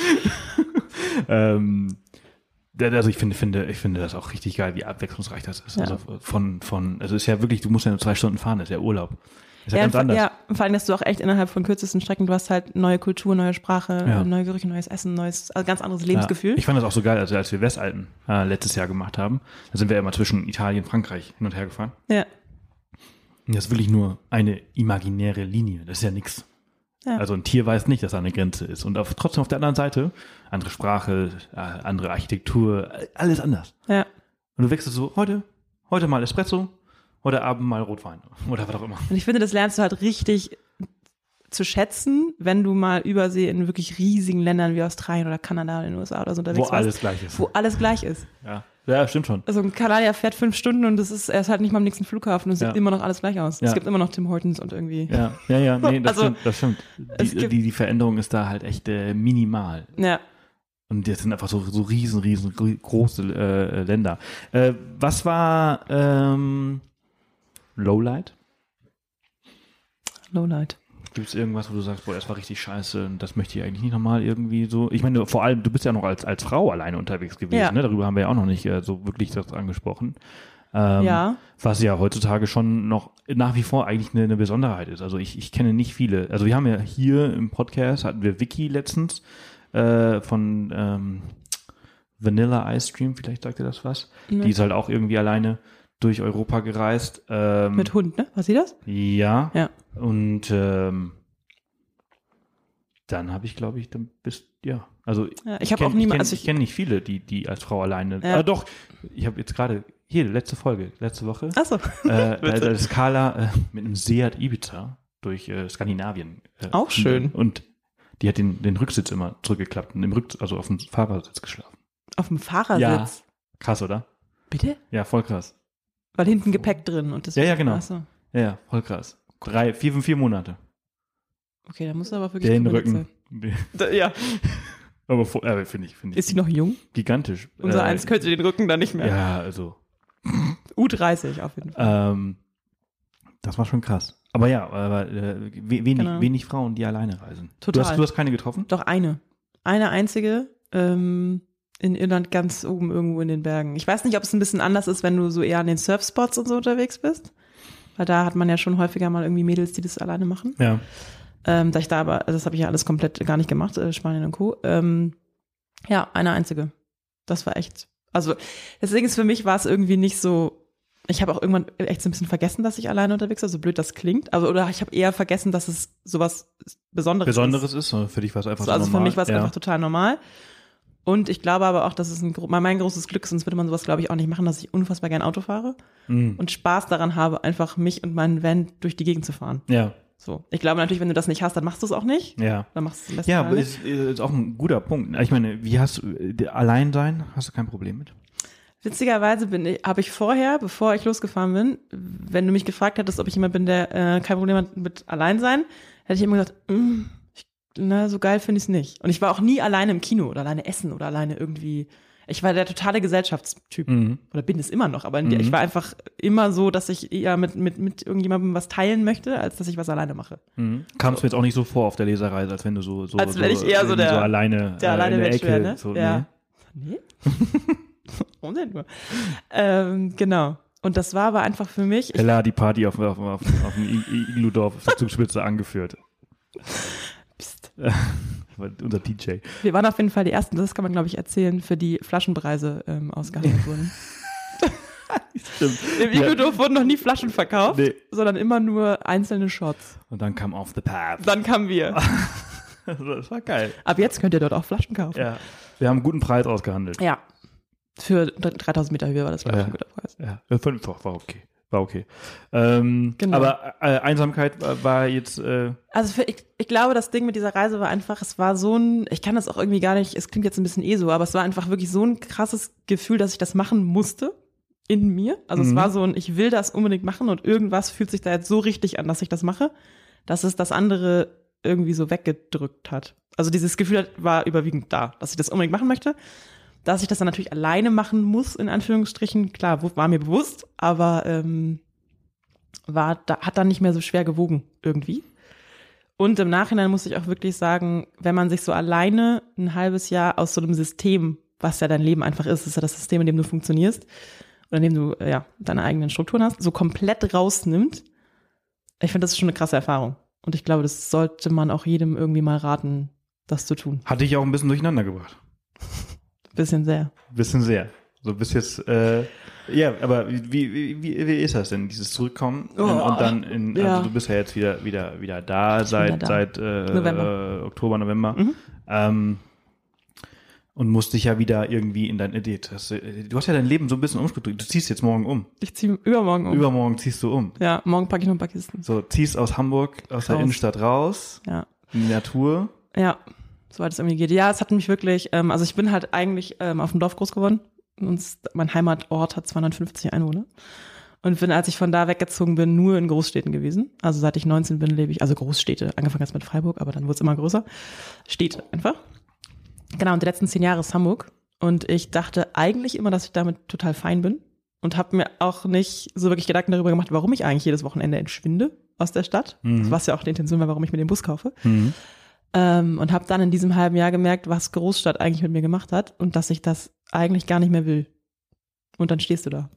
B: ähm, da- also ich finde, finde, ich finde das auch richtig geil, wie abwechslungsreich das ist.
C: Ja.
B: Also von, von, also es ist ja wirklich, du musst ja nur zwei Stunden fahren, das ist ja Urlaub. Das ist ja,
C: Ja,
B: ganz
C: und,
B: anders.
C: ja, und vor allem, dass du auch echt innerhalb von kürzesten Strecken, du hast halt neue Kultur, neue Sprache,
B: Ja.
C: neue Gerüche, neues Essen, neues, also ganz anderes
B: Ja.
C: Lebensgefühl.
B: Ich fand das auch so geil, also als wir Westalpen äh, letztes Jahr gemacht haben, da sind wir immer zwischen Italien und Frankreich hin und her gefahren.
C: Ja.
B: Und das ist wirklich nur eine imaginäre Linie, das ist ja nix.
C: Ja.
B: Also ein Tier weiß nicht, dass da eine Grenze ist. Und auf, trotzdem auf der anderen Seite, andere Sprache, äh, andere Architektur, äh, alles anders.
C: Ja.
B: Und du wechselst so, heute, heute mal Espresso, heute Abend mal Rotwein oder was auch immer.
C: Und ich finde, das lernst du halt richtig zu schätzen, wenn du mal Übersee in wirklich riesigen Ländern wie Australien oder Kanada oder in den U S A oder so unterwegs
B: Wo
C: warst,
B: alles gleich ist.
C: wo alles gleich ist.
B: Ja. ja, stimmt schon.
C: Also ein Kanadier fährt fünf Stunden und das ist, er ist halt nicht mal am nächsten Flughafen und es
B: Ja.
C: sieht immer noch alles gleich aus.
B: Ja.
C: Es gibt immer noch Tim Hortons und irgendwie.
B: Ja, ja, ja, nee, das
C: Also,
B: stimmt, das stimmt.
C: es
B: Die,
C: gibt-
B: die, die Veränderung ist da halt echt äh, minimal.
C: Ja.
B: Und das sind einfach so, so riesen, riesen gro- große äh, Länder. Äh, was war ähm, Lowlight?
C: Lowlight.
B: Gibt es irgendwas, wo du sagst, boah, das war richtig scheiße und das möchte ich eigentlich nicht nochmal irgendwie so? Ich meine, vor allem, du bist ja noch als, als Frau alleine unterwegs gewesen,
C: Ja.
B: ne? Darüber haben wir ja auch noch nicht äh, so wirklich das angesprochen. Ähm,
C: Ja.
B: Was ja heutzutage schon noch nach wie vor eigentlich eine, eine Besonderheit ist. Also ich, ich kenne nicht viele. Also wir haben ja hier im Podcast, hatten wir Vicky letztens äh, von ähm, Vanilla Ice Cream, vielleicht sagt ihr das was.
C: Ne.
B: Die ist halt auch irgendwie alleine durch Europa gereist. Ähm,
C: Mit Hund, ne? Was sie das?
B: ja.
C: Ja.
B: Und ähm, dann habe ich, glaube ich, dann bist ja. Also
C: Ja, ich habe
B: kenn-
C: auch niemand,
B: Ich kenne
C: also
B: ich
C: ich,
B: kenn nicht viele, die die als Frau alleine.
C: Ja.
B: Ah, doch. Ich habe jetzt gerade hier letzte Folge, letzte Woche.
C: achso,
B: äh, da, da ist Carla äh, mit einem Seat Ibiza durch äh, Skandinavien. Äh,
C: Auch schön.
B: Und die hat den, den Rücksitz immer zurückgeklappt und im Rück, also auf dem Fahrersitz geschlafen.
C: auf dem Fahrersitz.
B: Ja. Krass, oder?
C: Bitte?
B: Ja, voll krass.
C: Weil hinten Gepäck drin und das.
B: Ja, ja, genau.
C: Achso.
B: Ja, ja, voll krass. Drei, vier, fünf, vier Monate.
C: Okay, da musst du aber wirklich.
B: Den
C: überlegt
B: Rücken.
C: sein. Da, ja.
B: Aber vor- äh, finde ich, finde ich
C: Ist sie noch jung?
B: gigantisch.
C: Unser
B: Äh,
C: eins könnte den Rücken dann nicht mehr.
B: Ja, also
C: U dreißig auf jeden Fall.
B: ähm, das war schon krass. Aber ja, aber, äh, we- wenig,
C: Genau.
B: wenig Frauen, die alleine reisen. Du
C: Total.
B: hast, du hast keine getroffen?
C: Doch eine. Eine einzige. Ähm, in Irland ganz oben irgendwo in den Bergen. Ich weiß nicht, ob es ein bisschen anders ist, wenn du so eher an den Surfspots und so unterwegs bist. Weil da hat man ja schon häufiger mal irgendwie Mädels, die das alleine machen.
B: Ja.
C: Ähm, da ich da aber, also das habe ich ja alles komplett gar nicht gemacht, äh, Spanien und Co. Ähm, ja, eine einzige. Das war echt, also deswegen ist für mich war es irgendwie nicht so, ich habe auch irgendwann echt so ein bisschen vergessen, dass ich alleine unterwegs war, so blöd das klingt. Also, oder ich habe eher vergessen, dass es sowas Besonderes,
B: Besonderes ist, sondern für dich war es einfach
C: ist.
B: so
C: Also
B: normal.
C: für mich war es
B: ja.
C: einfach total normal. Und ich glaube aber auch, dass es ein, gro- mein großes Glück ist, sonst würde man sowas, glaube ich, auch nicht machen, dass ich unfassbar gern Auto fahre
B: Mhm.
C: und Spaß daran habe, einfach mich und meinen Van durch die Gegend zu fahren.
B: Ja,
C: So. Ich glaube natürlich, wenn du das nicht hast, dann machst du es auch nicht.
B: ja.
C: Dann machst du es am besten
B: Ja,
C: Fall
B: aber
C: nicht.
B: ist, ist auch ein guter Punkt. Ich meine, wie hast du, äh, allein sein, hast du kein Problem mit?
C: Witzigerweise bin ich, habe ich vorher, bevor ich losgefahren bin, wenn du mich gefragt hättest, ob ich jemand bin, der äh, kein Problem hat mit allein sein, hätte ich immer gesagt, mm, ich, na, so geil finde ich es nicht. Und ich war auch nie alleine im Kino oder alleine essen oder alleine irgendwie. Ich war der totale Gesellschaftstyp.
B: Mhm.
C: Oder bin es immer noch, aber in der,
B: Mhm.
C: ich war einfach immer so, dass ich eher mit, mit, mit irgendjemandem was teilen möchte, als dass ich was alleine mache.
B: Mhm. Kam es mir jetzt auch nicht so vor auf der Lesereise, als wenn du so, so,
C: Als
B: so,
C: wenn ich eher so
B: in
C: der-
B: so alleine,
C: Der
B: äh,
C: alleine
B: in der
C: Mensch
B: Ecke.
C: wäre, ne?
B: So,
C: ja. Nee? Warum denn nur? Ähm, genau. Und das war aber einfach für mich. Ich,
B: Ella hat die Party auf, auf, auf, auf dem I- I- Igludorf auf der Zugspitze angeführt.
C: Psst.
B: Unser D J.
C: Wir waren auf jeden Fall die Ersten, das kann man, glaube ich, erzählen, für die Flaschenpreise ähm, ausgehandelt wurden.
B: Stimmt.
C: Im Igodorf wurden noch nie Flaschen verkauft,
B: Nee.
C: sondern immer nur einzelne Shots.
B: Und dann kam Off the Path.
C: Dann kamen wir.
B: Das war geil.
C: Ab jetzt könnt ihr dort auch Flaschen kaufen.
B: Ja. Wir haben einen guten Preis ausgehandelt.
C: Ja. Für dreitausend Meter Höhe war das, glaube ich,
B: Ja.
C: ein guter Preis.
B: Ja, fünf war okay. War okay. Ähm,
C: Genau.
B: Aber äh, Einsamkeit war, war jetzt. Äh,
C: Also für, ich, ich glaube, das Ding mit dieser Reise war einfach, es war so ein, ich kann das auch irgendwie gar nicht, es klingt jetzt ein bisschen eh so, aber es war einfach wirklich so ein krasses Gefühl, dass ich das machen musste in mir. Also
B: Mhm.
C: es war so ein, ich will das unbedingt machen und irgendwas fühlt sich da jetzt so richtig an, dass ich das mache, dass es das andere irgendwie so weggedrückt hat. Also dieses Gefühl war überwiegend da, dass ich das unbedingt machen möchte. Dass ich das dann natürlich alleine machen muss, in Anführungsstrichen, klar, war mir bewusst, aber ähm, war, da, hat dann nicht mehr so schwer gewogen irgendwie. Und im Nachhinein muss ich auch wirklich sagen, wenn man sich so alleine ein halbes Jahr aus so einem System, was ja dein Leben einfach ist, ist ja das System, in dem du funktionierst, oder in dem du äh, ja deine eigenen Strukturen hast, so komplett rausnimmt, ich finde, das ist schon eine krasse Erfahrung. Und ich glaube, das sollte man auch jedem irgendwie mal raten, das zu tun.
B: Hatte ich auch ein bisschen durcheinander gebracht.
C: Bisschen sehr.
B: Bisschen sehr. So bis jetzt, äh, ja, aber wie, wie, wie, wie ist das denn, dieses Zurückkommen
C: Oh,
B: und, und dann in, also
C: ja.
B: du bist ja jetzt wieder, wieder, wieder da seit,
C: wieder da.
B: seit äh,
C: November.
B: äh, Oktober, November.
C: Mhm.
B: Ähm, und musst dich ja wieder irgendwie in dein, das, du hast ja dein Leben so ein bisschen umstrukturiert. Du ziehst jetzt morgen um.
C: Ich ziehe übermorgen um.
B: Übermorgen ziehst du um.
C: Ja, morgen packe ich noch ein paar Kisten.
B: So, ziehst aus Hamburg, aus der
C: Raus.
B: Innenstadt raus,
C: Ja.
B: in die Natur.
C: Ja, soweit es irgendwie geht. Ja, es hat mich wirklich, ähm, also ich bin halt eigentlich ähm, auf dem Dorf groß geworden. Und mein Heimatort hat zweihundertfünfzig Einwohner. Und bin, als ich von da weggezogen bin, nur in Großstädten gewesen. Also seit ich neunzehn bin, lebe ich, also Großstädte, angefangen jetzt mit Freiburg, aber dann wurde es immer größer. Städte einfach. Genau, und die letzten zehn Jahre ist Hamburg. Und ich dachte eigentlich immer, dass ich damit total fein bin. Und habe mir auch nicht so wirklich Gedanken darüber gemacht, warum ich eigentlich jedes Wochenende entschwinde aus der Stadt.
B: Mhm.
C: Was ja auch die Intention war, warum ich mir den Bus kaufe.
B: Mhm.
C: Ähm, und habe dann in diesem halben Jahr gemerkt, was Großstadt eigentlich mit mir gemacht hat und dass ich das eigentlich gar nicht mehr will. Und dann stehst du da.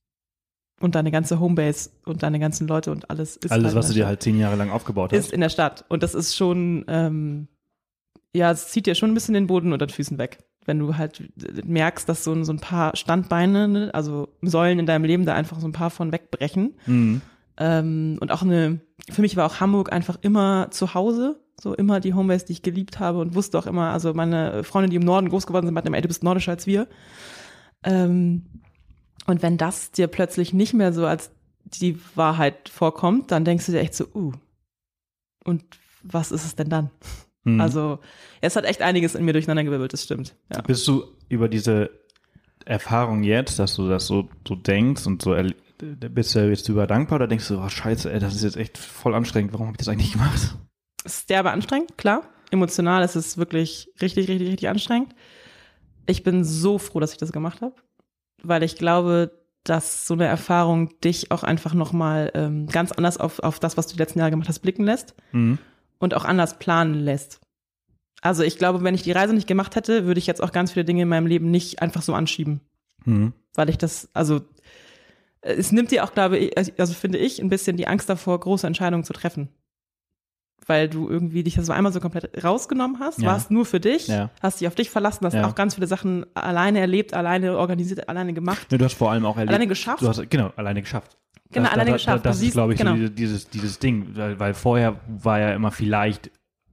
C: Und deine ganze Homebase und deine ganzen Leute und alles ist
B: Alles,
C: halt
B: was
C: in
B: du
C: der
B: dir halt zehn Jahre lang aufgebaut
C: Stadt.
B: hast.
C: Ist in der Stadt. Und das ist schon, ähm, ja, es zieht dir schon ein bisschen den Boden unter den Füßen weg. Wenn du halt merkst, dass so ein, so ein paar Standbeine, ne, also Säulen in deinem Leben da einfach so ein paar von wegbrechen.
B: Mhm.
C: Ähm, und auch eine, für mich war auch Hamburg einfach immer zu Hause, so immer die Homebase, die ich geliebt habe und wusste auch immer, also meine Freunde, die im Norden groß geworden sind, meinten immer, ey, du bist nordischer als wir. Ähm, und wenn das dir plötzlich nicht mehr so als die Wahrheit vorkommt, dann denkst du dir echt so, uh, und was ist es denn dann?
B: Mhm.
C: Also es hat echt einiges in mir durcheinandergewirbelt, das stimmt. Ja.
B: Bist du über diese Erfahrung jetzt, dass du das so, so denkst und so, erl- bist du jetzt über dankbar oder denkst du, oh scheiße, ey, das ist jetzt echt voll anstrengend, warum habe ich das eigentlich gemacht?
C: Es ist derbe anstrengend, klar. Emotional ist es wirklich richtig, richtig, richtig anstrengend. Ich bin so froh, dass ich das gemacht habe, weil ich glaube, dass so eine Erfahrung dich auch einfach nochmal ähm, ganz anders auf, auf das, was du die letzten Jahre gemacht hast, blicken lässt
B: Mhm.
C: und auch anders planen lässt. Also ich glaube, wenn ich die Reise nicht gemacht hätte, würde ich jetzt auch ganz viele Dinge in meinem Leben nicht einfach so anschieben.
B: Mhm.
C: Weil ich das, also es nimmt dir auch, glaube ich, also finde ich, ein bisschen die Angst davor, große Entscheidungen zu treffen. Weil du irgendwie dich das so einmal so komplett rausgenommen hast,
B: Ja.
C: warst nur für dich,
B: Ja.
C: hast dich auf dich verlassen, hast
B: Ja.
C: auch ganz viele Sachen alleine erlebt, alleine organisiert, alleine gemacht,
B: Ja, du hast vor allem auch erlebt.
C: alleine geschafft.
B: Du hast, genau, alleine geschafft.
C: Genau, alleine
B: da,
C: geschafft.
B: Da, das
C: Du
B: ist,
C: siehst-
B: glaube ich,
C: genau.
B: so dieses, dieses, dieses Ding, weil, weil vorher war ja immer vielleicht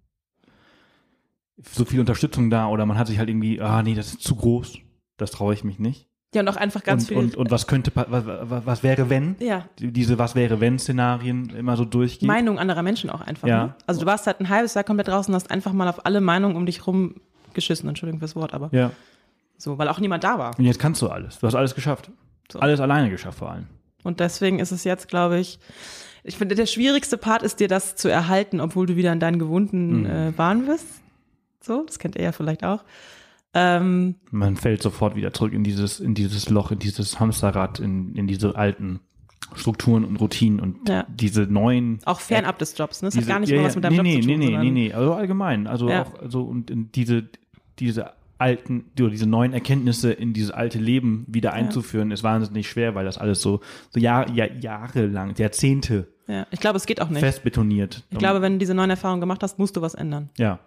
B: so viel Unterstützung da oder man hat sich halt irgendwie, ah nee, das ist zu groß, das traue ich mich nicht.
C: Ja, und auch einfach ganz
B: und,
C: viel.
B: und, und was könnte, pa- was, was, was wäre, wenn?
C: ja,
B: Diese Was wäre, wenn Szenarien immer so durchgehen.
C: Meinung anderer Menschen auch einfach.
B: Ja.
C: Ne? Also du warst halt ein halbes Jahr komplett draußen, hast einfach mal auf alle Meinungen um dich rum geschissen, Entschuldigung fürs Wort, aber
B: Ja.
C: so, weil auch niemand da war.
B: Und jetzt kannst du alles. Du hast alles geschafft.
C: So.
B: Alles alleine geschafft vor allem.
C: Und deswegen ist es jetzt, glaube ich, ich finde, der schwierigste Part ist dir das zu erhalten, obwohl du wieder in deinen gewohnten
B: Mhm.
C: äh, Bahn bist. So, das kennt ihr ja vielleicht auch. Ähm,
B: Man fällt sofort wieder zurück in dieses, in dieses Loch, in dieses Hamsterrad, in, in diese alten Strukturen und Routinen und
C: Ja.
B: diese neuen.
C: auch fernab des Jobs, ne? Das
B: diese,
C: hat gar nicht
B: ja,
C: mal
B: ja,
C: was mit deinem
B: nee,
C: Job
B: nee,
C: zu tun.
B: Nee, nee,
C: sondern-
B: nee, nee, also allgemein. Also
C: Ja.
B: auch, also und in diese, diese alten, oder diese neuen Erkenntnisse in dieses alte Leben wieder einzuführen, ist wahnsinnig schwer, weil das alles so, so Jahr, Jahr, jahrelang, Jahrzehnte
C: Ja, ich glaube, es geht auch nicht.
B: fest betoniert.
C: Ich glaube, wenn du diese neuen Erfahrungen gemacht hast, musst du was ändern.
B: Ja.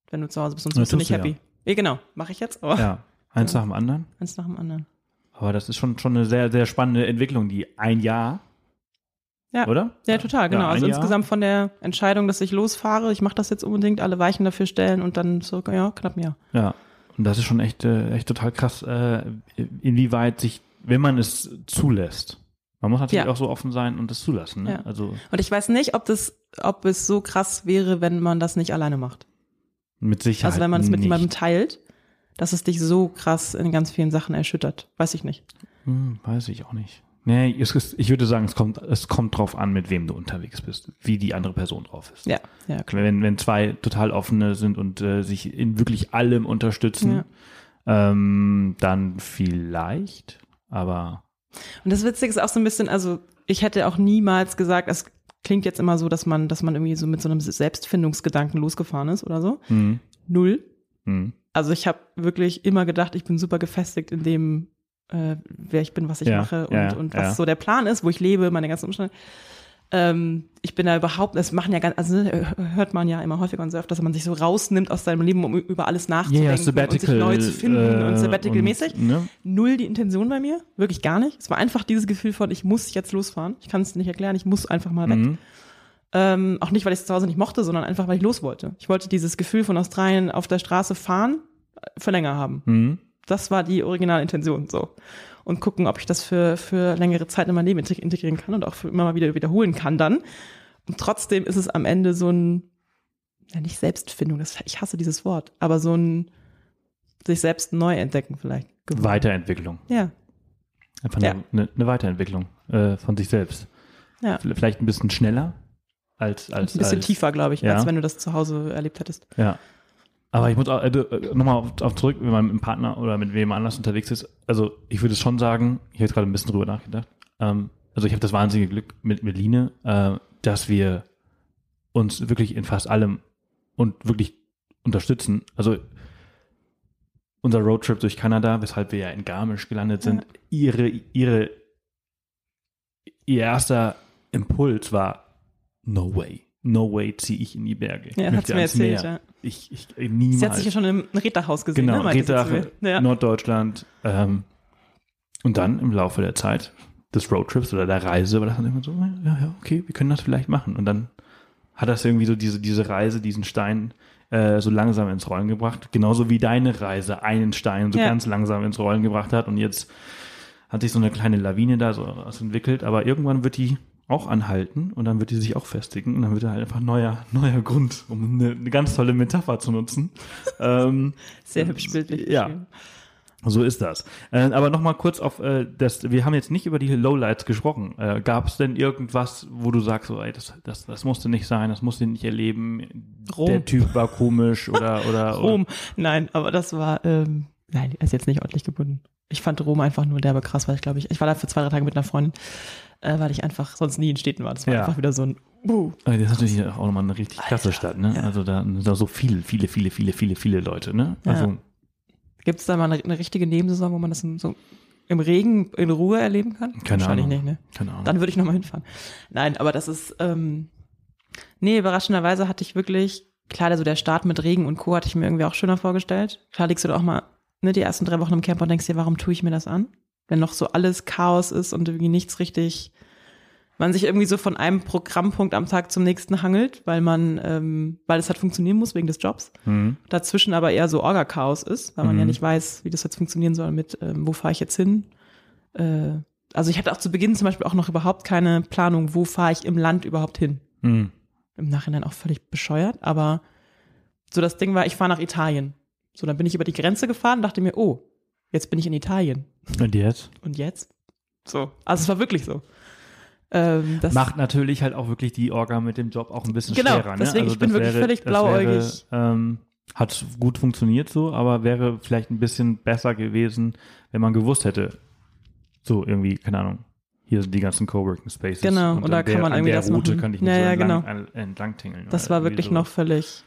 C: wenn du zu Hause bist, sonst bist du nicht happy. Ja, ja genau, mache ich jetzt. Aber
B: ja, eins ja. nach dem anderen.
C: Eins nach dem anderen.
B: Aber das ist schon, schon eine sehr, sehr spannende Entwicklung, die ein Jahr,
C: ja.
B: oder?
C: Ja, total, genau. Ja, also Jahr. Insgesamt von der Entscheidung, dass ich losfahre, ich mache das jetzt unbedingt, alle Weichen dafür stellen und dann so, ja, knapp ein Jahr.
B: Ja, und das ist schon echt, echt total krass, inwieweit sich, wenn man es zulässt. Man muss natürlich ja. auch so offen sein und das zulassen. Ne?
C: Ja.
B: Also
C: und ich weiß nicht, ob das, ob es so krass wäre, wenn man das nicht alleine macht.
B: Mit Sicherheit.
C: Also wenn man es mit
B: nicht.
C: jemandem teilt, dass es dich so krass in ganz vielen Sachen erschüttert. Weiß ich nicht.
B: Hm, weiß ich auch nicht. Nee, es ist, ich würde sagen, es kommt, es kommt drauf an, mit wem du unterwegs bist, wie die andere Person drauf ist.
C: Ja, ja. Klar.
B: Wenn, wenn zwei total offene sind und äh, sich in wirklich allem unterstützen, ja. ähm, dann vielleicht, aber
C: und das Witzige ist auch so ein bisschen, also ich hätte auch niemals gesagt, es klingt jetzt immer so, dass man, dass man irgendwie so mit so einem Selbstfindungsgedanken losgefahren ist oder so.
B: Mhm.
C: Null.
B: Mhm.
C: Also ich habe wirklich immer gedacht, ich bin super gefestigt in dem, äh, wer ich bin, was ich
B: ja,
C: mache und,
B: ja,
C: und was
B: ja.
C: so der Plan ist, wo ich lebe, meine ganzen Umstände. Ähm, ich bin da überhaupt, das machen ja ganz, also hört man ja immer häufiger und sehr oft, dass man sich so rausnimmt aus seinem Leben, um über alles nachzudenken
B: yeah,
C: und sich neu zu finden
B: äh,
C: und Sabbatical-mäßig.
B: Ne?
C: Null die Intention bei mir, wirklich gar nicht. Es war einfach dieses Gefühl von, ich muss jetzt losfahren. Ich kann es nicht erklären, ich muss einfach mal weg.
B: Mhm.
C: Ähm, auch nicht, weil ich es zu Hause nicht mochte, sondern einfach, weil ich los wollte. Ich wollte dieses Gefühl von Australien auf der Straße fahren, für länger haben.
B: Mhm.
C: Das war die originale Intention, so. Und gucken, ob ich das für, für längere Zeit in mein Leben integrieren kann und auch für immer mal wieder wiederholen kann dann. Und trotzdem ist es am Ende so ein, ja nicht Selbstfindung, das, ich hasse dieses Wort, aber so ein sich selbst neu entdecken vielleicht.
B: Geworden. Weiterentwicklung.
C: Ja.
B: Einfach eine, ja. eine, eine Weiterentwicklung äh, von sich selbst.
C: Ja.
B: Vielleicht ein bisschen schneller als, als
C: ein bisschen
B: als,
C: tiefer, glaube ich,
B: ja.
C: als wenn du das zu Hause erlebt hättest.
B: Ja. Aber ich muss auch, also, nochmal auf, auf zurück, wenn man mit einem Partner oder mit wem anders unterwegs ist. Also ich würde schon sagen, ich habe jetzt gerade ein bisschen drüber nachgedacht. Ähm, also ich habe das wahnsinnige Glück mit, mit Line, äh, dass wir uns wirklich in fast allem und wirklich unterstützen. Also unser Roadtrip durch Kanada, weshalb wir ja in Garmisch gelandet sind, ja. ihre, ihre, ihr erster Impuls war, no way. No way ziehe ich in die Berge.
C: Ja, hat mir erzählt, ja.
B: Ich, ich, niemals.
C: Sie hat sich ja schon im Reddachhaus gesehen.
B: Genau,
C: ne,
B: Reddach, ja. Norddeutschland. Ähm, und dann im Laufe der Zeit des Roadtrips oder der Reise war das dann immer so, ja, ja, okay, wir können das vielleicht machen. Und dann hat das irgendwie so diese, diese Reise, diesen Stein äh, so langsam ins Rollen gebracht. Genauso wie deine Reise einen Stein so ja. ganz langsam ins Rollen gebracht hat. Und jetzt hat sich so eine kleine Lawine da so entwickelt. Aber irgendwann wird die auch anhalten und dann wird die sich auch festigen und dann wird da halt einfach neuer, neuer Grund, um eine, eine ganz tolle Metapher zu nutzen. ähm,
C: Sehr hübsch bildlich.
B: Ja, so ist das. Äh, aber nochmal kurz auf äh, das, wir haben jetzt nicht über die Lowlights gesprochen. Äh, gab es denn irgendwas, wo du sagst, so, ey, das, das, das musste nicht sein, das musste ich nicht erleben,
C: Rom.
B: Der Typ war komisch oder oder
C: Rom, oder? Nein, aber das war, ähm, nein, er ist jetzt nicht ordentlich gebunden. Ich fand Rom einfach nur derbe krass, weil ich glaube ich, ich war da für zwei, drei Tage mit einer Freundin, äh, weil ich einfach sonst nie in Städten war. Das war ja. einfach wieder so ein uh,
B: Das ist natürlich auch nochmal eine richtig klasse Stadt, ne? Ja. Also da sind da so viele, viele, viele, viele, viele, viele Leute, ne? Also
C: ja. Gibt es da mal eine, eine richtige Nebensaison, wo man das in, so im Regen in Ruhe erleben kann?
B: Keine
C: Wahrscheinlich
B: Ahnung.
C: nicht, ne?
B: Keine Ahnung.
C: Dann würde ich nochmal hinfahren. Nein, aber das ist, ähm, nee, überraschenderweise hatte ich wirklich, klar, also der Start mit Regen und Co. hatte ich mir irgendwie auch schöner vorgestellt. Klar liegst du da auch mal, ne, die ersten drei Wochen im Camp und denkst dir, warum tue ich mir das an? Wenn noch so alles Chaos ist und irgendwie nichts richtig, man sich irgendwie so von einem Programmpunkt am Tag zum nächsten hangelt, weil man, ähm, weil es halt funktionieren muss wegen des Jobs.
B: Mhm.
C: Dazwischen aber eher so Orga-Chaos ist, weil man
B: mhm.
C: ja nicht weiß, wie das jetzt funktionieren soll mit, ähm, wo fahre ich jetzt hin. Äh, also ich hatte auch zu Beginn zum Beispiel auch noch überhaupt keine Planung, wo fahre ich im Land überhaupt hin.
B: Mhm.
C: Im Nachhinein auch völlig bescheuert, aber so das Ding war, ich fahre nach Italien. So, dann bin ich über die Grenze gefahren und dachte mir, oh, jetzt bin ich in Italien.
B: Und jetzt?
C: Und jetzt? So, also es war wirklich so. Ähm, das
B: macht natürlich halt auch wirklich die Orga mit dem Job auch ein bisschen
C: genau,
B: schwerer. Ne?
C: Deswegen,
B: also
C: ich bin wirklich
B: wäre,
C: völlig blauäugig.
B: Wäre, ähm, hat gut funktioniert so, aber wäre vielleicht ein bisschen besser gewesen, wenn man gewusst hätte, so irgendwie, keine Ahnung, hier sind die ganzen Coworking Spaces.
C: Genau, und, und da
B: der,
C: kann man irgendwie
B: der
C: das
B: Route
C: machen.
B: kann ich nicht
C: ja,
B: so
C: ja,
B: entlang,
C: genau.
B: entlang tingeln.
C: Das war wirklich
B: so.
C: noch völlig...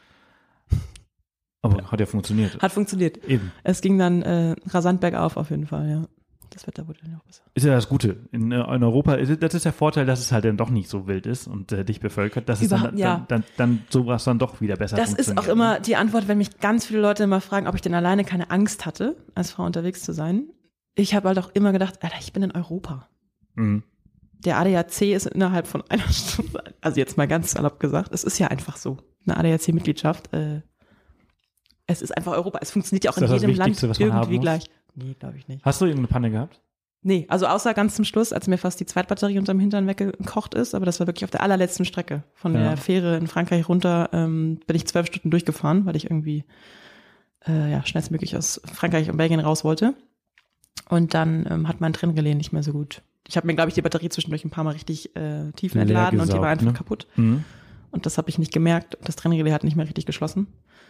B: Aber
C: ja.
B: hat ja funktioniert.
C: Hat funktioniert.
B: Eben.
C: Es ging dann äh, rasant bergauf auf jeden Fall, ja. das Wetter wurde dann auch besser.
B: Ist ja das Gute. In, in Europa, ist, das ist der Vorteil, dass es halt dann doch nicht so wild ist und äh, dicht bevölkert, dass
C: Über,
B: es dann,
C: ja.
B: dann, dann, dann sowas dann doch wieder besser
C: Das
B: funktioniert.
C: ist auch immer die Antwort, wenn mich ganz viele Leute immer fragen, ob ich denn alleine keine Angst hatte, als Frau unterwegs zu sein. Ich habe halt auch immer gedacht, Alter, ich bin in Europa.
B: Mhm.
C: Der A D A C ist innerhalb von einer Stunde, also jetzt mal ganz salopp gesagt, es ist ja einfach so, eine A D A C-Mitgliedschaft, äh, es ist einfach Europa. Es funktioniert ja auch
B: Ist
C: in
B: das
C: jedem
B: das Wichtigste,
C: Land
B: was man haben
C: irgendwie
B: muss?
C: gleich. Nee, glaube ich nicht.
B: Hast du irgendeine Panne gehabt?
C: Nee, also außer ganz zum Schluss, als mir fast die Zweitbatterie unterm Hintern weggekocht ist, aber das war wirklich auf der allerletzten Strecke. Von
B: Ja.
C: der Fähre in Frankreich runter ähm, bin ich zwölf Stunden durchgefahren, weil ich irgendwie äh, ja, schnellstmöglich aus Frankreich und Belgien raus wollte. Und dann ähm, hat mein Trennrelais nicht mehr so gut. Ich habe mir, glaube ich, die Batterie zwischendurch ein paar Mal richtig äh, tief
B: Leer
C: entladen und die
B: gesaugt,
C: war einfach
B: ne?
C: kaputt.
B: Mhm.
C: Und das habe ich nicht gemerkt. Das Trennrelais hat nicht mehr richtig geschlossen.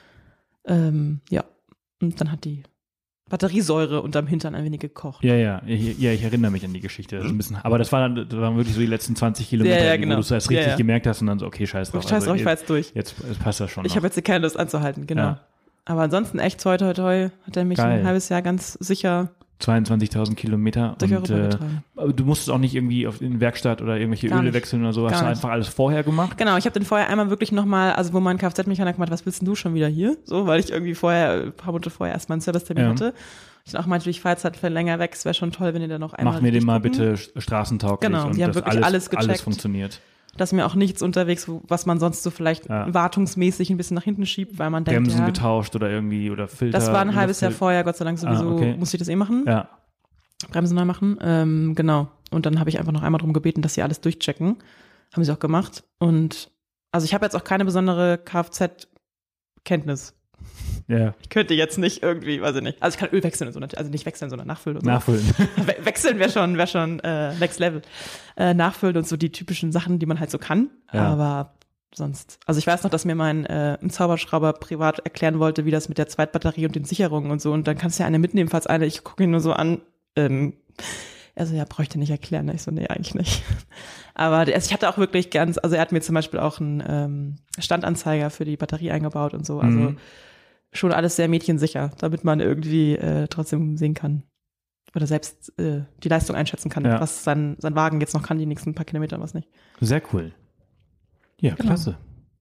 C: Ähm, ja, und dann hat die Batteriesäure unterm Hintern ein wenig gekocht.
B: Ja, ja, ich, ja, ich erinnere mich an die Geschichte. Das ist ein bisschen, aber das, war dann, das waren wirklich so die letzten zwanzig Kilometer,
C: Ja, ja, genau.
B: wo du es erst richtig
C: Ja, ja.
B: gemerkt hast und dann so, okay, scheiß drauf.
C: Scheiß drauf, ich fahr
B: jetzt,
C: jetzt durch.
B: jetzt, jetzt passt das schon
C: Ich
B: noch.
C: habe jetzt keine Lust anzuhalten, genau.
B: Ja.
C: Aber ansonsten echt toi toi toi hat er mich
B: Geil.
C: ein halbes Jahr ganz sicher
B: zweiundzwanzigtausend Kilometer.
C: durch
B: und,
C: Europa
B: äh,
C: getragen.
B: aber du musstest auch nicht irgendwie auf in Werkstatt oder irgendwelche
C: Gar
B: Öle
C: nicht.
B: wechseln oder so. Hast
C: Gar
B: du
C: nicht.
B: einfach alles vorher gemacht?
C: Genau, ich habe den vorher einmal wirklich nochmal, also wo mein Kfz-Mechaniker gemacht hat, was willst denn du schon wieder hier? So, weil ich irgendwie vorher, ein paar Monate vorher erstmal einen Servicetermin
B: Ja.
C: hatte. Ich dann auch meinte, ich fahre jetzt halt für länger weg, es wäre schon toll, wenn ihr da noch einmal
B: Mach mir den
C: richtig
B: mal
C: gucken.
B: bitte st- straßentauglich
C: Genau,
B: und
C: die haben
B: dass
C: wirklich
B: alles,
C: alles gecheckt.
B: alles funktioniert.
C: Dass mir auch nichts unterwegs, wo- was man sonst so vielleicht
B: Ja.
C: wartungsmäßig ein bisschen nach hinten schiebt, weil man denkt,
B: Bremsen
C: ja,
B: getauscht oder irgendwie oder Filter.
C: das war ein halbes Jahr
B: Luftfil-
C: vorher, Gott sei Dank sowieso,
B: Ah, okay.
C: musste ich das eh machen.
B: Ja,
C: Bremsen neu machen, ähm, genau. Und dann habe ich einfach noch einmal darum gebeten, dass sie alles durchchecken. Haben sie auch gemacht. Und also ich habe jetzt auch keine besondere Kfz-Kenntnis.
B: ja.
C: Ich könnte jetzt nicht irgendwie, weiß ich nicht. Also ich kann Öl wechseln und so, also nicht wechseln, sondern nachfüllen und so.
B: Nachfüllen.
C: We wechseln wäre schon, wäre schon äh, Next Level. Äh, nachfüllen und so die typischen Sachen, die man halt so kann.
B: Ja.
C: Aber sonst. Also ich weiß noch, dass mir mein äh, ein Zauberschrauber privat erklären wollte, wie das mit der Zweitbatterie und den Sicherungen und so. Und dann kannst du ja eine mitnehmen, falls eine, ich gucke ihn nur so an. Ähm, also ja, bräuchte nicht erklären. Ich so, nee, eigentlich nicht. Aber der, also ich hatte auch wirklich ganz, also er hat mir zum Beispiel auch einen ähm, Standanzeiger für die Batterie eingebaut und so. Also
B: Mhm.
C: schon alles sehr mädchensicher, damit man irgendwie äh, trotzdem sehen kann. Oder selbst äh, die Leistung einschätzen kann,
B: Ja.
C: was sein, sein Wagen jetzt noch kann, die nächsten paar Kilometer und was nicht.
B: Sehr cool. Ja,
C: Genau.
B: klasse.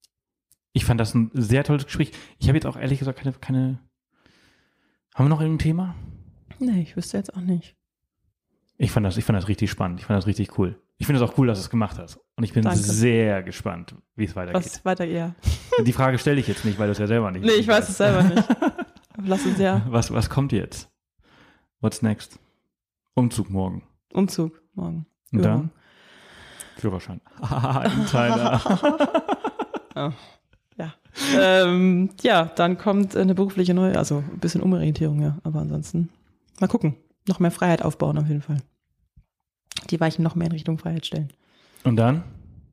B: Ich fand das ein sehr tolles Gespräch. Ich habe jetzt auch ehrlich gesagt keine, keine. Haben wir noch irgendein Thema?
C: Nee, ich wüsste jetzt auch nicht.
B: Ich fand das, ich fand das richtig spannend. Ich fand das richtig cool. Ich finde es auch cool, dass du es gemacht hast. Und ich bin
C: Danke.
B: sehr gespannt, wie es weitergeht.
C: Was weiter, ja.
B: Die Frage stelle ich jetzt nicht, weil du es ja selber nicht
C: Nee, ich weiß es selber nicht. Aber lass uns ja.
B: Was, was kommt jetzt? What's next? Umzug morgen.
C: Umzug morgen.
B: Und
C: Übermorgen.
B: dann? Führerschein. Haha, Insider.
C: Oh, ja. ähm, ja, dann kommt eine berufliche neue, also ein bisschen Umorientierung, ja. Aber ansonsten mal gucken. Noch mehr Freiheit aufbauen auf jeden Fall. Die Weichen noch mehr in Richtung Freiheit stellen.
B: Und dann?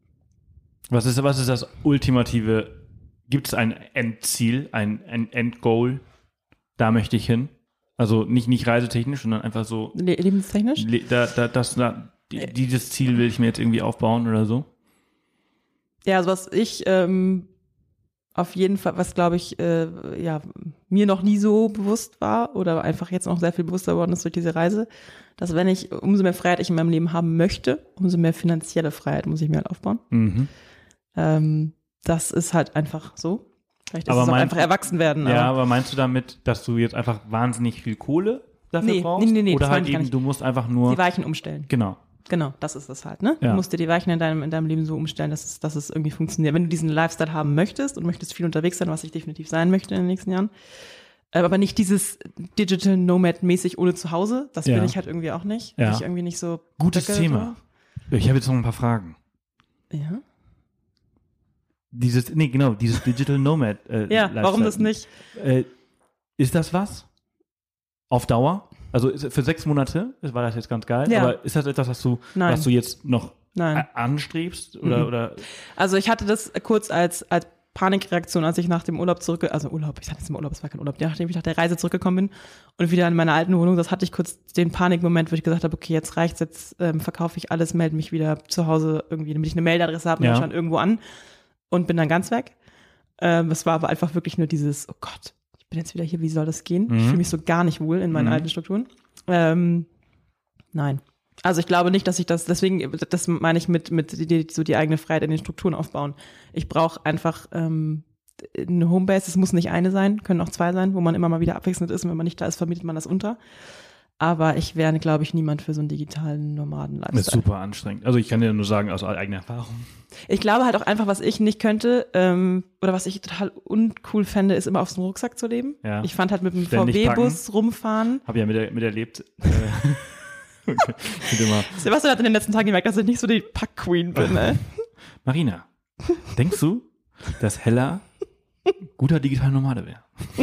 B: Was ist, was ist das ultimative? Gibt es ein Endziel, ein, ein Endgoal? Da möchte ich hin. Also nicht, nicht reisetechnisch, sondern einfach so,
C: Le lebenstechnisch?
B: le- da, da, das, da, die, dieses Ziel will ich mir jetzt irgendwie aufbauen oder so.
C: Ja, also was ich ähm, auf jeden Fall, was glaube ich, äh, ja, mir noch nie so bewusst war oder einfach jetzt noch sehr viel bewusster geworden ist durch diese Reise, dass wenn ich, umso mehr Freiheit ich in meinem Leben haben möchte, umso mehr finanzielle Freiheit muss ich mir halt aufbauen.
B: Mhm.
C: Ähm, das ist halt einfach so. Vielleicht ist
B: Aber
C: es auch
B: mein-
C: einfach erwachsen werden.
B: Ja,
C: aber
B: aber meinst du damit, dass du jetzt einfach wahnsinnig viel Kohle dafür
C: Nee,
B: brauchst?
C: nee, nee, nee,
B: Oder
C: das
B: halt
C: meine ich gar
B: eben,
C: nicht.
B: du musst einfach nur,
C: die Weichen umstellen.
B: genau.
C: Genau, das ist es halt, ne?
B: Ja.
C: Du musst dir die Weichen in deinem, in deinem Leben so umstellen, dass es, dass es irgendwie funktioniert. Wenn du diesen Lifestyle haben möchtest und möchtest viel unterwegs sein, was ich definitiv sein möchte in den nächsten Jahren, äh, aber nicht dieses Digital Nomad-mäßig ohne Zuhause, das
B: Ja.
C: bin ich halt irgendwie auch nicht.
B: Ja.
C: Bin ich irgendwie nicht so.
B: Gutes
C: Böcke
B: Thema. Ich habe jetzt noch ein paar Fragen.
C: drauf. Ja.
B: Dieses, nee, genau, dieses Digital Nomad. Äh,
C: Ja,
B: Lifestyle.
C: warum das nicht?
B: Äh, ist das was? Auf Dauer? Also ist, für sechs Monate war das jetzt ganz geil,
C: Ja.
B: aber ist das etwas, was du,
C: Nein.
B: was du jetzt noch
C: Nein.
B: a- anstrebst? Oder,
C: Mhm.
B: oder
C: Also ich hatte das kurz als, als Panikreaktion, als ich nach dem Urlaub zurück, also Urlaub, ich hatte jetzt immer Urlaub, es war kein Urlaub, nachdem ich nach der Reise zurückgekommen bin und wieder in meiner alten Wohnung, das hatte ich kurz den Panikmoment, wo ich gesagt habe, okay, jetzt reicht's, jetzt ähm, verkaufe ich alles, melde mich wieder zu Hause irgendwie, damit ich eine Mailadresse habe in
B: Ja.
C: Deutschland irgendwo an und bin dann ganz weg. Ähm, es war aber einfach wirklich nur dieses, oh Gott, ich bin jetzt wieder hier, wie soll das gehen?
B: Mhm.
C: Ich fühle mich so gar nicht wohl in meinen
B: Mhm.
C: alten Strukturen. Ähm, Nein. Also ich glaube nicht, dass ich das, deswegen, das meine ich mit, mit die, so die eigene Freiheit in den Strukturen aufbauen. Ich brauche einfach ähm, eine Homebase, es muss nicht eine sein, können auch zwei sein, wo man immer mal wieder abwechselnd ist und wenn man nicht da ist, vermietet man das unter. Aber ich wäre, glaube ich, niemand für so einen digitalen Nomaden-Lifestyle.
B: Das ist super anstrengend. Also ich kann dir nur sagen, aus eigener Erfahrung.
C: Ich glaube halt auch einfach, was ich nicht könnte ähm, oder was ich total uncool fände, ist immer auf so einem Rucksack zu leben.
B: Ja.
C: Ich fand halt mit dem
B: Ständig
C: V W-Bus rumfahren.
B: Habe ja mit miterlebt. Äh, okay. Immer.
C: Sebastian hat in den letzten Tagen gemerkt, dass ich nicht so die Pack-Queen bin. Ey.
B: Marina, denkst du, dass Hella guter digitaler Nomade wäre?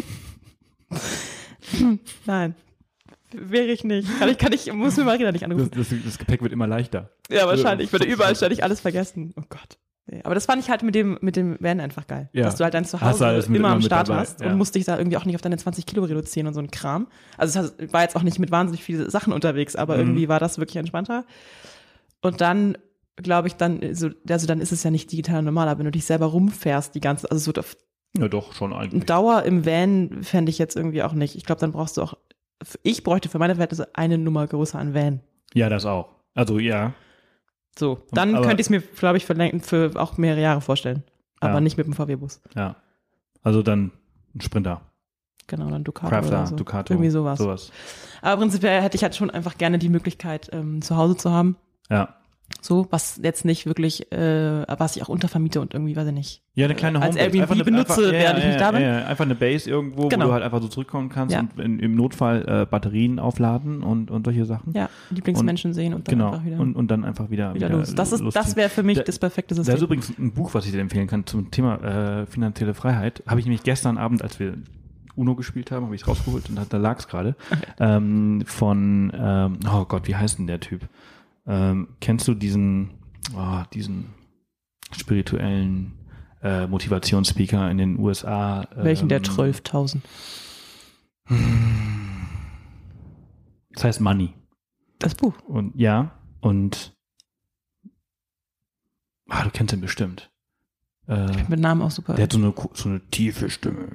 C: Nein. Wäre ich nicht. Kann ich, kann ich, muss mir Marina nicht anrufen.
B: Das, das, das Gepäck wird immer leichter.
C: Ja, wahrscheinlich. Ich würde überall ständig alles vergessen. Oh Gott. Nee, aber das fand ich halt mit dem, mit dem Van einfach geil.
B: Ja.
C: Dass du halt dein Zuhause
B: immer,
C: immer am Start
B: dabei.
C: hast
B: Ja.
C: und musst dich da irgendwie auch nicht auf deine zwanzig Kilo reduzieren und so ein Kram. Also es war jetzt auch nicht mit wahnsinnig vielen Sachen unterwegs, aber
B: mhm.
C: irgendwie war das wirklich entspannter. Und dann, glaube ich, dann, so, also dann ist es ja nicht digital normal, aber wenn du dich selber rumfährst, die ganze, also so auf
B: ja doch, schon eigentlich.
C: Dauer im Van fände ich jetzt irgendwie auch nicht. Ich glaube, dann brauchst du auch, ich bräuchte für meine Verhältnisse eine Nummer größer an Van.
B: Ja, das auch. Also ja.
C: So, dann
B: aber,
C: könnte ich es mir, glaube ich, für, für auch mehrere Jahre vorstellen. Aber
B: ja.
C: nicht mit dem V W-Bus.
B: Ja. Also dann ein Sprinter.
C: Genau, dann Ducato
B: Crafter,
C: oder so.
B: Ducato.
C: Irgendwie sowas.
B: sowas.
C: Aber prinzipiell hätte ich halt schon einfach gerne die Möglichkeit, ähm, zu Hause zu haben.
B: Ja.
C: So, was jetzt nicht wirklich, äh, was ich auch untervermiete und irgendwie, weiß ich nicht.
B: Ja, eine kleine
C: als
B: Homebase.
C: Airbnb
B: einfach eine,
C: benutze,
B: einfach,
C: während
B: ja,
C: ich nicht
B: ja,
C: da bin.
B: Ja, ja. Einfach eine Base irgendwo,
C: Genau.
B: wo du halt einfach so zurückkommen kannst
C: Ja.
B: und in, im Notfall äh, Batterien aufladen und, und solche Sachen.
C: Ja, Lieblingsmenschen und, sehen und dann
B: genau.
C: einfach wieder,
B: und, und dann einfach wieder,
C: wieder
B: wieder
C: los. Das, ist,
B: losziehen.
C: das wäre für mich
B: Da-
C: das perfekte
B: Da
C: System.
B: ist übrigens ein Buch, was ich dir empfehlen kann zum Thema äh, finanzielle Freiheit. Habe ich nämlich gestern Abend, als wir Uno gespielt haben, habe ich es rausgeholt und da, da lag es gerade. ähm, von, ähm, oh Gott, wie heißt denn der Typ? Ähm, kennst du diesen, oh, diesen spirituellen äh, Motivationsspeaker in den U S A? Ähm,
C: Welchen der zwölftausend?
B: Das heißt Money.
C: Das Buch.
B: Und ja, und ah, du kennst ihn bestimmt. Äh,
C: Mit Namen auch super.
B: Der hat so eine, so eine tiefe Stimme.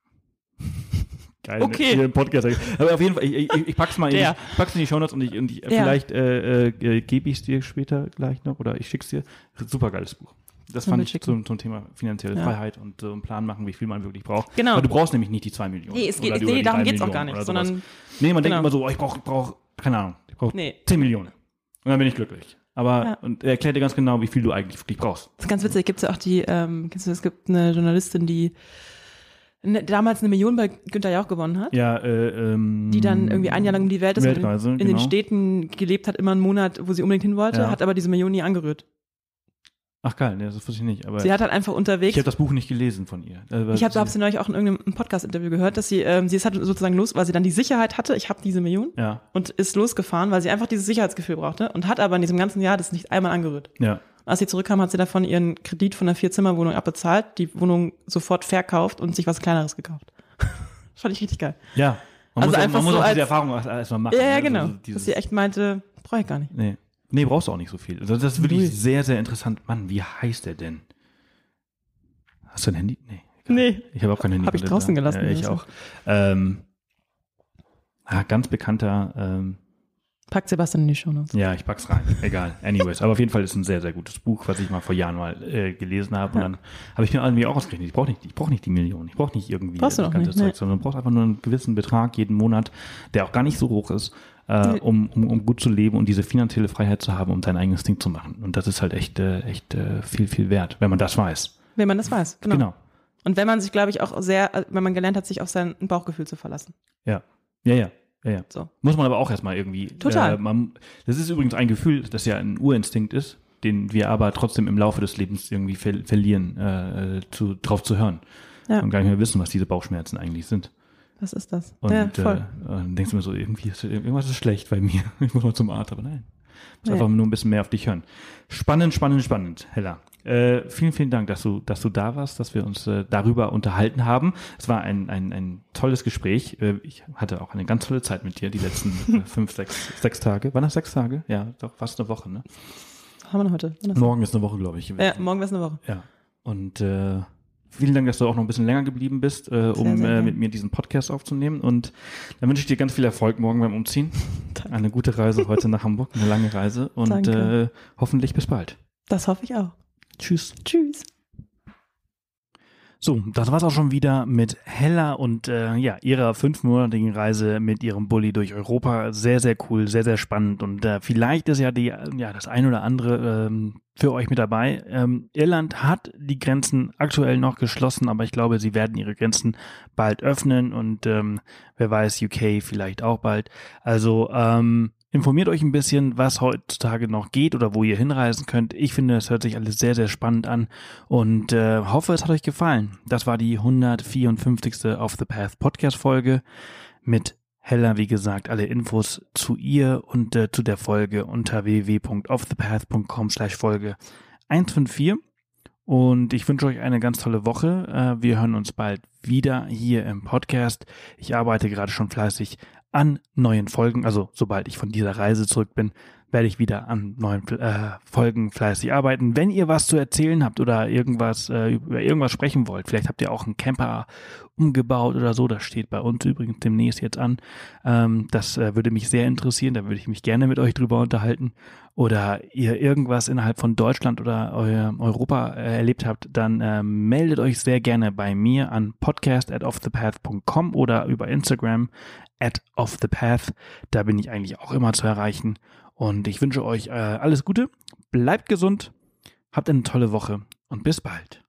B: Geil.
C: Okay.
B: Hier im Podcast. Aber auf jeden Fall, ich, ich, ich pack's mal in,
C: Der.
B: ich pack's in die Shownotes und ich, und ich
C: Ja.
B: vielleicht äh, äh, gebe ich es dir später gleich noch oder ich schick's dir. Super geiles Buch. Das fand ich
C: schicken.
B: zum, zum Thema finanzielle
C: Ja.
B: Freiheit und so einen Plan machen, wie viel man wirklich braucht.
C: Genau.
B: Weil du brauchst nämlich nicht die zwei Millionen.
C: Nee, es geht,
B: oder die-
C: nee
B: oder die
C: darum
B: drei
C: geht's auch gar
B: Millionen
C: nicht,
B: oder sowas.
C: sondern
B: Nee, man denkt
C: genau.
B: immer so, oh, ich brauche, ich brauch, keine Ahnung, ich brauche
C: Nee.
B: zehn Millionen. Und dann bin ich glücklich. Aber
C: Ja.
B: und er erklärt dir ganz genau, wie viel du eigentlich wirklich brauchst.
C: das ist ganz witzig, gibt es ja auch die, ähm, kennst du, es gibt eine Journalistin, die ne, damals eine Million bei Günther Jauch gewonnen hat,
B: Ja, äh, ähm,
C: die dann irgendwie ein Jahr lang um die Welt ist
B: Weltreise,
C: und in, in
B: genau.
C: den Städten gelebt hat, immer einen Monat, wo sie unbedingt hin wollte,
B: Ja.
C: hat aber diese Million nie angerührt.
B: Ach geil, nee, das wusste ich nicht. Aber
C: Sie hat halt einfach unterwegs,
B: ich habe das Buch nicht gelesen von ihr. Äh,
C: ich habe hab sie neulich auch in irgendeinem Podcast-Interview gehört, dass sie, ähm, sie ist halt sozusagen los, weil sie dann die Sicherheit hatte, ich habe diese Million
B: Ja,
C: und ist losgefahren, weil sie einfach dieses Sicherheitsgefühl brauchte und hat aber in diesem ganzen Jahr das nicht einmal angerührt.
B: ja.
C: Als sie zurückkam, hat sie davon ihren Kredit von einer Vier-Zimmer-Wohnung abbezahlt, die Wohnung sofort verkauft und sich was Kleineres gekauft. Fand ich richtig geil.
B: Ja. Man
C: Also
B: muss, auch-
C: einfach
B: man muss
C: so
B: auch
C: als-
B: diese Erfahrung erst- erstmal machen.
C: Ja, ja,
B: ne?
C: genau.
B: Also
C: Dass
B: dieses,
C: sie echt meinte, brauche ich gar nicht.
B: nee. nee, brauchst du auch nicht so viel. Also das ist wirklich
C: Null.
B: sehr, sehr interessant. Mann, wie heißt der denn? Hast du ein Handy? Nee. egal.
C: Nee.
B: Ich habe auch kein Handy.
C: Hab ich
B: drin,
C: draußen
B: ja.
C: gelassen,
B: Ja, ich
C: also.
B: auch. Ähm, ah, ganz bekannter, ähm,
C: Packt Sebastian in die Shownotes.
B: ja, ich pack's rein. Egal. Anyways. Aber auf jeden Fall ist es ein sehr, sehr gutes Buch, was ich mal vor Jahren mal äh, gelesen habe.
C: Ja.
B: Und dann habe ich mir irgendwie auch ausgerechnet, ich brauche nicht, ich brauche nicht die Million. Ich brauche nicht irgendwie
C: Brauchst du
B: das
C: doch
B: ganze
C: nicht,
B: Zeug,
C: nee.
B: sondern du brauchst einfach nur einen gewissen Betrag jeden Monat, der auch gar nicht so hoch ist, äh,
C: Nee.
B: um, um, um gut zu leben und diese finanzielle Freiheit zu haben, um dein eigenes Ding zu machen. Und das ist halt echt, äh, echt äh, viel, viel wert, wenn man das weiß.
C: Wenn man das weiß, genau.
B: Genau.
C: Und wenn man sich, glaube ich, auch sehr, äh, wenn man gelernt hat, sich auf sein Bauchgefühl zu verlassen.
B: Ja. Ja, ja. Ja, ja.
C: So.
B: Muss man aber auch erstmal irgendwie.
C: Total.
B: Äh, man, das ist übrigens ein Gefühl, das ja ein Urinstinkt ist, den wir aber trotzdem im Laufe des Lebens irgendwie ver verlieren, äh, zu, drauf zu hören.
C: Ja.
B: Und gar nicht mehr wissen, was diese Bauchschmerzen eigentlich sind.
C: Was ist das?
B: Und
C: ja,
B: äh,
C: voll.
B: dann denkst du mir so, irgendwie ist, irgendwas ist schlecht bei mir. Ich muss mal zum Arzt, aber nein. Ich muss
C: Ja.
B: einfach nur ein bisschen mehr auf dich hören. Spannend, spannend, spannend, Hella. Äh, vielen, vielen Dank, dass du, dass du da warst, dass wir uns äh, darüber unterhalten haben. Es war ein, ein, ein tolles Gespräch. Äh, ich hatte auch eine ganz tolle Zeit mit dir, die letzten äh, fünf, sechs, sechs Tage. Waren das sechs Tage? Ja, doch fast eine Woche, ne?
C: Haben wir noch heute? Wann ist
B: Morgen ist eine Woche, glaube ich.
C: das? Ja, morgen wäre es eine Woche.
B: Ja. Und äh, vielen Dank, dass du auch noch ein bisschen länger geblieben bist, äh, um
C: Sehr, sehr
B: äh,
C: gern.
B: mit mir diesen Podcast aufzunehmen. Und dann wünsche ich dir ganz viel Erfolg morgen beim Umziehen. eine gute Reise heute nach Hamburg, eine lange Reise und äh, hoffentlich bis bald.
C: Das hoffe ich auch.
B: Tschüss.
C: Tschüss.
A: So, das war's auch schon wieder mit Hella und äh, ja, ihrer fünfmonatigen Reise mit ihrem Bulli durch Europa. Sehr, sehr cool, sehr, sehr spannend und äh, vielleicht ist ja die ja das ein oder andere ähm, für euch mit dabei. Ähm, Irland hat die Grenzen aktuell noch geschlossen, aber ich glaube, sie werden ihre Grenzen bald öffnen und ähm, wer weiß, U K vielleicht auch bald. Also ähm, informiert euch ein bisschen, was heutzutage noch geht oder wo ihr hinreisen könnt. Ich finde, das hört sich alles sehr, sehr spannend an und äh, hoffe, es hat euch gefallen. Das war die hundertvierundfünfzigste Off the Path Podcast-Folge mit Hella, wie gesagt, alle Infos zu ihr und äh, zu der Folge unter w w w punkt off the path punkt com slash Folge hundertfünfundvierzig. Und ich wünsche euch eine ganz tolle Woche. Äh, wir hören uns bald wieder hier im Podcast. Ich arbeite gerade schon fleißig an neuen Folgen. Also sobald ich von dieser Reise zurück bin, werde ich wieder an neuen äh, Folgen fleißig arbeiten. Wenn ihr was zu erzählen habt oder irgendwas äh, über irgendwas sprechen wollt, vielleicht habt ihr auch einen Camper umgebaut oder so, das steht bei uns übrigens demnächst jetzt an. Ähm, das äh, würde mich sehr interessieren, da würde ich mich gerne mit euch drüber unterhalten. Oder ihr irgendwas innerhalb von Deutschland oder Eu- Europa äh, erlebt habt, dann äh, meldet euch sehr gerne bei mir an podcast at offthepath punkt com oder über Instagram at offthepath. Da bin ich eigentlich auch immer zu erreichen. Und ich wünsche euch äh, alles Gute, bleibt gesund, habt eine tolle Woche und bis bald.